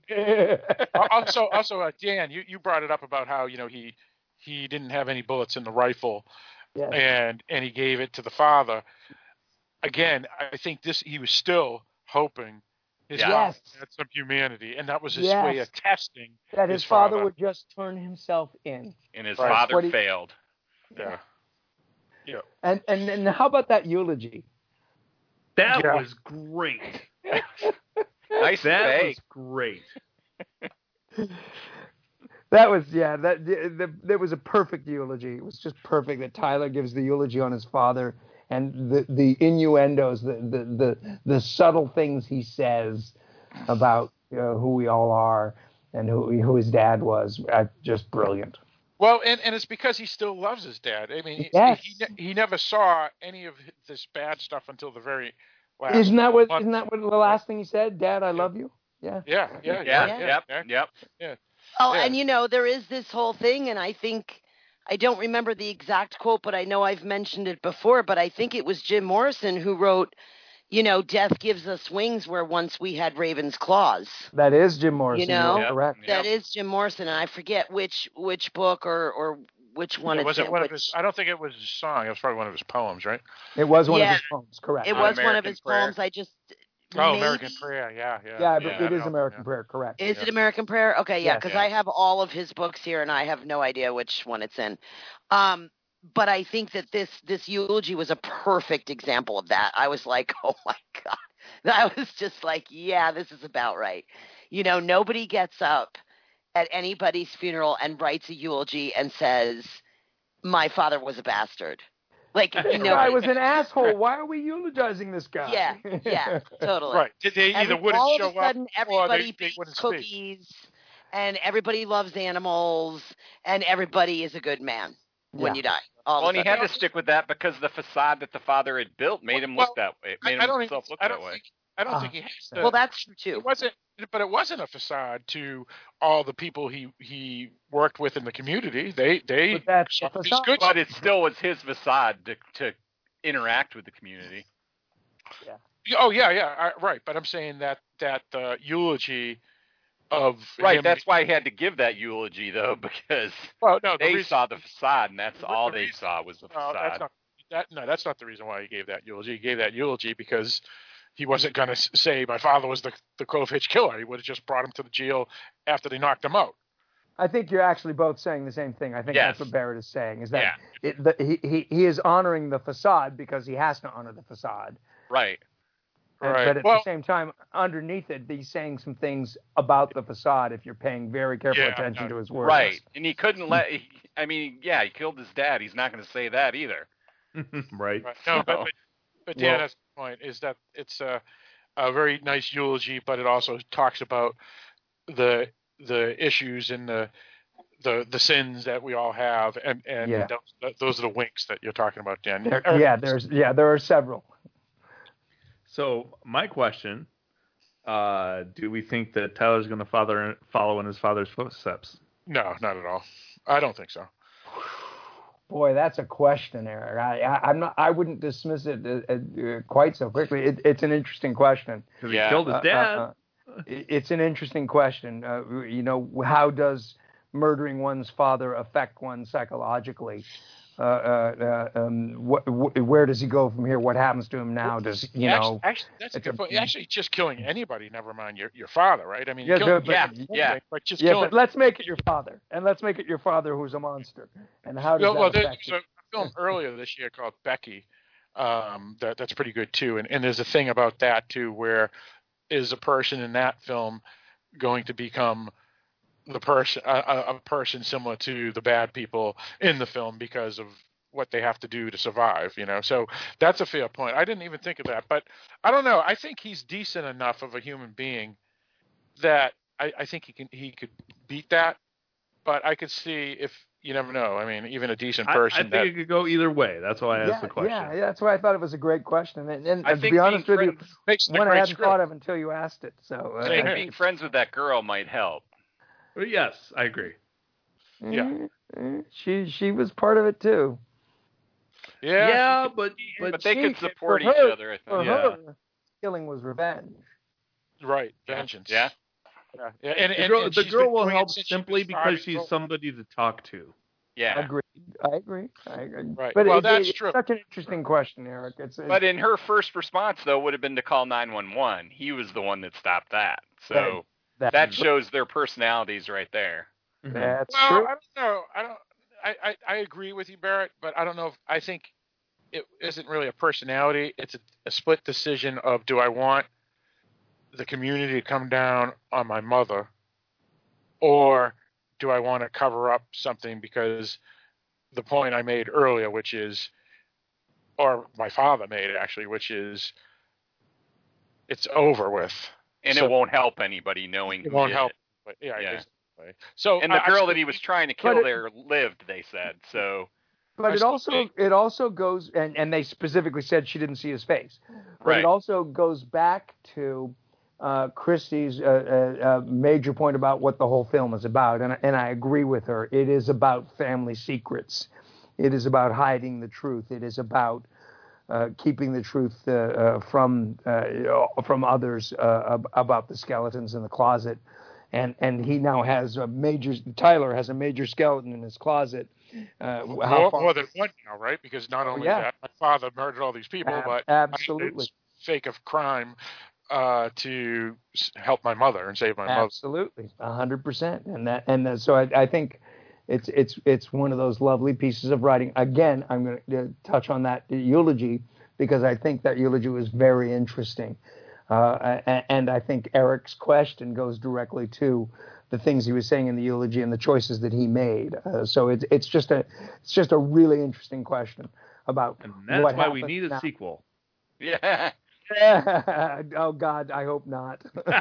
S4: Al- also, also, uh, Dan, you, you brought it up about how you know he he didn't have any bullets in the rifle,
S8: Yes.
S4: and and he gave it to the father. Again, I think this he was still hoping his
S7: Yeah.
S4: father
S8: Yes.
S4: had some humanity, and that was his
S8: Yes.
S4: way of testing
S8: that his,
S4: his
S8: father
S4: father.
S8: would just turn himself in.
S7: And his
S4: Right.
S7: father
S8: What he-
S7: failed.
S4: Yeah. Yeah.
S8: And and and how about that eulogy?
S5: That
S4: Yeah.
S5: was great.
S7: Nice
S5: That
S7: fake.
S5: was great.
S8: That was yeah. That the, the, that was a perfect eulogy. It was just perfect that Tyler gives the eulogy on his father, and the the innuendos, the the the, the subtle things he says about you know, who we all are and who who his dad was. Uh, just brilliant.
S4: Well, and, and it's because he still loves his dad. I mean,
S8: yes.
S4: he, he he never saw any of this bad stuff until the very last.
S8: Isn't that what?
S4: month.
S8: Isn't that what the last thing he said? Dad, I love you.
S4: Yeah. Yeah. Yeah.
S7: Yeah.
S4: Yeah.
S7: Yep.
S4: Yeah.
S7: Yep.
S4: Yeah.
S6: Oh,
S4: yeah.
S6: and you know, there is this whole thing, and I think, I don't remember the exact quote, but I know I've mentioned it before, but I think it was Jim Morrison who wrote, you know, death gives us wings where once we had raven's claws.
S8: That is Jim Morrison.
S6: You know,
S8: You're correct.
S6: That yep. is Jim Morrison, and I forget which which book or, or which one
S4: yeah,
S6: it's
S4: was it
S6: in,
S4: one
S6: which...
S4: of his, I don't think it was his song. It was probably one of his poems, right?
S8: It was one
S6: yeah,
S8: of his poems, correct.
S6: It
S7: uh,
S6: was
S7: American
S6: one of his
S7: Prayer.
S6: poems. I just
S4: Oh,
S6: maybe...
S4: American Prayer, yeah, yeah.
S8: Yeah,
S4: yeah
S8: it is
S4: know,
S8: American
S4: yeah.
S8: Prayer, correct.
S6: Is
S4: yeah.
S6: it American Prayer? Okay, yeah, because
S4: yes, yeah.
S6: I have all of his books here, and I have no idea which one it's in. Um, but I think that this this eulogy was a perfect example of that. I was like, oh my God. I was just like, yeah, this is about right. You know, nobody gets up at anybody's funeral and writes a eulogy and says, my father was a bastard. Like, you
S8: This
S6: know,
S8: guy was an asshole. Why are we eulogizing this guy?
S6: Yeah, yeah, totally.
S4: Right. They either
S6: Every,
S4: wouldn't
S6: all
S4: show
S6: of a sudden,
S4: up
S6: everybody
S4: or they, they
S6: bakes
S4: wouldn't
S6: cookies, speak. And everybody loves animals, and everybody is a good man when
S8: yeah.
S6: you die. All
S7: well,
S6: of a
S7: and he
S6: sudden.
S7: had to stick with that because the facade that the father had built made him
S4: well,
S7: look that way. It made
S4: I, I don't
S7: himself
S4: think,
S7: look
S4: I
S7: that
S4: don't
S7: way.
S4: think, I don't
S8: uh,
S4: think he has to.
S6: Well, that's true too.
S4: It wasn't, but it wasn't a facade to all the people he he worked with in the community. They they
S8: but that's
S4: saw
S8: the
S4: his
S8: facade.
S4: good
S7: But it still was his facade to to interact with the community.
S8: Yeah.
S4: Oh yeah, yeah, I, right. But I'm saying that that uh, eulogy of
S7: right.
S4: him,
S7: That's why he had to give that eulogy though, because
S4: well, no, the
S7: they
S4: reason,
S7: saw the facade, and that's
S4: the,
S7: all
S4: the
S7: they
S4: reason,
S7: saw was the
S4: no,
S7: facade.
S4: that's not that. No, that's not the reason why he gave that eulogy. He gave that eulogy because he wasn't going to say my father was the the Clove Hitch killer. He would have just brought him to the jail after they knocked him out.
S8: I think you're actually both saying the same thing. I think
S7: yes.
S8: that's what Barrett is saying, is that
S7: yeah.
S8: it, the, he, he he is honoring the facade because he has to honor the facade.
S7: Right.
S8: And,
S4: right.
S8: But at
S4: well,
S8: the same time, underneath it, he's saying some things about the facade if you're paying very careful
S4: yeah,
S8: attention
S4: no,
S8: to his words.
S7: Right. And he couldn't let, he, I mean, yeah, he killed his dad. He's not going to say that either.
S5: right.
S4: right. No,
S7: so,
S4: but, but, but Dan,
S8: well,
S4: that's the point, is that it's a, a very nice eulogy, but it also talks about the the issues and the the the sins that we all have, and and
S8: yeah.
S4: those, those are the winks that you're talking about, Dan.
S8: There, yeah, there's yeah, there are several.
S5: So my question: uh, do we think that Tyler's going to father follow in his father's footsteps?
S4: No, not at all. I don't think so.
S8: Boy, that's a question, Eric. I, I, I'm not. I wouldn't dismiss it uh, uh, quite so quickly. It, it's an interesting question.
S5: Because
S7: yeah.
S5: he killed his dad.
S8: Uh, uh, uh, it's an interesting question. Uh, you know, how does murdering one's father affect one psychologically? Uh, uh, uh, um, wh- wh- where does he go from here? What happens to him now? Does you
S4: actually,
S8: know?
S4: Actually, that's a good
S8: a,
S4: point. Actually, just killing anybody, never mind your, your father, right? I mean,
S8: yeah,
S4: killing,
S8: but,
S7: yeah,
S4: anything,
S7: yeah,
S4: but just
S8: yeah.
S4: killing.
S8: But let's make it your father, and let's make it your father who's a monster. And how does
S4: well,
S8: that
S4: well,
S8: affect
S4: there's a film earlier this year called Becky. Um, that that's pretty good too. And and there's a thing about that too, where is a person in that film going to become the person a, a person similar to the bad people in the film because of what they have to do to survive, you know? So that's a fair point. I didn't even think of that, but I don't know. I think he's decent enough of a human being that I, I think he can, he could beat that, but I could see if, you never know. I mean, even a decent person.
S5: I, I think
S4: that,
S5: it could go either way. That's why I asked
S8: yeah,
S5: the question.
S8: Yeah, that's why I thought it was a great question. And, and,
S7: I
S8: and to
S7: think
S8: be honest with
S7: friends,
S8: you,
S4: makes
S8: one I hadn't
S4: script.
S8: thought of until you asked it. So
S7: I
S8: uh,
S7: think being friends with that girl might help.
S5: But yes, I agree.
S4: Yeah.
S8: Mm, she she was part of it too.
S4: Yeah,
S5: yeah, but
S7: but,
S5: but
S7: they
S8: she,
S7: could support each
S8: her,
S7: other. I
S8: For
S7: think.
S5: Yeah.
S8: her, killing was revenge.
S4: right. Vengeance.
S7: Yeah.
S4: Yeah. yeah. And,
S5: the
S4: and,
S5: girl,
S4: and
S5: the
S4: she's
S5: girl
S4: been
S5: will
S4: doing it
S5: help
S4: since she
S5: simply
S4: was
S5: because
S4: five
S5: she's
S4: years old.
S5: somebody to talk to.
S7: Yeah.
S8: Agreed. I agree. I agree.
S4: Right.
S8: But
S4: Well,
S8: it,
S4: that's
S8: it's
S4: true.
S8: such an interesting question, Eric. It's, it's
S7: But in her first response, though, would have been to call nine one one. He was the one that stopped that. So
S8: that,
S7: that shows their personalities right there.
S8: that's
S4: well,
S8: true.
S4: I don't know. I don't. I, I, I agree with you, Barrett, but I don't know if I think it isn't really a personality. It's a, a split decision of do I want the community to come down on my mother, or do I want to cover up something because the point I made earlier, which is, or my father made actually, which is, it's over with.
S7: And
S4: So-
S7: it won't help anybody knowing
S4: It
S7: who
S4: won't
S7: did
S4: help.
S7: it.
S4: But yeah,
S7: Yeah.
S4: exactly. So
S7: And the
S4: uh,
S7: girl
S4: I-
S7: that he was trying to
S8: But
S7: kill
S8: it-
S7: there lived, they said. So
S8: But
S4: I
S8: it
S4: still
S8: also
S4: think-
S8: it also goes and, and they specifically said she didn't see his face. But
S7: Right.
S8: it also goes back to uh, Christie's uh, uh, uh, major point about what the whole film is about, and and I agree with her. It is about family secrets. It is about hiding the truth. It is about uh, keeping the truth uh, uh, from uh, from others uh, ab- about the skeletons in the closet. And and he now has a major. Tyler has a major skeleton in his closet. Uh, how
S4: more,
S8: far-
S4: more than one now, right? Because not
S8: Oh,
S4: only
S8: yeah.
S4: that, my father murdered all these people,
S8: Ab-
S4: but
S8: absolutely.
S4: it's fake of crime uh, to s- help my mother and save my mother.
S8: Absolutely, a hundred percent, and that and that, so I, I think it's it's it's one of those lovely pieces of writing. Again, I'm going to touch on that eulogy because I think that eulogy was very interesting, uh, and, and I think Eric's question goes directly to the things he was saying in the eulogy and the choices that he made. Uh, so it's it's just a it's just a really interesting question about
S5: And that's
S8: what
S5: why we
S8: happens
S5: need a
S8: now.
S5: sequel.
S7: yeah.
S8: Oh God, I hope not.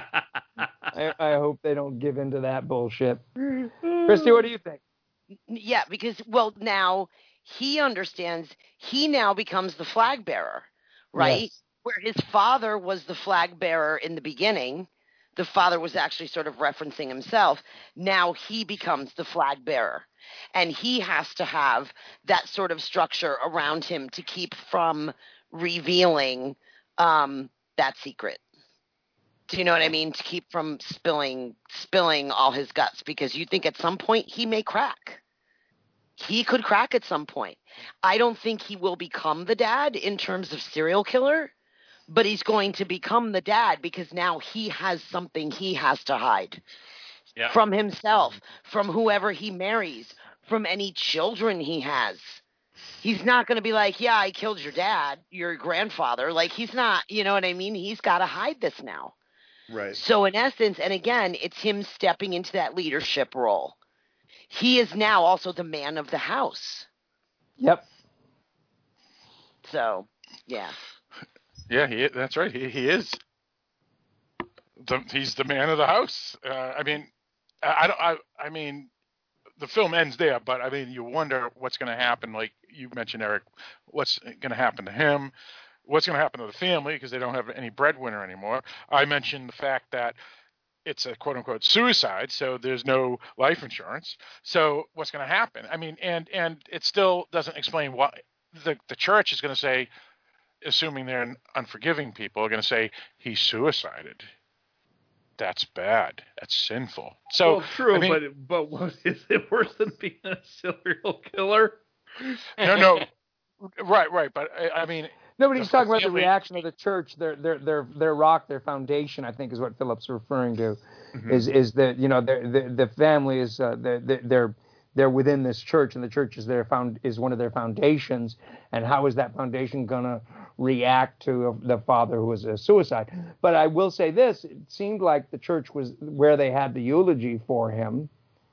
S8: I, I hope they don't give into that bullshit. Christy, what do you think?
S6: Yeah, because well, now he understands. He now becomes the flag bearer, right?
S8: Yes.
S6: Where his father was the flag bearer in the beginning, the father was actually sort of referencing himself. Now he becomes the flag bearer, and he has to have that sort of structure around him to keep from revealing um, that secret. Do you know what I mean? To keep from spilling spilling all his guts, because you think at some point he may crack. He could crack at some point. I don't think he will become the dad in terms of serial killer, but he's going to become the dad because now he has something he has to hide
S7: Yeah.
S6: from himself, from whoever he marries, from any children he has. He's not going to be like, yeah, I killed your dad, your grandfather. Like, he's not, you know what I mean? He's got to hide this now.
S5: Right.
S6: So in essence, and again, it's him stepping into that leadership role. He is now also the man of the house.
S8: Yep.
S6: So, yeah.
S4: Yeah, he. That's right. He, he is. The, he's the man of the house. Uh, I mean, I, I don't. I, I mean, the film ends there, but I mean, you wonder what's going to happen. Like you mentioned, Eric, what's going to happen to him? What's going to happen to the family because they don't have any breadwinner anymore? I mentioned the fact that it's a quote unquote suicide, so there's no life insurance. So what's going to happen? I mean, and and it still doesn't explain why the the church is going to say, assuming they're unforgiving people, are going to say he suicided. That's bad. That's sinful. So
S5: well, true,
S4: I mean,
S5: but but what is it worse than being a serial killer?
S4: no, no, right, right. But I, I mean,
S8: Nobody's
S4: the
S8: talking about the
S4: family-
S8: reaction of the church, their their their their rock, their foundation. I think is what Philip's referring to.
S5: Mhm.
S8: Is is that you know their the the family is uh, they're they're they're within this church, and the church is their found is one of their foundations. And how is that foundation gonna react to the father who was a suicide? But I will say this: it seemed like the church was where they had the eulogy for him.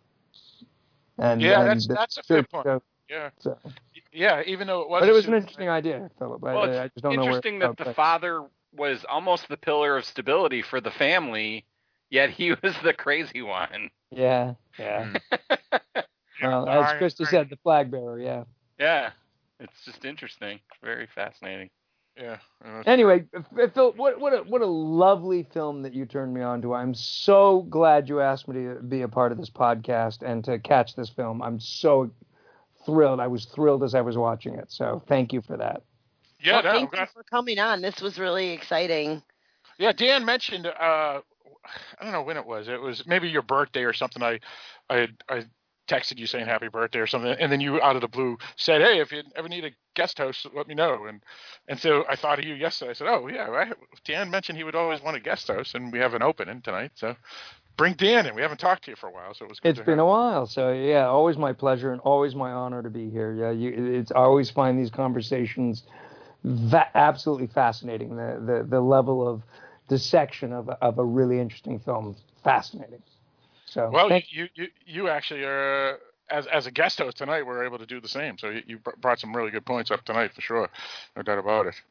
S8: And
S4: yeah,
S8: and
S4: that's
S8: the
S4: that's a fair
S8: church,
S4: point.
S8: uh,
S4: Yeah,
S8: so-
S4: yeah. Even though it was,
S8: but
S4: a
S8: it was an
S4: suicide-
S8: interesting idea, Philip. I,
S7: Well,
S8: I
S7: it's
S8: just don't know where.
S7: interesting that the
S8: but-
S7: father was almost the pillar of stability for the family, yet he was the crazy one.
S8: Yeah, yeah.
S4: Yeah,
S8: Well,
S4: the
S8: as
S4: iron-
S8: Christy said, the flag bearer. Yeah.
S7: Yeah, it's just interesting, very fascinating.
S4: Yeah. uh,
S8: Anyway, F- Phil, what what a what a lovely film that you turned me on to. I'm so glad you asked me to be a part of this podcast and to catch this film. I'm so thrilled. I was thrilled as I was watching it. So thank you for that.
S4: Yeah,
S6: Well,
S4: no, I'm
S6: thank you
S4: glad-
S6: for coming on. This was really exciting.
S4: yeah. Dan mentioned, uh, I don't know when it was. It was maybe your birthday or something. I, I, I texted you saying happy birthday or something, and then you out of the blue said, "Hey, if you ever need a guest host, let me know." And and so I thought of you yesterday. I said, "Oh yeah, right. Dan mentioned he would always want a guest host, and we have an opening tonight, so bring Dan in. We haven't talked to you for a while, so it was good
S8: It's
S4: to
S8: been
S4: have
S8: a while, so yeah, always my pleasure and always my honor to be here. Yeah, you, it's I always find these conversations va- absolutely fascinating. The, the the level of dissection of of a really interesting film, fascinating. So
S4: Well,
S8: thank-
S4: you, you you actually are as as a guest host tonight. We're able to do the same. So you, you br- brought some really good points up tonight for sure, no doubt about it.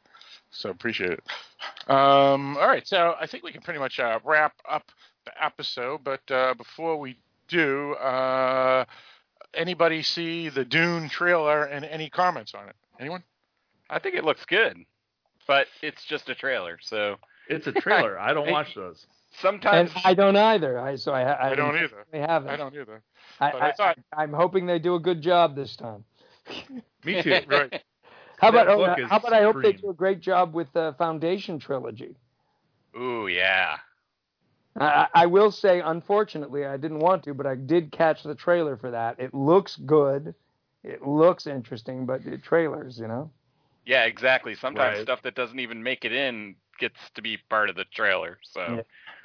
S4: So appreciate it. Um, all right, so I think we can pretty much uh, wrap up the episode. But uh, before we do, uh, anybody see the Dune trailer and any comments on it? Anyone?
S7: I think it looks good, but it's just a trailer, so
S5: it's a trailer. I don't watch those.
S7: Sometimes
S8: and I don't either. I so I I,
S4: I don't either.
S8: They haven't.
S4: I don't either.
S8: I,
S4: But I,
S8: I
S4: thought
S8: I'm hoping they do a good job this time.
S5: Me too.
S4: right.
S8: How about
S5: That
S8: oh,
S5: book is
S8: how about I hope they
S5: supreme.
S8: do a great job with the Foundation trilogy.
S7: Ooh, yeah.
S8: I, I will say, unfortunately, I didn't want to, but I did catch the trailer for that. It looks good. It looks interesting, but the trailers, you know.
S7: Yeah, exactly. Sometimes
S5: Right.
S7: stuff that doesn't even make it in gets to be part of the trailer. So
S8: Yeah.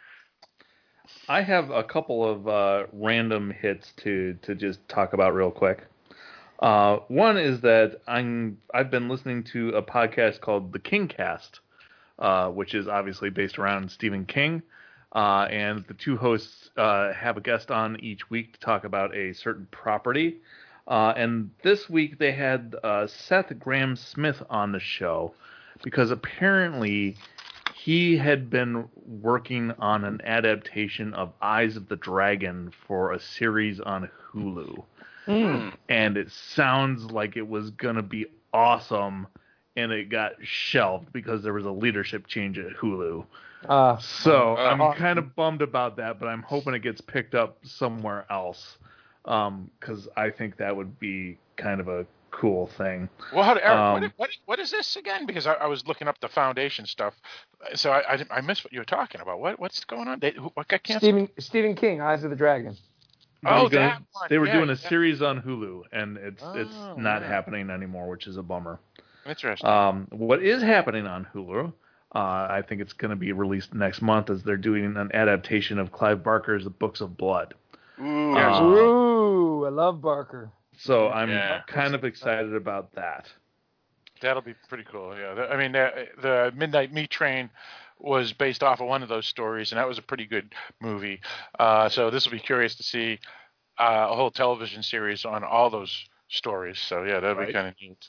S5: I have a couple of uh, random hits to to just talk about real quick. Uh, one is that I'm I've been listening to a podcast called The Kingcast, uh, which is obviously based around Stephen King, uh, and the two hosts uh, have a guest on each week to talk about a certain property. Uh, and this week they had uh, Seth Grahame-Smith on the show because apparently he had been working on an adaptation of Eyes of the Dragon for a series on Hulu.
S8: Mm.
S5: And it sounds like it was going to be awesome, and it got shelved because there was a leadership change at Hulu.
S8: Uh,
S5: So
S4: uh,
S5: I'm
S8: uh,
S5: kind of bummed about that, but I'm hoping it gets picked up somewhere else because I think that would be kind of a cool thing.
S4: Well, how do, Eric,
S5: Um,
S4: what, what, what is this again? Because I, I was looking up the Foundation stuff, so I, I, I missed what you were talking about. What what's going on? They, who- what got canceled?
S8: Stephen Stephen King, Eyes of the Dragon.
S5: They
S4: Oh,
S5: were gonna-
S4: that one.
S5: They were
S4: Yeah,
S5: doing a
S4: yeah.
S5: series on Hulu, and it's it's
S4: Oh,
S5: not
S4: yeah.
S5: happening anymore, which is a bummer.
S4: Interesting.
S5: Um, what is happening on Hulu, uh, I think it's going to be released next month, is they're doing an adaptation of Clive Barker's The Books of Blood.
S7: ooh,
S5: Yeah.
S8: Ooh, I love Barker.
S5: So I'm
S7: Yeah.
S5: kind of excited about that.
S4: That'll be pretty cool. Yeah, The- I mean, the, the Midnight Meat Train was based off of one of those stories, and that was a pretty good movie. Uh, so this will be curious to see uh, a whole television series on all those stories. So yeah, that'll
S5: Right.
S4: be kind of neat.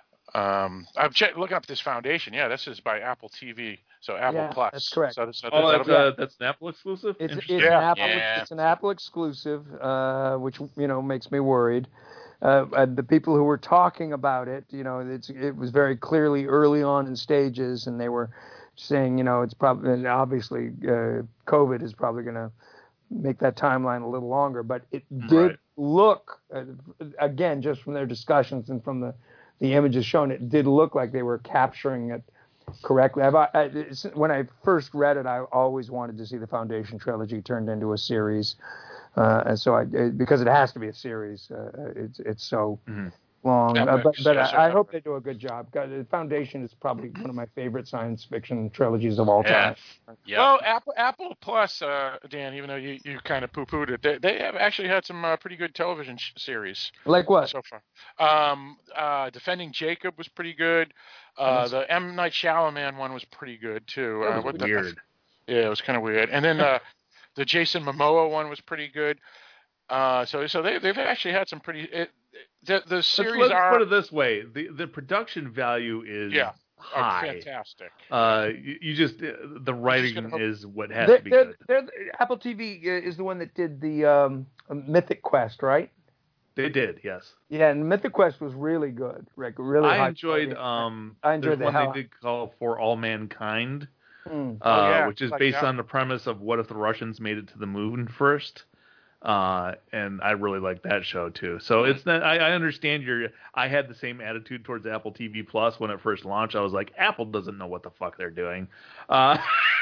S4: Um, I'm check, looking up this Foundation. Yeah, this is by Apple T V, so Apple
S8: Yeah,
S4: Plus.
S8: that's correct.
S4: So, so
S5: Oh,
S4: that'll
S5: that's
S4: be-
S5: uh, that's an Apple exclusive.
S8: It's, it's,
S5: Interesting.
S8: an
S4: Yeah.
S8: Apple,
S7: Yeah.
S8: it's an Apple exclusive, uh, which you know makes me worried. Uh, and the people who were talking about it, you know, it's it was very clearly early on in stages, and they were saying, you know, it's probably and obviously uh, COVID is probably going to make that timeline a little longer, but it did
S5: Right.
S8: look uh, again just from their discussions and from the the images shown, it did look like they were capturing it correctly. I've, I, it's, when I first read it, I always wanted to see the Foundation trilogy turned into a series, uh, and so I it, because it has to be a series. Uh, it's it's so
S5: Mhm.
S8: long,
S4: Yeah,
S8: uh, but but
S4: yes, sir.
S8: I, I hope they do a good job. God, the Foundation is probably one of my favorite science fiction trilogies of all time.
S7: yes. Yep.
S4: Well, Apple Apple Plus, uh, Dan, even though you, you kind of poo-pooed it, they, they have actually had some uh, pretty good television sh- series
S8: Like what?
S4: so far. Um, uh, Defending Jacob was pretty good. Uh, the M. Night Shyamalan one was pretty good, too.
S5: That
S4: Uh,
S5: was
S4: what the-
S5: weird.
S4: yeah, it was kind of weird. And then uh, the Jason Momoa one was pretty good. Uh, so so they, they've actually had some pretty... It, the, the
S5: Let's,
S4: series
S5: let's
S4: are...
S5: put it this way: the the production value is
S4: Yeah. are
S5: high.
S4: fantastic.
S5: Uh, you, you just uh, the writing
S4: gonna hope-
S5: is what has
S8: They're,
S5: to be
S8: they're,
S5: good.
S8: they're, Apple T V is the one that did the um, Mythic Quest, right?
S5: They did, yes.
S8: Yeah, and Mythic Quest was really good. Like really.
S5: I
S8: high
S5: enjoyed.
S8: quality.
S5: Um,
S8: I enjoyed
S5: there's
S8: the
S5: one
S8: hell-
S5: they did call For All Mankind,
S8: Mm.
S5: uh,
S4: Oh, yeah,
S5: which is
S4: like
S5: based
S4: that.
S5: on the premise of what if the Russians made it to the moon first. Uh, and I really like that show too. So it's not, I, I understand your. I had the same attitude towards Apple T V Plus when it first launched. I was like, Apple doesn't know what the fuck they're doing. Uh,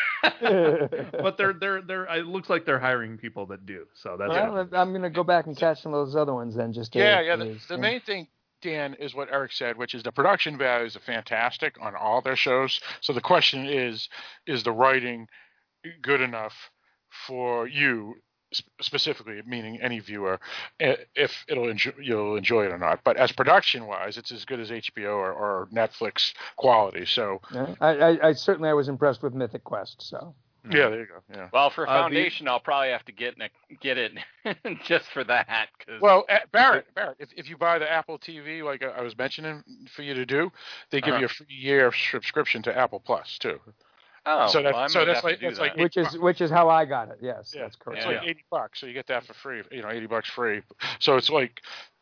S5: but they're they're they're. It looks like they're hiring people that do. So that's
S8: Well,
S5: good.
S8: I'm going to go back and catch some of those other ones then. Just to,
S4: Yeah, yeah.
S8: to-
S4: The, the main thing, Dan, is what Eric said, which is the production values are fantastic on all their shows. So the question is, is the writing good enough for you sp- specifically, meaning any viewer, i- if it'll enjoy, you'll enjoy it or not. But as production-wise, it's as good as H B O or, or Netflix quality. So
S8: Yeah, I, I, I certainly I was impressed with Mythic Quest. So
S4: Yeah, there you go. Yeah.
S7: Well, for
S5: Uh, the-
S7: Foundation, I'll probably have to get in a, get it just for that. Cause
S4: Well, uh, Barrett, Barrett, if, if you buy the Apple T V, like I was mentioning for you to do, they give
S7: Uh-huh.
S4: you a free year of subscription to Apple Plus too.
S7: oh,
S4: so that's
S7: well, I
S4: so
S7: might
S4: that's
S7: have
S4: like
S7: to do
S4: that's like
S7: that.
S8: Which is which is how I got it. Yes,
S4: yeah,
S8: that's correct.
S4: it's
S7: Yeah.
S4: like eighty bucks, so you get that for free. You know, eighty bucks free. So it's like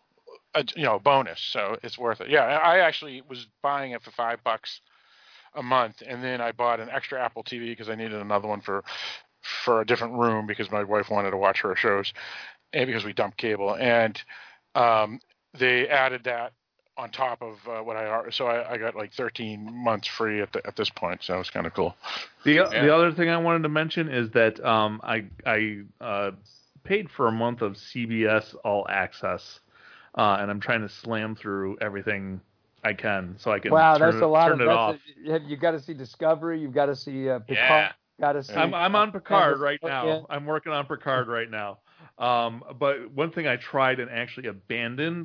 S4: a you know bonus. So it's worth it. Yeah, I actually was buying it for five bucks a month, and then I bought an extra Apple T V because I needed another one for for a different room because my wife wanted to watch her shows, and because we dumped cable, and um, they added that on top of uh, what I so I, I got like thirteen months free at the, at this point, so it's kind of cool.
S5: The
S7: Yeah.
S5: the other thing I wanted to mention is that um, I I uh, paid for a month of C B S All Access, uh, and I'm trying to slam through everything I can so I can
S8: Wow,
S5: turn,
S8: that's
S5: it,
S8: a lot
S5: turn
S8: of.
S5: it off.
S8: That's a, have you got to see Discovery? You've got to see uh, Picard.
S7: Yeah.
S8: Got to see.
S5: I'm I'm on Picard right
S8: Yeah.
S5: now. I'm working on Picard right now. Um, but one thing I tried and actually abandoned,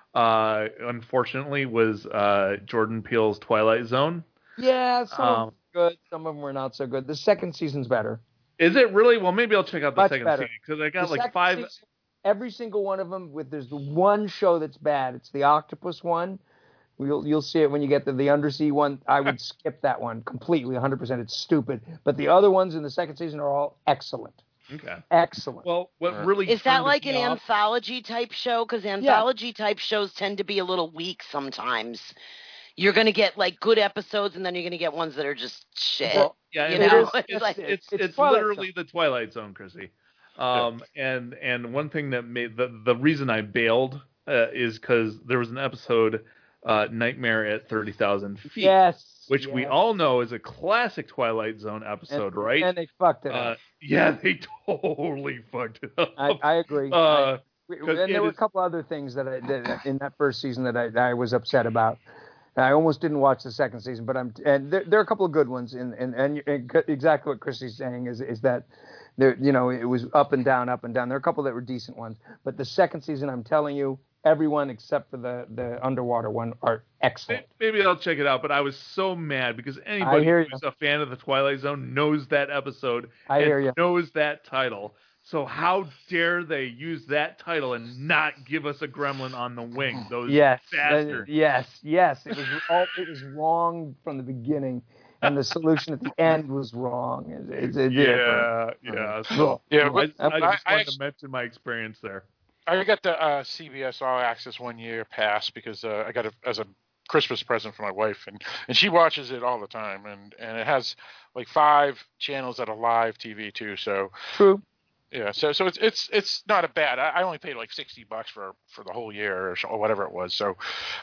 S5: uh, unfortunately, was uh, Jordan Peele's Twilight Zone.
S8: Yeah, some of
S5: Um,
S8: them were good, some of them were not so good. The second season's better.
S5: Is it really? Well, maybe I'll check out the
S8: Much
S5: second
S8: better.
S5: season because I got
S8: The
S5: like
S8: second
S5: five.
S8: season, every single one of them. With there's the one show that's bad. It's the octopus one. You'll you'll see it when you get to the undersea one. I would skip that one completely, one hundred percent. It's stupid. But the other ones in the second season are all excellent.
S5: Okay.
S8: Excellent.
S5: Well, what really
S6: Is that
S5: turned
S6: like
S5: me
S6: an
S5: off-
S6: anthology type show? Because anthology type shows tend to be a little weak sometimes. You're going to get like good episodes, and then you're going to get ones that are just shit.
S5: Well, yeah,
S6: you
S5: it
S6: know?
S5: is-
S6: It's
S5: it's,
S6: like-
S5: it's,
S8: it's
S5: it's
S8: Twilight
S5: literally the Twilight Zone, Chrissy. Um, and and one thing that made the the reason I bailed uh, is because there was an episode, uh, Nightmare at thirty thousand feet,
S8: Yes.
S5: which we
S8: yes.
S5: all know is a classic Twilight Zone episode,
S8: and,
S5: right?
S8: And they fucked it
S5: uh,
S8: up.
S5: yeah, they totally fucked it up.
S8: I, I agree.
S5: uh,
S8: I, and
S5: 'cause
S8: there
S5: it
S8: were a
S5: is-
S8: couple other things that I that, in that first season that I, that I was upset about. I almost didn't watch the second season, but I'm and there, there are a couple of good ones. And and, and, and exactly what Chrissy's saying is is that there, you know, it was up and down, up and down. There are a couple that were decent ones, but the second season, I'm telling you, everyone except for the the underwater one are excellent.
S5: Maybe I'll check it out, but I was so mad because
S8: I
S5: anybody
S8: hear
S5: who's a fan of the Twilight Zone knows that episode
S8: I
S5: and
S8: hear you.
S5: knows that title. So how dare they use that title and not give us a gremlin on the wing? Those
S8: Yes,
S5: bastards.
S8: uh, yes, yes. It was all, it was wrong from the beginning, and the solution at the end was wrong. It, it, it,
S5: yeah, yeah. So
S4: Yeah,
S5: I,
S4: but
S5: I just
S4: I- I
S5: wanted
S4: actually-
S5: to mention my experience there.
S4: I got the uh, C B S All Access one year pass because uh, I got it as a Christmas present for my wife, and, and she watches it all the time, and, and it has like five channels that are live T V too. So
S8: True.
S4: yeah, so so it's it's it's not a bad. I, I only paid like sixty bucks for for the whole year or, so, or whatever it was. So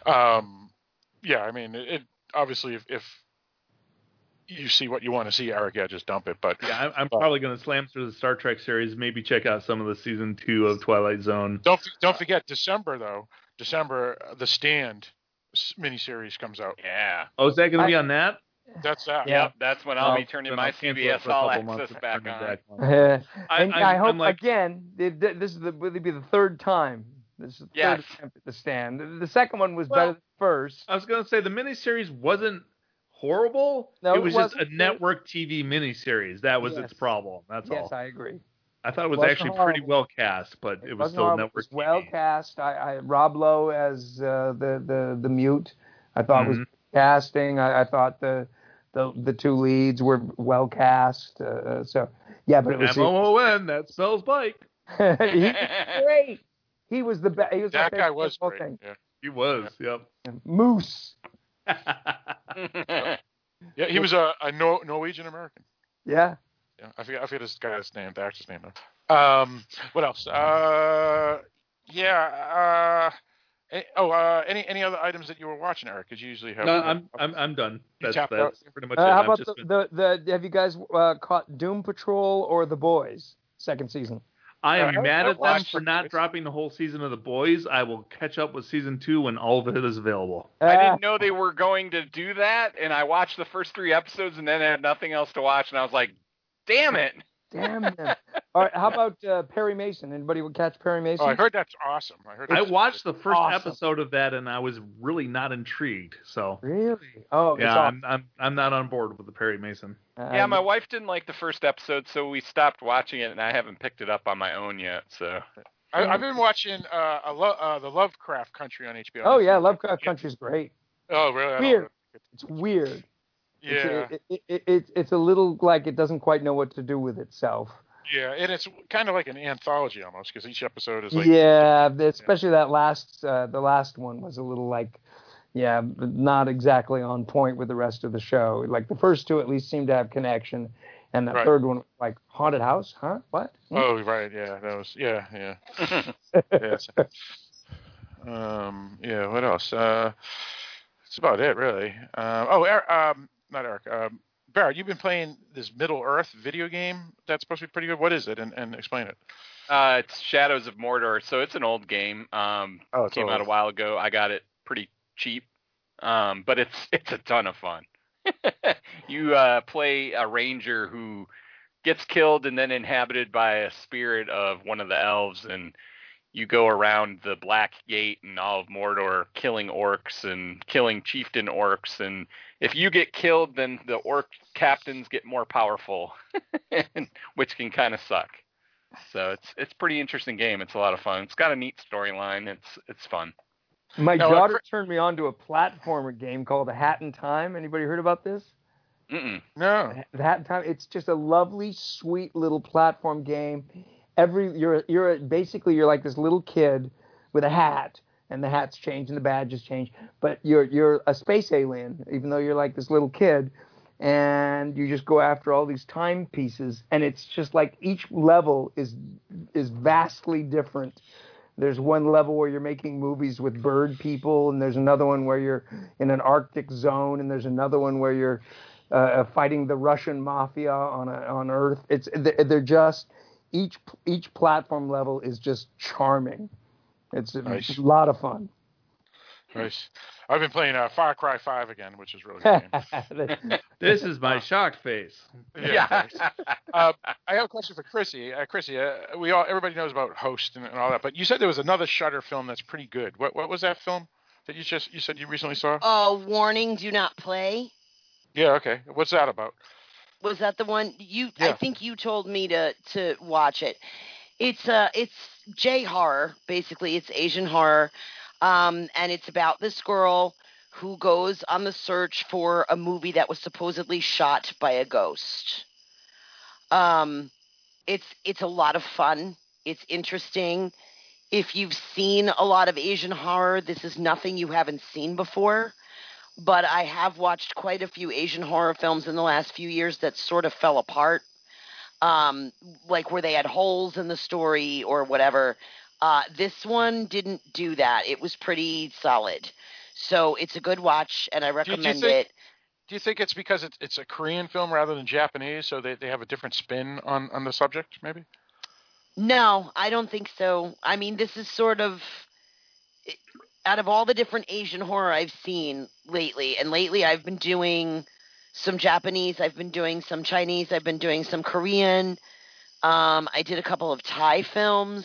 S4: um, yeah, I mean it, it obviously if, if you see what you want to see, Eric, yeah, just dump it. But
S5: Yeah, I'm, I'm
S4: but
S5: probably going to slam through the Star Trek series. Maybe check out some of the season two of Twilight Zone.
S4: don't don't forget December though. December, uh, The Stand s- miniseries comes out.
S7: Yeah.
S5: Oh, is that going to
S8: I-
S5: be on that?
S4: That's that.
S7: Yep, that's when I'll
S5: Oh,
S7: be turning
S5: then
S7: my
S5: I'll cancel
S7: C B S
S5: it for a
S7: All
S5: couple months
S7: Access
S5: and
S7: back
S5: turn it
S7: on.
S5: back on.
S8: Uh, and
S5: I-
S8: I,
S5: I'm-
S8: hope
S5: I'm like-
S8: again. th- th- This is the will be the third time. This is the
S7: Yes.
S8: third attempt at the stand. The, the second one was
S5: Well,
S8: better than the first.
S5: I was going to say the miniseries wasn't horrible.
S8: No,
S5: it
S8: it
S5: was just a
S8: wasn't.
S5: network T V miniseries. That was
S8: Yes.
S5: its problem. That's
S8: Yes,
S5: all.
S8: I agree.
S5: I thought it was
S8: Wasn't
S5: actually
S8: horrible.
S5: pretty well cast, but it, was
S8: wasn't
S5: still
S8: horrible.
S5: network
S8: It was well
S5: T V.
S8: cast. I, I Rob Lowe as uh, the the the mute. I thought was
S5: Mhm.
S8: casting. I, I thought the the the two leads were well cast. Uh, so yeah, but it was
S5: M O O N, that spells bike.
S8: he was great. He was the best. He was my
S4: That
S8: favorite
S4: guy was
S8: whole
S4: great.
S8: thing.
S4: Yeah.
S5: He was, yep.
S8: Moose.
S4: Yeah, he was a, a Nor- Norwegian American.
S8: Yeah.
S4: Yeah, I forget I forget his guy's name, the actor's name though. Um, what else? Uh, yeah. Uh, eh, oh, uh, any any other items that you were watching, Eric? Because you usually have.
S5: No, I'm I'm I'm done.
S4: You
S5: That's,
S4: tapped out?
S5: that's pretty much
S8: Uh,
S5: it.
S8: how
S5: I've
S8: about
S5: just
S8: the,
S5: been-
S8: the the? Have you guys uh, caught Doom Patrol or The Boys second season?
S5: I am
S4: I-
S5: mad
S4: I
S5: at them
S4: watched
S5: for
S4: the
S5: not
S4: boys.
S5: dropping the whole season of The Boys. I will catch up with season two when all of it is available.
S7: I
S8: Uh,
S7: didn't know they were going to do that, and I watched the first three episodes and then had nothing else to watch, and I was like, damn it.
S8: Damn them. All right, how about uh, Perry Mason? Anybody would catch Perry Mason?
S4: Oh, I heard that's awesome. I heard.
S5: I
S4: that's
S5: watched the first
S8: awesome.
S5: episode of that, and I was really not intrigued. So
S8: Really? Oh,
S5: yeah,
S8: it's
S5: I'm I'm I'm not on board with the Perry Mason.
S8: awesome.
S7: Yeah,
S8: Uh,
S7: my wife didn't like the first episode, so we stopped watching it, and I haven't picked it up on my own yet. So
S4: I, I've been watching uh, a lo- uh, the Lovecraft Country on H B O.
S8: Oh yeah, Lovecraft Country is great.
S4: Oh really? I don't
S8: Weird.
S4: know.
S8: It's weird.
S4: Yeah.
S8: It's, it, it, it, it's it's a little like it doesn't quite know what to do with itself.
S4: Yeah, and it's kind of like an anthology almost because each episode is like.
S8: Yeah, especially that last uh, the last one was a little like, yeah, not exactly on point with the rest of the show. Like the first two at least seemed to have connection, and the
S4: Right.
S8: third one like haunted house, huh? What?
S4: Oh right, yeah, that was yeah, yeah. yes. Um, yeah. What else? Uh, that's about it, really. Uh, oh, Eric, um, not Eric. Um, Barrett, you've been playing this Middle Earth video game that's supposed to be pretty good. What is it? And, and explain it.
S7: uh, it's Shadows of Mordor, so it's an old game. Um,
S4: Oh, it's
S7: came
S4: old.
S7: out a while ago. I got it pretty cheap, um, but it's it's a ton of fun. You uh, play a ranger who gets killed and then inhabited by a spirit of one of the elves, and you go around the Black Gate and all of Mordor killing orcs and killing chieftain orcs, and if you get killed, then the orc captains get more powerful, which can kind of suck. So it's it's a pretty interesting game. It's a lot of fun. It's got a neat storyline. It's it's fun.
S8: My
S4: No,
S8: daughter
S4: uh,
S8: turned me on to a platformer game called A Hat in Time. Anybody heard about this?
S7: Mm-mm.
S4: No.
S8: The Hat in Time. It's just a lovely, sweet little platform game. Every you're you're basically you're like this little kid with a hat, and the hats change and the badges change, but you're you're a space alien, even though you're like this little kid, and you just go after all these timepieces, and it's just like each level is is vastly different. There's one level where you're making movies with bird people, and there's another one where you're in an Arctic zone, and there's another one where you're uh, fighting the Russian mafia on a, on Earth. It's they're just each each platform level is just charming. It's a,
S4: Nice.
S8: it's a lot of fun.
S4: Nice. I've been playing uh, Far Cry five again, which is really good. Game.
S5: This is my shocked face.
S4: Yeah. Nice. uh, I have a question for Chrissy. Uh, Chrissy, uh, we all everybody knows about Host and, and all that, but you said there was another Shudder film that's pretty good. What what was that film that you just you said you recently saw?
S6: Oh, warning, do not play.
S4: Yeah. Okay. What's that about?
S6: Was that the one you?
S4: Yeah.
S6: I think you told me to to watch it. It's uh, it's J horror basically. It's Asian horror, um, and it's about this girl who goes on the search for a movie that was supposedly shot by a ghost. Um, it's it's a lot of fun. It's interesting. If you've seen a lot of Asian horror, this is nothing you haven't seen before. But I have watched quite a few Asian horror films in the last few years that sort of fell apart, um, like where they had holes in the story or whatever. Uh, this one didn't do that. It was pretty solid. So it's a good watch, and I
S4: Do you- do you
S6: recommend
S4: think-
S6: it.
S4: Do you think it's because it's it's a Korean film rather than Japanese, so they they have a different spin on on the subject, maybe?
S6: No, I don't think so. I mean, this is sort of out of all the different Asian horror I've seen lately, and lately I've been doing some Japanese, I've been doing some Chinese, I've been doing some Korean. Um, I did a couple of Thai films.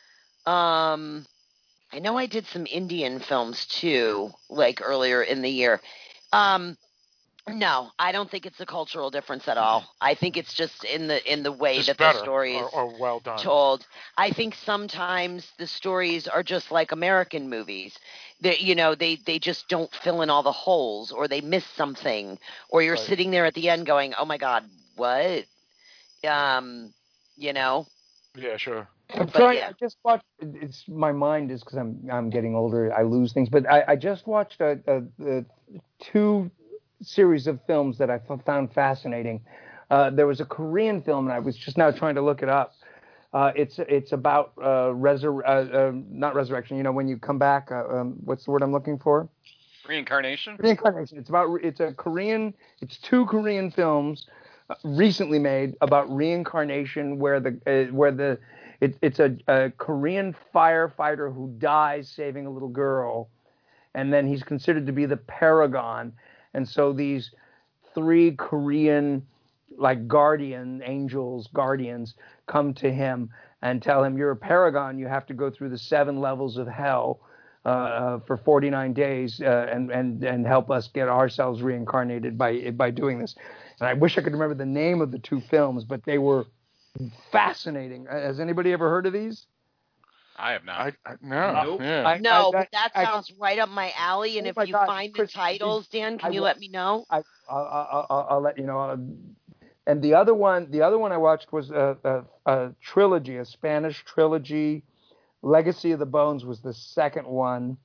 S6: Um, I know I did some Indian films too, like earlier in the year. Um, no, I don't think it's a cultural difference at all. I think it's just in the in the way
S4: Just
S6: that
S4: better
S6: the story is
S4: or, or well done.
S6: told. I think sometimes the stories are just like American movies. That you know, they they just don't fill in all the holes, or they miss something, or you're
S4: Right.
S6: sitting there at the end going, "Oh my God, what?" Um, you know.
S4: Yeah, sure.
S8: I'm
S6: But
S8: trying.
S6: yeah.
S8: I just watched. It's my mind is because I'm I'm getting older. I lose things. But I, I just watched a, a, a two series of films that I f- found fascinating. Uh, there was a Korean film, and I was just now trying to look it up. Uh, it's it's about uh, resur- uh, uh, not resurrection. You know, when you come back. Uh, um, what's the word I'm looking for?
S7: Reincarnation?
S8: Reincarnation. It's about. It's a Korean. It's two Korean films uh, recently made about reincarnation, where the uh, where the it, it's a, a Korean firefighter who dies saving a little girl, and then he's considered to be the paragon. And so these three Korean like guardian angels, guardians come to him and tell him, you're a paragon. You have to go through the seven levels of hell uh, for forty-nine days uh, and and and help us get ourselves reincarnated by by doing this. And I wish I could remember the name of the two films, but they were fascinating. Has anybody ever heard of these?
S7: I have not.
S4: I, I no.
S5: Nope.
S4: Yeah.
S8: I-
S6: No,
S8: I-
S6: but that
S8: I-
S6: sounds right up my alley. And
S8: Oh
S6: if
S8: my
S6: you
S8: God,
S6: find
S8: Chris,
S6: the titles, Dan, can
S8: I
S6: you
S8: will-
S6: let me know?
S8: I, I'll, I'll, I'll, I'll let you know. And the other one, the other one I watched was a, a, a trilogy, a Spanish trilogy. Legacy of the Bones was the second one.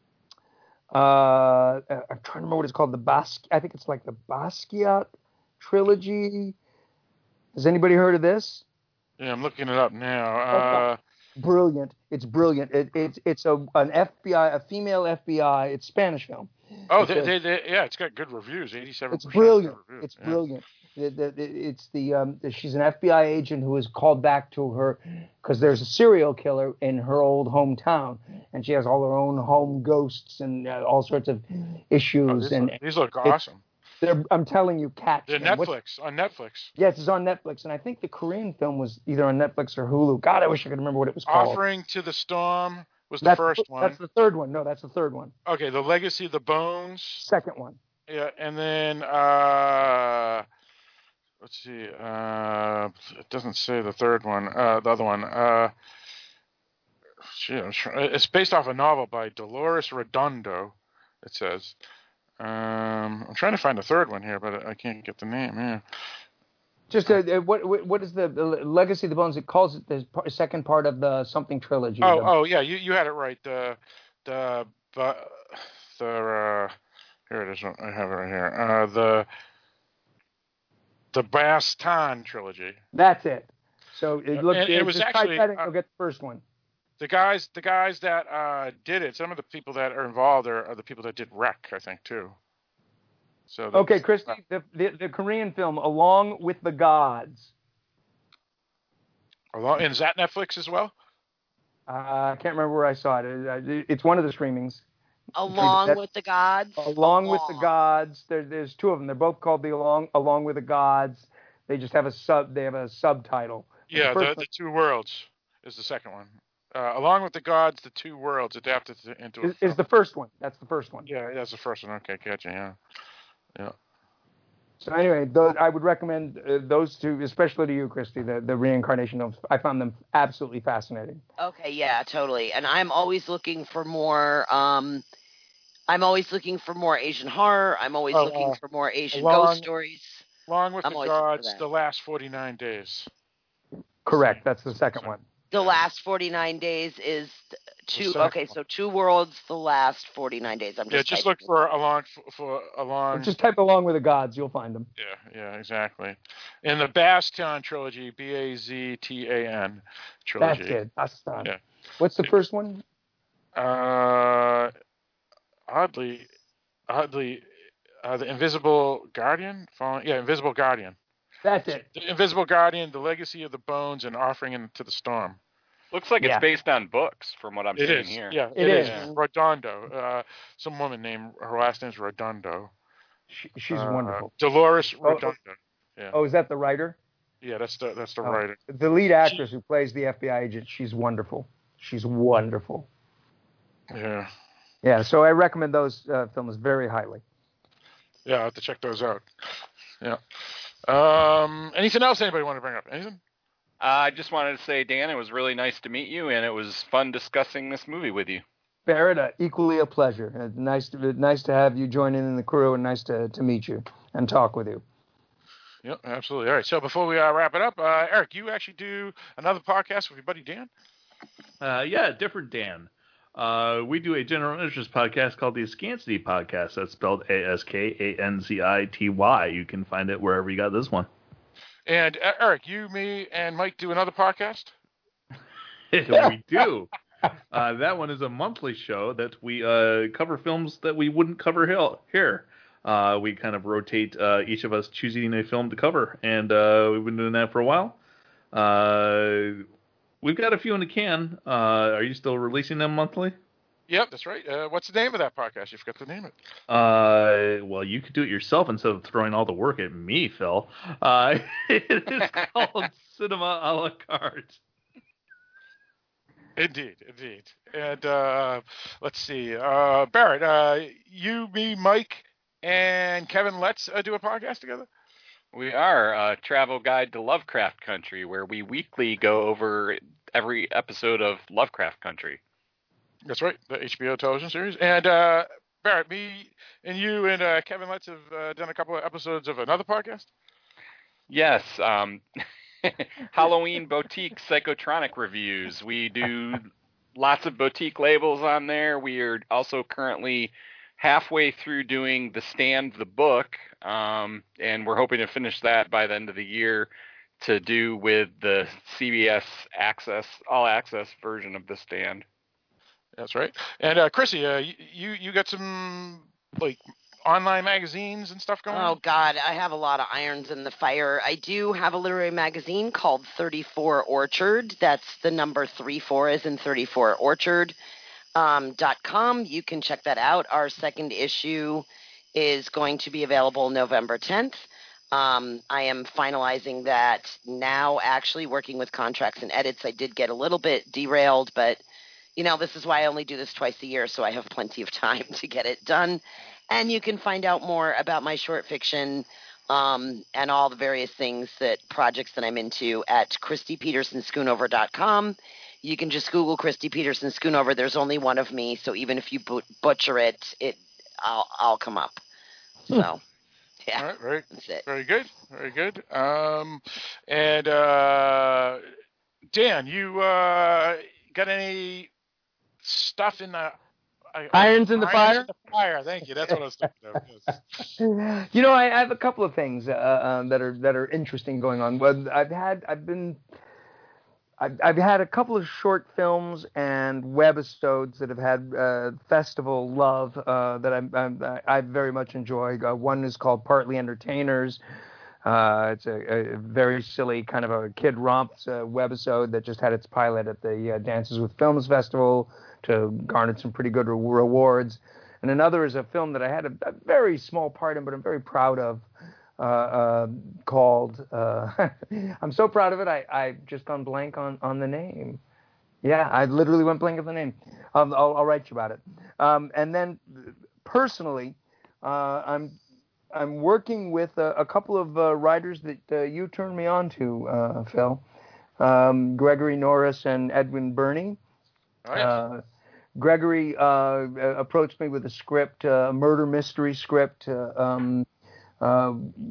S8: Uh, I'm trying to remember what it's called. The Basque, I think it's like the Basquiat trilogy. Has anybody heard of this?
S4: Yeah, I'm looking it up now. Uh,
S8: Brilliant. It's brilliant. It, it's it's a an F B I, a female F B I. It's Spanish film.
S4: oh,
S8: It's
S4: they,
S8: a-
S4: they, they, yeah, it's got good reviews. eighty-seven
S8: It's
S4: percent
S8: brilliant.
S4: reviews.
S8: It's
S4: yeah.
S8: brilliant. The, the, the, it's the um, she's an F B I agent who is called back to her because there's a serial killer in her old hometown, and she has all her own home ghosts and uh, all sorts of
S4: Oh,
S8: issues.
S4: these,
S8: and
S4: look, these look
S8: it's-
S4: awesome.
S8: they're, I'm telling you, catch
S4: They're
S8: them. What's-
S4: Netflix on Netflix.
S8: Yes, it's on Netflix, and I think the Korean film was either on Netflix or Hulu. God, I wish I could remember what it was called.
S4: Offering to the Storm was the
S8: that's
S4: first
S8: the,
S4: one.
S8: That's the third one. No, that's the third one.
S4: Okay, The Legacy of the Bones.
S8: Second one.
S4: Yeah, and then uh, let's see. Uh, it doesn't say the third one. Uh, the other one. Uh, gee, I'm try- it's based off a novel by Dolores Redondo. It says. Um, I'm trying to find the third one here, but I can't get the name. Yeah.
S8: Just uh, uh, what what what is the, the Legacy of the Bones? It calls it the par- second part of the something trilogy.
S4: Oh,
S8: the,
S4: oh, yeah, you you had it right. The the the, the uh, here it is. I have it right here. Uh, the the Bastan trilogy.
S8: That's it. So it look,
S4: And it was
S8: just
S4: actually,
S8: type that in,
S4: uh,
S8: you'll get the first one.
S4: The guys, the guys that uh, did it. Some of the people that are involved are, are the people that did Wreck, I think, too. So the-
S8: Okay, Christy, the, the the Korean film Along with the Gods.
S4: Along, and is that Netflix as well?
S8: Uh, I can't remember where I saw it. It- It's one of the streamings.
S6: Along
S8: That-
S6: with the gods.
S8: Along with the Gods. There, there's two of them. They're both called the Along Along with the Gods. They just have a sub. They have a subtitle.
S4: Yeah,
S8: first
S4: the,
S8: one-
S4: the Two Worlds is the second one. Uh, Along with the Gods, the Two Worlds adapted to, into a
S8: Is,
S4: film.
S8: is the first one. That's the first one.
S4: Yeah, that's the first one. Okay, gotcha. Yeah, yeah.
S8: So anyway, those, I would recommend uh, those two, especially to you, Christy, the, the reincarnation films. I found them absolutely fascinating.
S6: Okay, yeah, totally. And I'm always looking for more. Um, I'm always looking for more Asian horror. I'm always
S4: Oh,
S6: looking
S4: uh,
S6: for more Asian
S4: along-
S6: ghost stories.
S4: Along with
S6: I'm
S4: the
S6: always looking for
S4: Gods,
S6: that.
S4: the last forty-nine days.
S8: Correct. That's the second one.
S6: The last forty-nine days is two.
S4: second
S6: Okay,
S4: one.
S6: so two worlds. The last forty-nine days. I'm
S4: Yeah,
S6: just
S4: just
S6: typing
S4: look
S6: it.
S4: for along for, for along.
S8: Just type Along with the Gods. You'll find them.
S4: Yeah, yeah, exactly. In the Bastion trilogy, B A Z T A N trilogy.
S8: That's it. That's done.
S4: Yeah.
S8: What's the first one?
S4: Uh, oddly, oddly, uh, the Invisible Guardian. Following, yeah, Invisible Guardian.
S8: That's it.
S4: The Invisible Guardian, The Legacy of the Bones, and Offering into the Storm.
S7: Looks like it's
S8: Yeah.
S7: based on books, from what I'm
S4: It
S7: seeing
S4: is.
S7: here.
S4: Yeah,
S8: It
S4: it
S8: is.
S4: is. Redondo. Uh, some woman named her last name's Redondo.
S8: She, she's
S4: Uh,
S8: wonderful.
S4: Dolores
S8: Oh,
S4: Redondo. Yeah.
S8: Oh, is that the writer?
S4: Yeah, that's the that's the
S8: Oh.
S4: writer.
S8: The lead actress who plays the F B I agent, she's wonderful. She's wonderful.
S4: Yeah.
S8: Yeah, so I recommend those uh, films very highly.
S4: Yeah, I have to check those out. Yeah. Um, anything else anybody want to bring up? Anything?
S7: Uh, I just wanted to say, Dan, it was really nice to meet you, and it was fun discussing this movie with you.
S8: Barrett, uh, equally a pleasure. Uh, nice to nice to have you join in in the crew, and nice to, to meet you and talk with you.
S4: Yep, absolutely. All right. So before we uh, wrap it up, uh, Eric, you actually do another podcast with your buddy Dan?
S5: Uh, yeah, different Dan. Uh, we do a general interest podcast called the Askancity Podcast. That's spelled A S K A N Z I T Y. You can find it wherever you got this one.
S4: And uh, Eric, you, me, and Mike do another podcast?
S5: We do. Uh, that one is a monthly show that we uh, cover films that we wouldn't cover he- here. Uh, we kind of rotate uh, each of us choosing a film to cover, and uh, we've been doing that for a while. Uh, we've got a few in the can. Uh, are you still releasing them monthly?
S4: Yep, that's right. Uh, what's the name of that podcast? You forgot to name it.
S5: Uh, well, you could do it yourself instead of throwing all the work at me, Phil. Uh, it is called Cinema a la carte.
S4: Indeed, indeed. And uh, let's see. Uh, Barrett, uh, you, me, Mike, and Kevin, let's uh, do a podcast together?
S7: We are a travel guide to Lovecraft Country, where we weekly go over every episode of Lovecraft Country.
S4: That's right, the H B O television series. And uh, Barrett, me and you and uh, Kevin Letts have uh, done a couple of episodes of another podcast?
S7: Yes, um, Halloween Boutique Psychotronic Reviews. We do lots of boutique labels on there. We are also currently halfway through doing The Stand, the book, um, and we're hoping to finish that by the end of the year to do with the C B S Access, All Access version of The Stand.
S4: That's right. And uh, Chrissy, uh, you you got some like online magazines and stuff going on?
S6: Oh God, I have a lot of irons in the fire. I do have a literary magazine called thirty-four Orchard. That's the number three four is in thirty-four Orchard. Um, dot com. You can check that out. Our second issue is going to be available November tenth. Um, I am finalizing that now, actually working with contracts and edits. I did get a little bit derailed, but you know, this is why I only do this twice a year, so I have plenty of time to get it done. And you can find out more about my short fiction um, and all the various things that projects that I'm into at Christy Peterson Schoonover dot com. You can just Google Christy Peterson Schoonover. There's only one of me, so even if you but- butcher it, it I'll I'll come up. So, yeah,
S4: all right, very,
S6: that's it.
S4: Very good, very good. Um, and uh, Dan, you uh, got any stuff in the uh,
S8: irons in the
S4: irons
S8: fire?
S4: In the fire. Thank you. That's what I was thinking of. Yes.
S8: You know, I, I have a couple of things uh, um, that are that are interesting going on. Well, I've had I've been I've, I've had a couple of short films and webisodes that have had uh, festival love uh, that I'm, I'm, I very much enjoy. Uh, one is called Partly Entertainers. Uh, it's a, a very silly kind of a kid romp uh, webisode that just had its pilot at the uh, Dances with Films Festival to garner some pretty good re- rewards. And another is a film that I had a, a very small part in, but I'm very proud of, uh, uh, called, uh, I'm so proud of it, I, I've just gone blank on, on the name. Yeah, I literally went blank on the name. Um, I'll, I'll write you about it. Um, and then personally, uh, I'm I'm working with a, a couple of uh, writers that uh, you turned me on to, uh, Phil. Um, Gregory Norris and Edwin Burney.
S4: Oh, yeah.
S8: uh, Gregory uh, approached me with a script, a murder mystery script, uh, um, uh,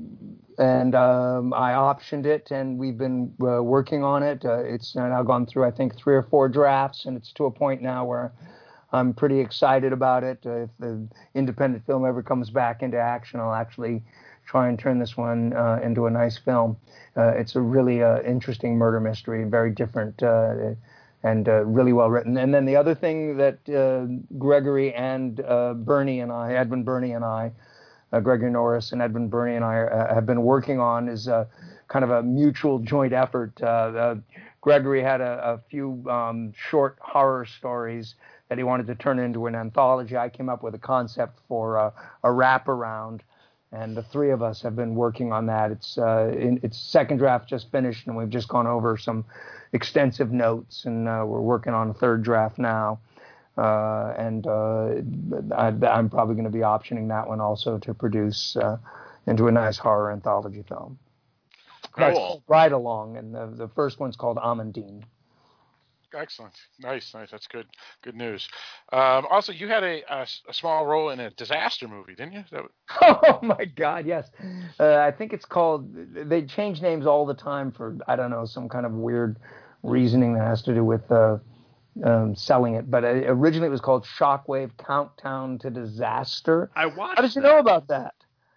S8: and um, I optioned it, and we've been uh, working on it. Uh, it's now gone through, I think, three or four drafts, and it's to a point now where I'm pretty excited about it. Uh, if the independent film ever comes back into action, I'll actually try and turn this one uh, into a nice film. Uh, it's a really uh, interesting murder mystery, very different uh, and uh, really well written. And then the other thing that uh, Gregory and uh, Bernie and I, Edwin Burney and I, uh, Gregory Norris and Edwin Burney and I uh, have been working on is uh, kind of a mutual joint effort. Uh, uh, Gregory had a, a few um, short horror stories that he wanted to turn into an anthology. I came up with a concept for uh, a wraparound, and the three of us have been working on that. It's uh, in, its second draft just finished, and we've just gone over some extensive notes, and uh, we're working on a third draft now. Uh, and uh, I, I'm probably going to be optioning that one also to produce uh, into a nice horror anthology film.
S4: Cool.
S8: Right along, and the, the first one's called Amandine.
S4: Excellent. Nice, nice. That's good. Good news. Um, also, you had a, a, a small role in a disaster movie, didn't you? That was...
S8: Oh my God, yes. Uh, I think it's called. They change names all the time for I don't know some kind of weird reasoning that has to do with uh, um, selling it. But uh, originally it was called Shockwave Countdown to Disaster.
S5: I watched.
S8: How did you know about that?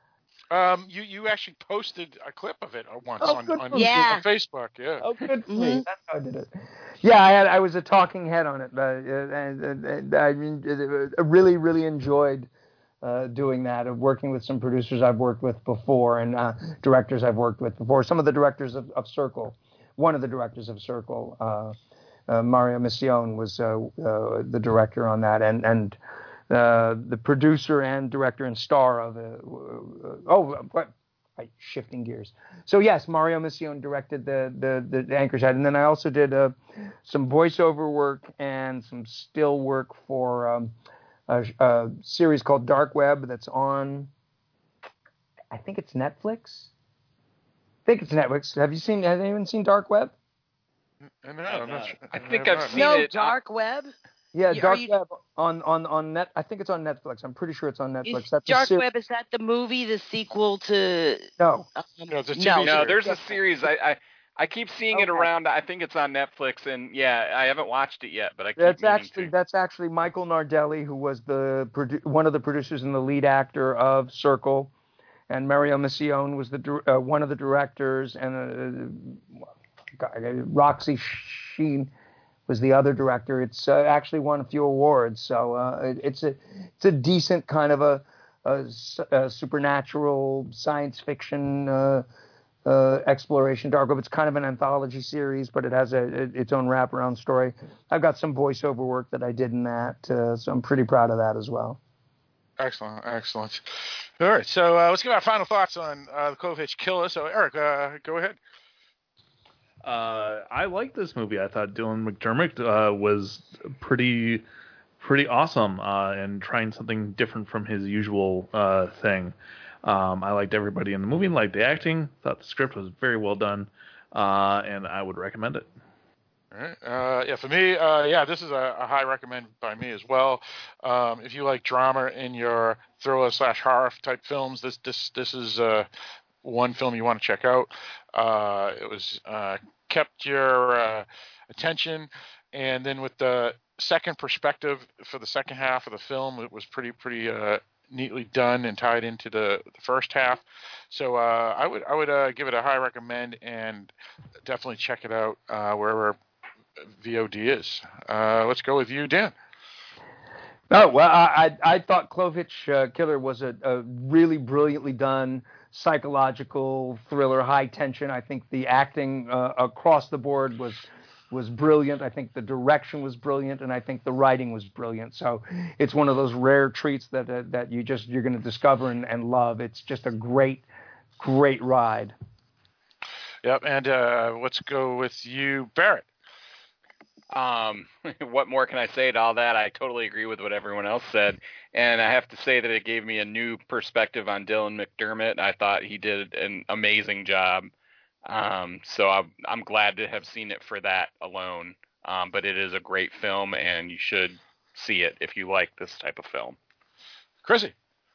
S4: Um, you, you actually posted a clip of it once
S8: Oh,
S4: on,
S8: good
S4: on,
S8: for
S6: Yeah.
S4: on Facebook. Yeah.
S8: Oh, good for
S6: Mhm.
S8: me. That's how I did it. Yeah, I had. I was a talking head on it. Uh, and, and, and I mean, I really, really enjoyed uh, doing that. Of working with some producers I've worked with before and uh, directors I've worked with before. Some of the directors of, of Circle, one of the directors of Circle, uh, uh, Mario Missione was uh, uh, the director on that, and and uh, the producer and director and star of it. Uh, oh, what? Shifting gears. So yes, Mario Missione directed the the, the Anchor's Head, and then I also did uh, some voiceover work and some still work for um, a, a series called Dark Web that's on. I think it's Netflix. I think it's Netflix. Have you seen? Have anyone seen Dark Web?
S4: No, I'm not sure.
S7: I think I've seen
S6: no,
S7: it.
S6: Dark Web?
S8: Yeah,
S6: You-
S8: Dark
S6: you-
S8: Web on on on net. I think it's on Netflix. I'm pretty sure it's on Netflix.
S6: Is
S8: That's a
S6: Dark
S8: ser-
S6: Web, is that the movie, the sequel to...
S8: No,
S6: Um,
S4: No, it's a T V
S6: no,
S7: No,
S4: series.
S7: there's a series. I, I I keep seeing it
S8: Okay.
S7: around. I think it's on Netflix, and yeah, I haven't watched it yet, but I keep
S8: that's
S7: meaning
S8: actually
S7: to.
S8: that's actually Michael Nardelli, who was the produ- one of the producers and the lead actor of Circle, and Mario Missione was the dir- uh, one of the directors, and uh, Roxy Sheen was the other director. It's uh, actually won a few awards, so uh, it, it's a it's a decent kind of a, a, a supernatural science fiction uh, uh, exploration. Dark Web. It's kind of an anthology series, but it has a, a its own wraparound story. I've got some voiceover work that I did in that, uh, so I'm pretty proud of that as well.
S4: Excellent, excellent. All right, so uh, let's give our final thoughts on uh, the Clove Hitch Killer. So, Eric, uh, go ahead.
S5: Uh, I like this movie. I thought Dylan McDermott uh, was pretty, pretty awesome uh, and trying something different from his usual uh, thing. Um, I liked everybody in the movie, liked the acting, thought the script was very well done, uh, and I would recommend it.
S4: All right. Uh, yeah, for me, uh, yeah, this is a, a high recommend by me as well. Um, if you like drama in your thriller slash horror type films, this this this is uh, one film you want to check out. Uh, it was uh, kept your uh, attention, and then with the second perspective for the second half of the film, it was pretty pretty uh, neatly done and tied into the, the first half. So uh, I would I would uh, give it a high recommend and definitely check it out uh, wherever V O D is. Uh, let's go with you, Dan.
S8: Oh, well, I I, I thought Clove Hitch uh, Killer was a, a really brilliantly done psychological thriller, high tension. I think the acting uh, across the board was was brilliant. I think the direction was brilliant, and I think the writing was brilliant. So it's one of those rare treats that uh, that you just you're going to discover and, and love. It's just a great, great ride.
S4: Yep, and uh, let's go with you, Barrett.
S7: Um, what more can I say to all that? I totally agree with what everyone else said, and I have to say that it gave me a new perspective on Dylan McDermott. I thought he did an amazing job. Um, so I'm, I'm glad to have seen it for that alone. Um, but it is a great film, and you should see it if you like this type of film.
S4: Chrissy.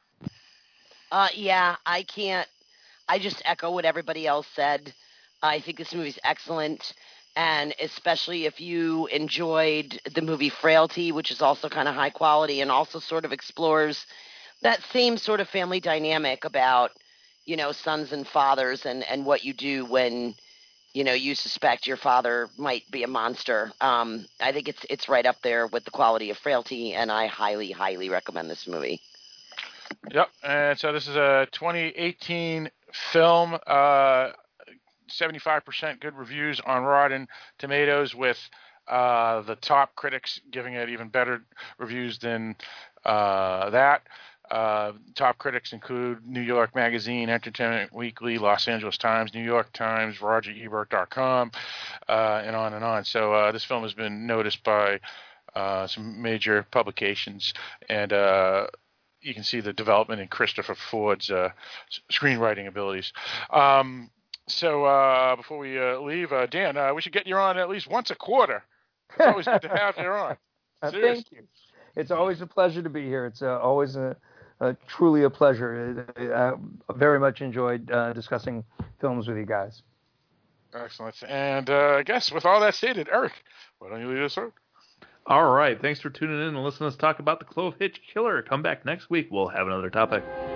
S6: Uh, yeah, I can't. I just echo what everybody else said. I think this movie's excellent, and especially if you enjoyed the movie Frailty, which is also kind of high quality and also sort of explores that same sort of family dynamic about, you know, sons and fathers and, and what you do when, you know, you suspect your father might be a monster. Um, I think it's it's right up there with the quality of Frailty, and I highly, highly recommend this movie.
S4: Yep, and so this is a twenty eighteen film, uh, seventy-five percent good reviews on Rotten Tomatoes, with uh, the top critics giving it even better reviews than uh, that. Uh, top critics include New York Magazine, Entertainment Weekly, Los Angeles Times, New York Times, Roger Ebert dot com, uh, and on and on. So uh, this film has been noticed by uh, some major publications, and uh, you can see the development in Christopher Ford's uh, screenwriting abilities. Um, so uh, before we uh, leave, uh, Dan, uh, we should get you on at least once a quarter. It's always good to have you on.
S8: Uh, thank you. It's always a pleasure to be here. It's uh, always a, a truly a pleasure. I very much enjoyed uh, discussing films with you guys.
S4: Excellent. And uh, I guess with all that stated, Eric, why don't you lead us out?
S5: All right. Thanks for tuning in and listening to us talk about the Clove Hitch Killer. Come back next week. We'll have another topic.